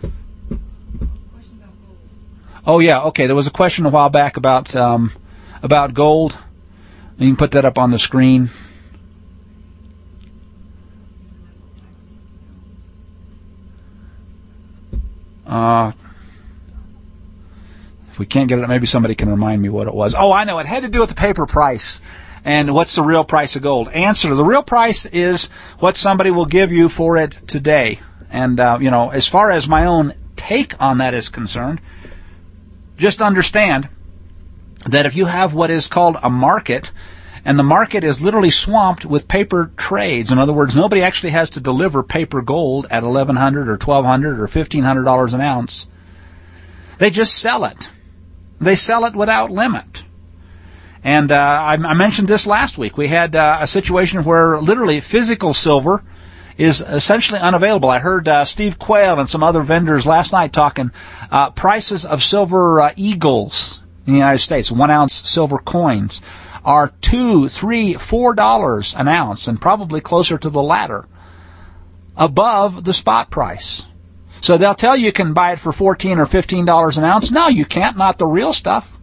Oh yeah, okay. There was a question a while back about um, about gold. You can put that up on the screen. Uh, if we can't get it, maybe somebody can remind me what it was. Oh, I know. It had to do with the paper price. And what's the real price of gold? Answer, the real price is what somebody will give you for it today. And, uh, you know, as far as my own take on that is concerned, just understand that if you have what is called a market, and the market is literally swamped with paper trades. In other words, nobody actually has to deliver paper gold at eleven hundred dollars or twelve hundred dollars or fifteen hundred dollars an ounce. They just sell it. They sell it without limit. And uh, I, I mentioned this last week. We had uh, a situation where literally physical silver is essentially unavailable. I heard uh, Steve Quayle and some other vendors last night talking uh, prices of silver uh, eagles in the United States, one ounce silver coins, are two, three, four dollars an ounce, and probably closer to the latter, above the spot price. So they'll tell you you can buy it for fourteen or fifteen dollars an ounce. No, you can't. Not the real stuff.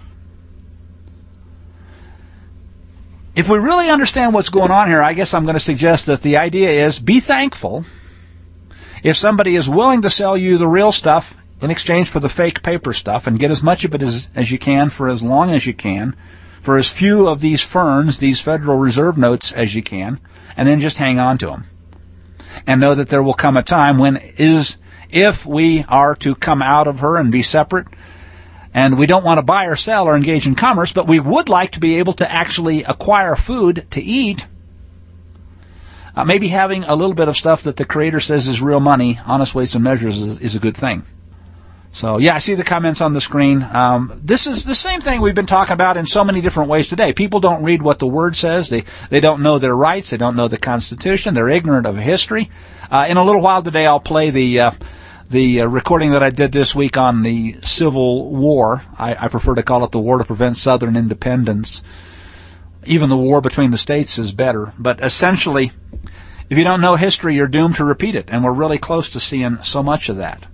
If we really understand what's going on here, I guess I'm going to suggest that the idea is be thankful if somebody is willing to sell you the real stuff in exchange for the fake paper stuff, and get as much of it as, as you can for as long as you can, for as few of these ferns, these Federal Reserve notes as you can, and then just hang on to them. And know that there will come a time when is if we are to come out of her and be separate, and we don't want to buy or sell or engage in commerce, but we would like to be able to actually acquire food to eat, uh, maybe having a little bit of stuff that the Creator says is real money, honest weights and measures, is, is a good thing. So, yeah, I see the comments on the screen. Um, this is the same thing we've been talking about in so many different ways today. People don't read what the Word says. They they don't know their rights. They don't know the Constitution. They're ignorant of history. Uh, in a little while today, I'll play the uh, the uh, recording that I did this week on the Civil War. I, I prefer to call it the War to Prevent Southern Independence. Even the war between the states is better. But essentially, if you don't know history, you're doomed to repeat it. And we're really close to seeing so much of that.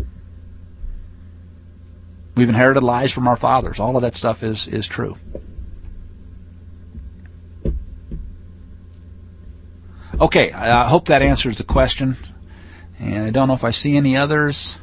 We've inherited lies from our fathers. All of that stuff is, is true. Okay, I hope that answers the question. And I don't know if I see any others.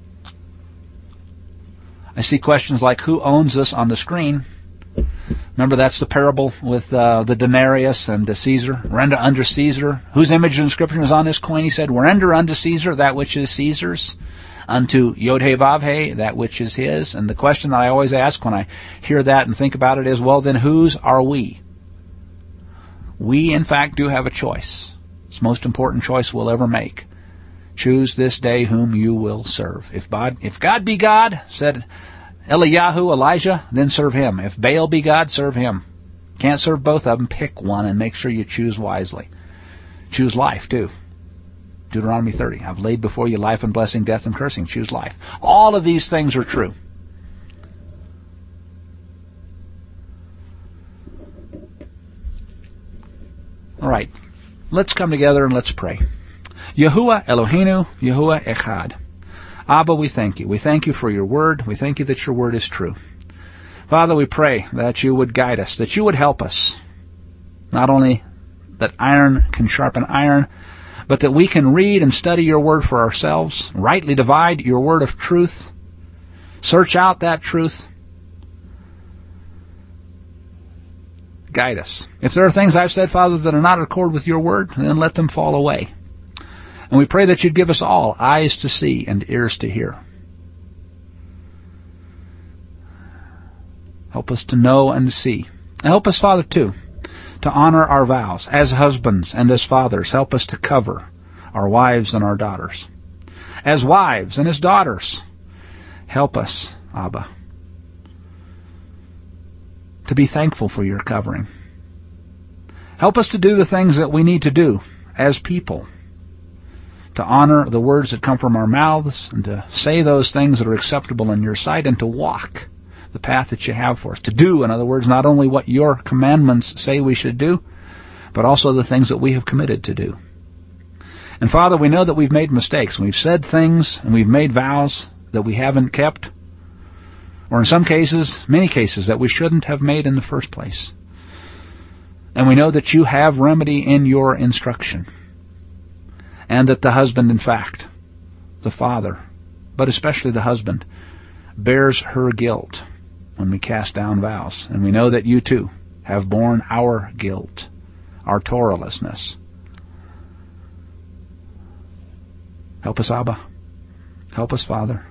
I see questions like, who owns us on the screen? Remember, that's the parable with uh, the denarius and the Caesar. Render unto Caesar. Whose image and inscription is on this coin? He said, render unto Caesar that which is Caesar's. Unto Yod-Heh-Vav-Heh, that which is his. And the question that I always ask when I hear that and think about it is, well, then whose are we? We, in fact, do have a choice. It's the most important choice we'll ever make. Choose this day whom you will serve. If God, if God be God, said Eliyahu, Elijah, then serve him. If Baal be God, serve him. Can't serve both of them. Pick one and make sure you choose wisely. Choose life, too. Deuteronomy thirty, I've laid before you life and blessing, death and cursing. Choose life. All of these things are true. All right, let's come together and let's pray. Yahuwah Eloheinu, Yahuwah Echad. Abba, we thank you. We thank you for your word. We thank you that your word is true. Father, we pray that you would guide us, that you would help us. Not only that iron can sharpen iron, but that we can read and study your word for ourselves, rightly divide your word of truth, search out that truth. Guide us. If there are things I've said, Father, that are not in accord with your word, then let them fall away. And we pray that you'd give us all eyes to see and ears to hear. Help us to know and to see. And help us, Father, too, to honor our vows. As husbands and as fathers, help us to cover our wives and our daughters. As wives and as daughters, help us, Abba, to be thankful for your covering. Help us to do the things that we need to do as people, to honor the words that come from our mouths, and to say those things that are acceptable in your sight, and to walk the path that you have for us. To do, in other words, not only what your commandments say we should do, but also the things that we have committed to do. And Father, we know that we've made mistakes. We've said things and we've made vows that we haven't kept, or in some cases, many cases, that we shouldn't have made in the first place. And we know that you have remedy in your instruction, and that the husband, in fact, the father, but especially the husband, bears her guilt when we cast down vows. And we know that you too have borne our guilt, our Torahlessness. Help us, Abba. Help us, Father,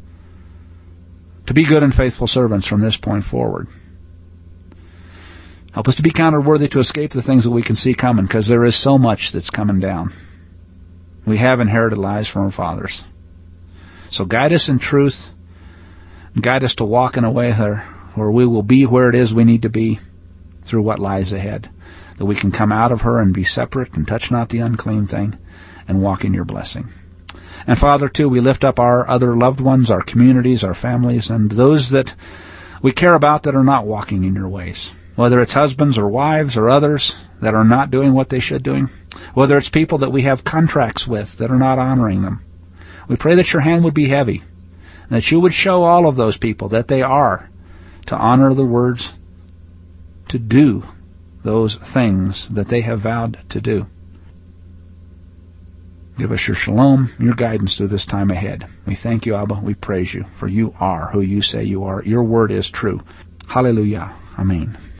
to be good and faithful servants from this point forward. Help us to be counted worthy to escape the things that we can see coming, because there is so much that's coming down. We have inherited lies from our fathers. So guide us in truth, and guide us to walk in a way there where we will be where it is we need to be through what lies ahead, that we can come out of her and be separate and touch not the unclean thing and walk in your blessing. And Father, too, we lift up our other loved ones, our communities, our families, and those that we care about that are not walking in your ways. Whether it's husbands or wives or others that are not doing what they should doing. Whether it's people that we have contracts with that are not honoring them. We pray that your hand would be heavy, and that you would show all of those people that they are to honor the words, to do those things that they have vowed to do. Give us your shalom, your guidance through this time ahead. We thank you, Abba. We praise you, for you are who you say you are. Your word is true. Hallelujah. Amen.